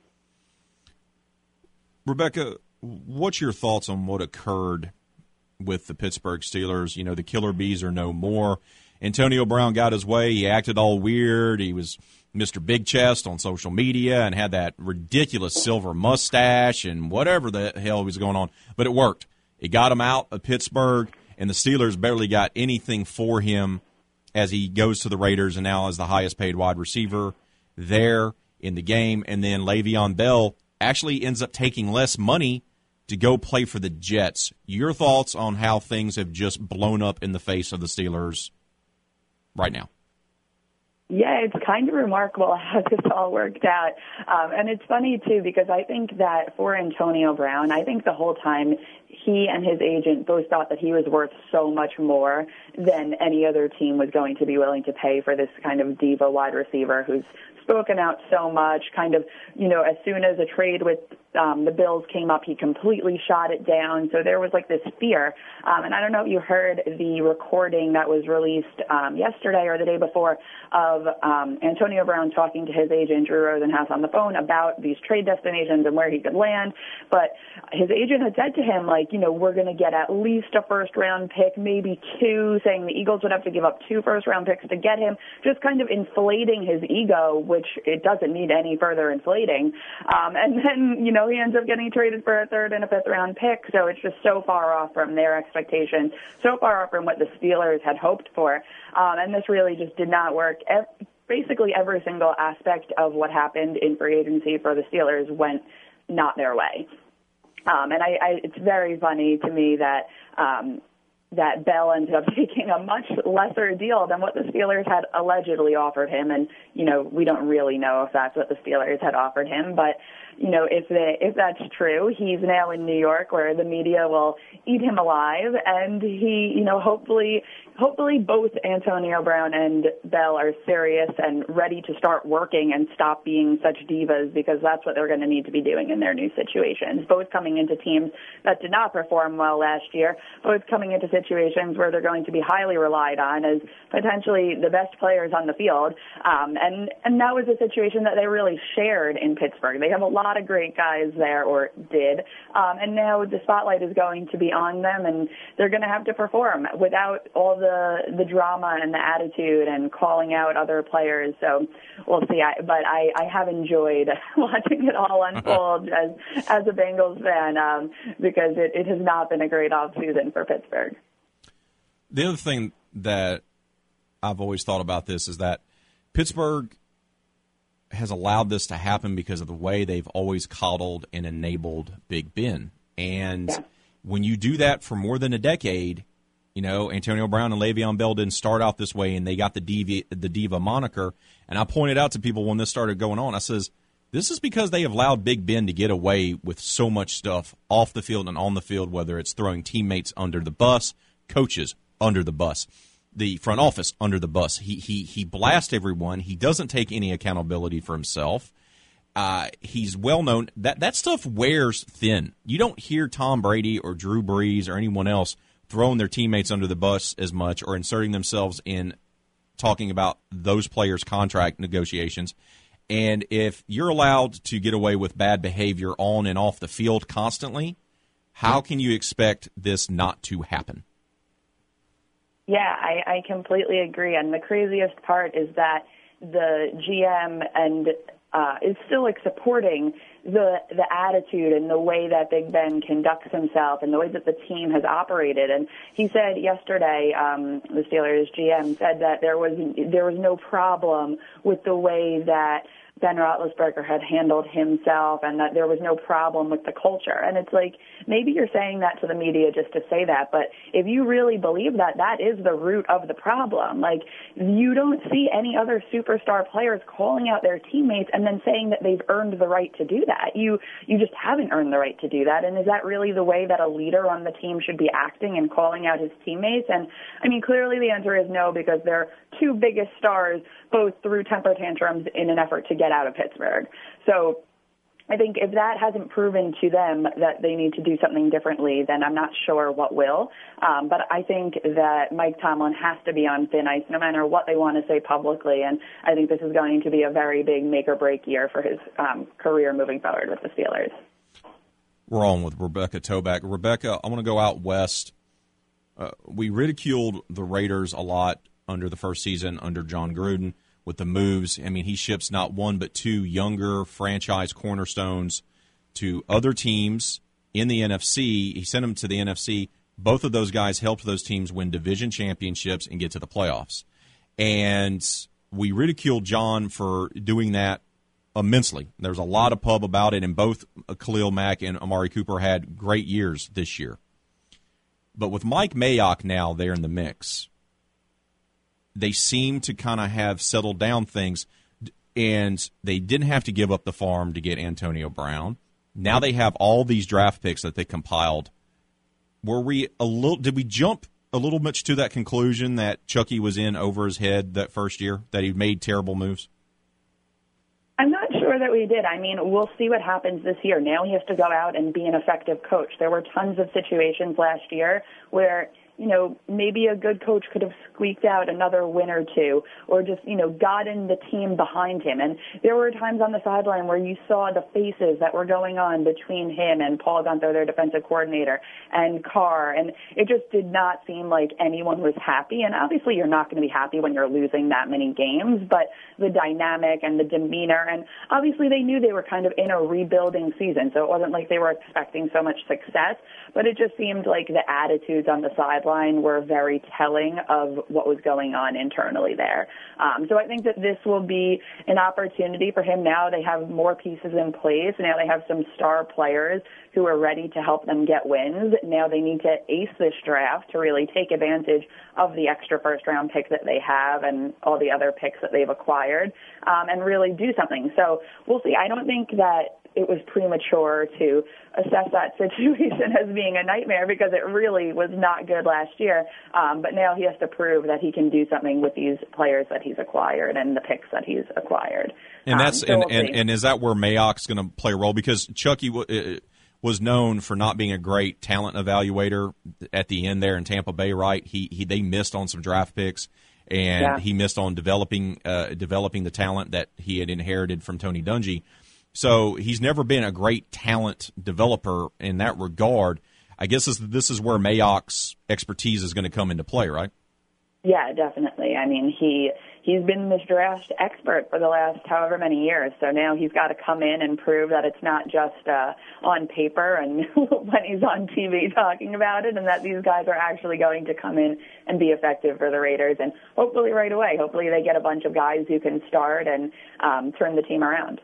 Rebecca, what's your thoughts on what occurred with the Pittsburgh Steelers? You know, the Killer Bees are no more. Antonio Brown got his way. He acted all weird. He was Mister Big Chest on social media and had that ridiculous silver mustache and whatever the hell was going on. But it worked. It got him out of Pittsburgh. And the Steelers barely got anything for him as he goes to the Raiders and now is the highest-paid wide receiver there in the game. And then Le'Veon Bell actually ends up taking less money to go play for the Jets. Your thoughts on how things have just blown up in the face of the Steelers right now? Yeah, it's kind of remarkable how this all worked out. Um, and it's funny, too, because I think that for Antonio Brown, I think the whole time he and his agent both thought that he was worth so much more than any other team was going to be willing to pay for this kind of diva wide receiver who's spoken out so much, kind of, you know, as soon as a trade with um, the Bills came up, he completely shot it down. So there was like this fear. Um, and I don't know if you heard the recording that was released um, yesterday or the day before of um, Antonio Brown talking to his agent, Drew Rosenhaus, on the phone about these trade destinations and where he could land. But his agent had said to him, like, you know, we're going to get at least a first-round pick, maybe two, saying the Eagles would have to give up two first-round picks to get him, just kind of inflating his ego, which it doesn't need any further inflating. Um, and then, you know, he ends up getting traded for a third and a fifth-round pick, so it's just so far off from their expectations, so far off from what the Steelers had hoped for. Um, and this really just did not work. Basically, every single aspect of what happened in free agency for the Steelers went not their way. Um, and I, I, it's very funny to me that um, that Bell ended up taking a much lesser deal than what the Steelers had allegedly offered him. And, you know, we don't really know if that's what the Steelers had offered him. But, you know, if they, if that's true, he's now in New York where the media will eat him alive. And he, you know, hopefully, hopefully both Antonio Brown and Bell are serious and ready to start working and stop being such divas, because that's what they're going to need to be doing in their new situations. Both coming into teams that did not perform well last year, both coming into situations where they're going to be highly relied on as potentially the best players on the field. Um, and, and that was a situation that they really shared in Pittsburgh. They have a lot of great guys there, or did. Um, and now the spotlight is going to be on them, and they're going to have to perform without all the, the drama and the attitude and calling out other players. So we'll see. I, but I, I have enjoyed watching it all unfold as, as a Bengals fan, um, because it, it has not been a great offseason for Pittsburgh. The other thing that I've always thought about this is that Pittsburgh has allowed this to happen because of the way they've always coddled and enabled Big Ben. And yeah. when you do that for more than a decade, you know, Antonio Brown and Le'Veon Bell didn't start out this way, and they got the diva, the diva moniker. And I pointed out to people when this started going on, I says, this is because they have allowed Big Ben to get away with so much stuff off the field and on the field, whether it's throwing teammates under the bus, coaches under the bus, the front office under the bus. He he he blasts everyone. He doesn't take any accountability for himself. Uh, he's well known. That, that stuff wears thin. You don't hear Tom Brady or Drew Brees or anyone else throwing their teammates under the bus as much or inserting themselves in talking about those players' contract negotiations. And if you're allowed to get away with bad behavior on and off the field constantly, how can you expect this not to happen? Yeah, I, I completely agree. And the craziest part is that the G M and uh, is still like supporting the the attitude and the way that Big Ben conducts himself and the way that the team has operated. And he said yesterday, um, the Steelers G M said that there was there was no problem with the way that Ben Roethlisberger had handled himself and that there was no problem with the culture. And it's like, maybe you're saying that to the media just to say that, but if you really believe that, that is the root of the problem. Like, you don't see any other superstar players calling out their teammates and then saying that they've earned the right to do that. You you just haven't earned the right to do that. And is that really the way that a leader on the team should be acting and calling out his teammates? And, I mean, clearly the answer is no, because their two biggest stars both threw temper tantrums in an effort to get out of Pittsburgh. So I think if that hasn't proven to them that they need to do something differently, then I'm not sure what will. Um, but I think that Mike Tomlin has to be on thin ice no matter what they want to say publicly. And I think this is going to be a very big make or break year for his um, career moving forward with the Steelers. We're on with Rebecca Toback. Rebecca, I want to go out west. Uh, we ridiculed the Raiders a lot under the first season under John Gruden with the moves. I mean, he ships not one but two younger franchise cornerstones to other teams in the N F C. He sent them to the N F C. Both of those guys helped those teams win division championships and get to the playoffs. And we ridiculed John for doing that immensely. There's a lot of pub about it, and both Khalil Mack and Amari Cooper had great years this year. But with Mike Mayock now there in the mix, they seem to kind of have settled down things, and they didn't have to give up the farm to get Antonio Brown. Now they have all these draft picks that they compiled. Were we a little? Did we jump a little much to that conclusion that Chucky was in over his head that first year, that he made terrible moves? I'm not sure that we did. I mean, we'll see what happens this year. Now he has to go out and be an effective coach. There were tons of situations last year where, you know, maybe a good coach could have squeaked out another win or two or just, you know, gotten the team behind him. And there were times on the sideline where you saw the faces that were going on between him and Paul Guenther, their defensive coordinator, and Carr. And it just did not seem like anyone was happy. And obviously you're not going to be happy when you're losing that many games, but the dynamic and the demeanor, and obviously they knew they were kind of in a rebuilding season, so it wasn't like they were expecting so much success, but it just seemed like the attitudes on the sideline were very telling of what was going on internally there. Um, so I think that this will be an opportunity for him now. They have more pieces in place. Now they have some star players who are ready to help them get wins. Now they need to ace this draft to really take advantage of the extra first-round pick that they have and all the other picks that they've acquired, um, and really do something. So we'll see. I don't think that it was premature to assess that situation as being a nightmare because it really was not good last year. Um, but now he has to prove that he can do something with these players that he's acquired and the picks that he's acquired. And that's um, so and, we'll and, and is that where Mayock's going to play a role? Because Chucky w- was known for not being a great talent evaluator at the end there in Tampa Bay, right? He, he they missed on some draft picks, and Yeah. he missed on developing uh, developing the talent that he had inherited from Tony Dungy. So he's never been a great talent developer in that regard. I guess this, this is where Mayock's expertise is going to come into play, right? Yeah, definitely. I mean, he he's been this draft expert for the last however many years. So now he's got to come in and prove that it's not just uh, on paper and when he's on T V talking about it, and that these guys are actually going to come in and be effective for the Raiders. And hopefully right away, hopefully they get a bunch of guys who can start and um, turn the team around.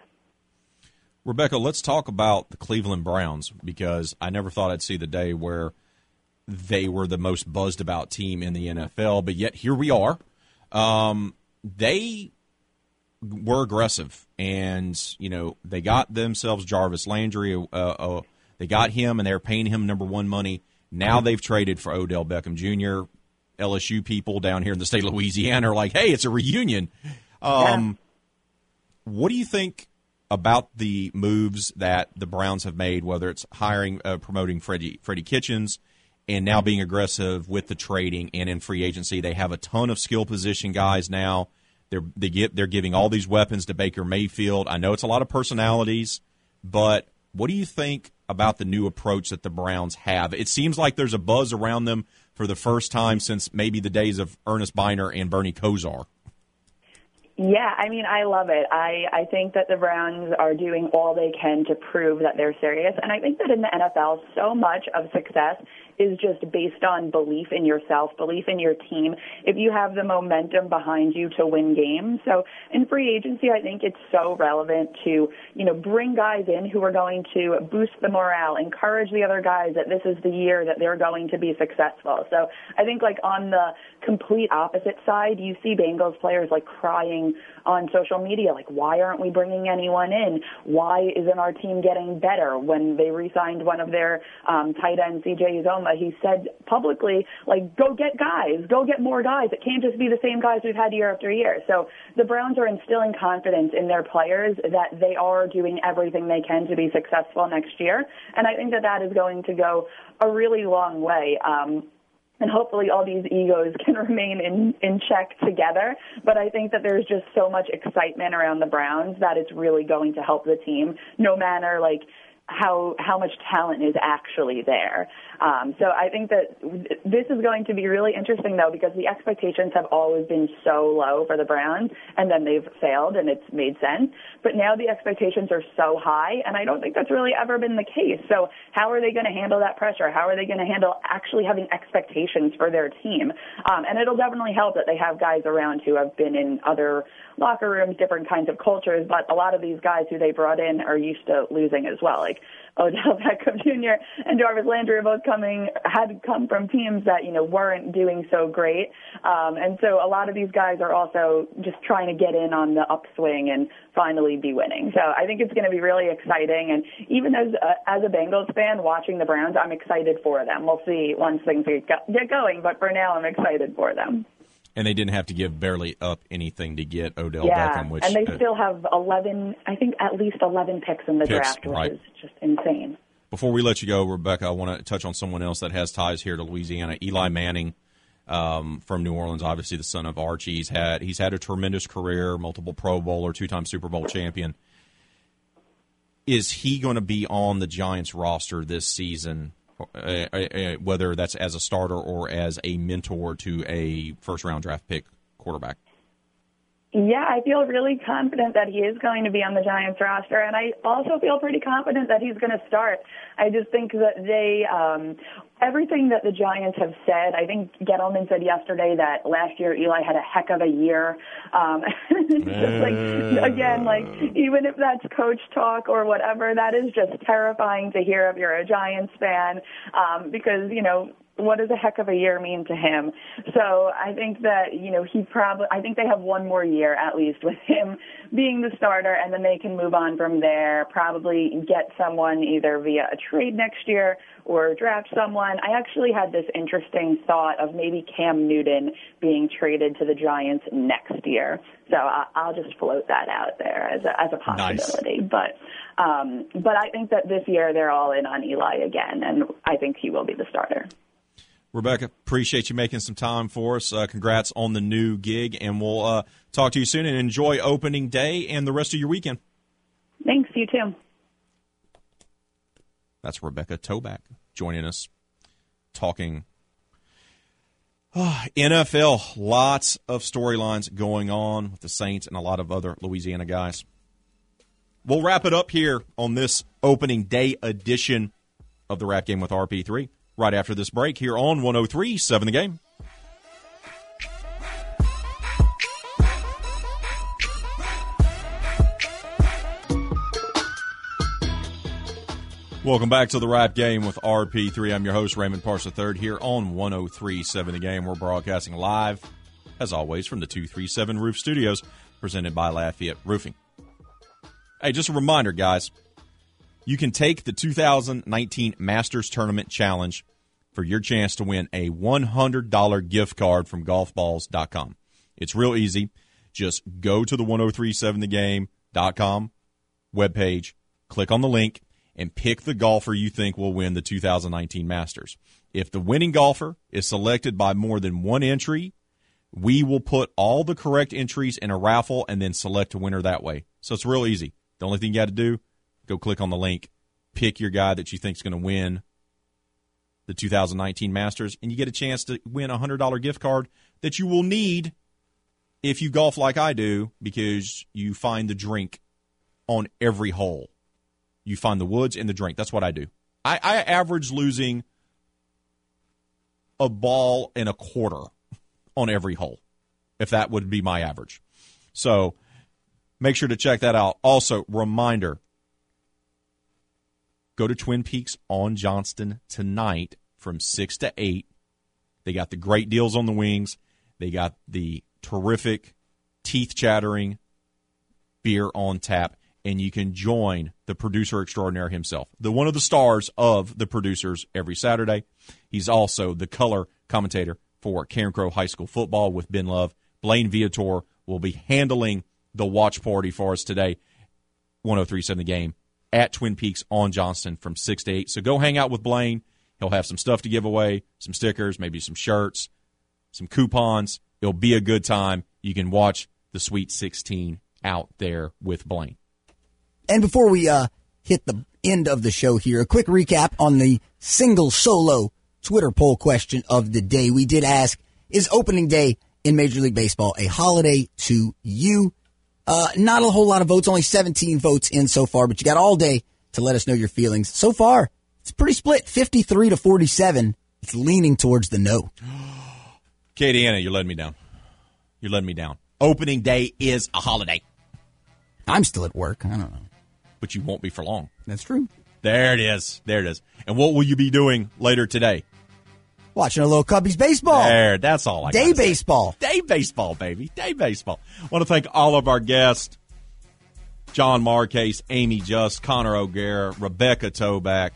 Rebecca, let's talk about the Cleveland Browns, because I never thought I'd see the day where they were the most buzzed about team in the N F L, but yet here we are. Um, they were aggressive, and you know they got themselves Jarvis Landry. Uh, uh, they got him, and they're paying him number one money. Now they've traded for Odell Beckham Junior L S U people down here in the state of Louisiana are like, "Hey, it's a reunion." Um, yeah. What do you think about the moves that the Browns have made, whether it's hiring, uh, promoting Freddie, Freddie Kitchens and now being aggressive with the trading and in free agency. They have a ton of skill position guys now. They're they get they're giving all these weapons to Baker Mayfield. I know it's a lot of personalities, but what do you think about the new approach that the Browns have? It seems like there's a buzz around them for the first time since maybe the days of Ernest Biner and Bernie Kosar. Yeah, I mean, I love it. I, I think that the Browns are doing all they can to prove that they're serious. And I think that in the N F L, so much of success is just based on belief in yourself, belief in your team, if you have the momentum behind you to win games. So in free agency, I think it's so relevant to, you know, bring guys in who are going to boost the morale, encourage the other guys that this is the year that they're going to be successful. So I think, like, on the complete opposite side, you see Bengals players, like, crying on social media, like, why aren't we bringing anyone in? Why isn't our team getting better? When they re-signed one of their um, tight ends, C J Uzomah, he said publicly, like, go get guys, go get more guys. It can't just be the same guys we've had year after year. So the Browns are instilling confidence in their players that they are doing everything they can to be successful next year. And I think that that is going to go a really long way. Um, And hopefully all these egos can remain in, in check together. But I think that there's just so much excitement around the Browns that it's really going to help the team, no matter, like, how how much talent is actually there. Um, so I think that this is going to be really interesting, though, because the expectations have always been so low for the Browns, and then they've failed, and it's made sense. But now the expectations are so high, and I don't think that's really ever been the case. So how are they going to handle that pressure? How are they going to handle actually having expectations for their team? Um, and it'll definitely help that they have guys around who have been in other locker rooms, different kinds of cultures, but a lot of these guys who they brought in are used to losing as well. Like Odell Beckham Junior and Jarvis Landry are both coming, had come from teams that, you know, weren't doing so great. Um, and so a lot of these guys are also just trying to get in on the upswing and finally be winning. So I think it's going to be really exciting. And even as a, as a Bengals fan watching the Browns, I'm excited for them. We'll see once things get going, but for now I'm excited for them. And they didn't have to give barely up anything to get Odell yeah, Beckham. Which, and they uh, still have eleven, I think at least eleven picks in the picks, draft, which right. is just insane. Before we let you go, Rebecca, I want to touch on someone else that has ties here to Louisiana. Eli Manning um, from New Orleans, obviously the son of Archie. He's had, he's had a tremendous career, multiple Pro Bowler, two-time Super Bowl champion. Is he going to be on the Giants roster this season? Uh, uh, whether that's as a starter or as a mentor to a first-round draft pick quarterback? Yeah, I feel really confident that he is going to be on the Giants roster, and I also feel pretty confident that he's going to start. I just think that they, um, everything that the Giants have said, I think Gettleman said yesterday that last year Eli had a heck of a year. Um, it's just like, again, like, even if that's coach talk or whatever, that is just terrifying to hear if you're a Giants fan, um, because, you know, what does a heck of a year mean to him? So I think that, you know, he probably, I think they have one more year at least with him being the starter, and then they can move on from there, probably get someone either via a trade next year or draft someone. I actually had this interesting thought of maybe Cam Newton being traded to the Giants next year. So I'll just float that out there as a, as a possibility. Nice. But, um, but I think that this year they're all in on Eli again, and I think he will be the starter. Rebecca, appreciate you making some time for us. Uh, congrats on the new gig, and we'll uh, talk to you soon, and enjoy opening day and the rest of your weekend. Thanks, you too. That's Rebecca Toback joining us, talking oh, N F L. Lots of storylines going on with the Saints and a lot of other Louisiana guys. We'll wrap it up here on this opening day edition of the Rap Game with R P three. Right after this break here on one oh three point seven The Game. Welcome back to the Rap Game with R P three. I'm your host, Raymond Parks the third, here on one oh three point seven The Game. We're broadcasting live, as always, from the two thirty-seven Roof Studios, presented by Lafayette Roofing. Hey, just a reminder, guys. You can take the two thousand nineteen Masters Tournament Challenge for your chance to win a one hundred dollars gift card from golf balls dot com. It's real easy. Just go to the ten thirty-seven the game dot com webpage, click on the link, and pick the golfer you think will win the two thousand nineteen Masters. If the winning golfer is selected by more than one entry, we will put all the correct entries in a raffle and then select a winner that way. So it's real easy. The only thing you got to do, go click on the link, pick your guy that you think is going to win the two thousand nineteen Masters, and you get a chance to win a one hundred dollars gift card that you will need if you golf like I do, because you find the drink on every hole. You find the woods and the drink. That's what I do. I, I average losing a ball and a quarter on every hole, if that would be my average. So make sure to check that out. Also, reminder, go to Twin Peaks on Johnston tonight from six to eight. They got the great deals on the wings. They got the terrific, teeth-chattering beer on tap, and you can join the producer extraordinaire himself, the one of the stars of the producers every Saturday. He's also the color commentator for Karen Crow High School football with Ben Love. Blaine Viator will be handling the watch party for us today, one oh three point seven The Game, at Twin Peaks on Johnston from six to eight. So go hang out with Blaine. He'll have some stuff to give away, some stickers, maybe some shirts, some coupons. It'll be a good time. You can watch the Sweet sixteen out there with Blaine. And before we uh, hit the end of the show here, a quick recap on the single solo Twitter poll question of the day. We did ask, is opening day in Major League Baseball a holiday to you? Uh, not a whole lot of votes, only seventeen votes in so far, but you got all day to let us know your feelings. So far, it's pretty split, fifty-three to forty-seven. It's leaning towards the no. Katie Anna, you're letting me down. You're letting me down. Opening day is a holiday. I'm still at work. I don't know. But you won't be for long. That's true. There it is. There it is. And what will you be doing later today? Watching a little Cubbies baseball. There, that's all I got. Day baseball. Say. Day baseball, baby. Day baseball. I want to thank all of our guests, John Marcase, Amy Just, Connor O'Gara, Rebecca Toback.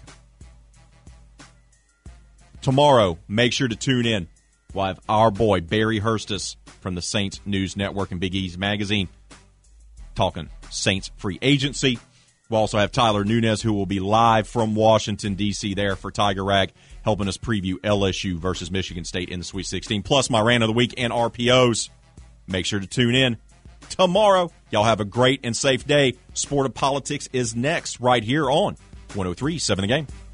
Tomorrow, make sure to tune in. We'll have our boy, Barry Hurstis from the Saints News Network and Big East Magazine talking Saints free agency. We'll also have Tyler Nunez, who will be live from Washington, D C there for Tiger Rag, helping us preview L S U versus Michigan State in the Sweet sixteen, plus my rant of the week and R P Os. Make sure to tune in tomorrow. Y'all have a great and safe day. Sport of Politics is next right here on one oh three point seven The Game.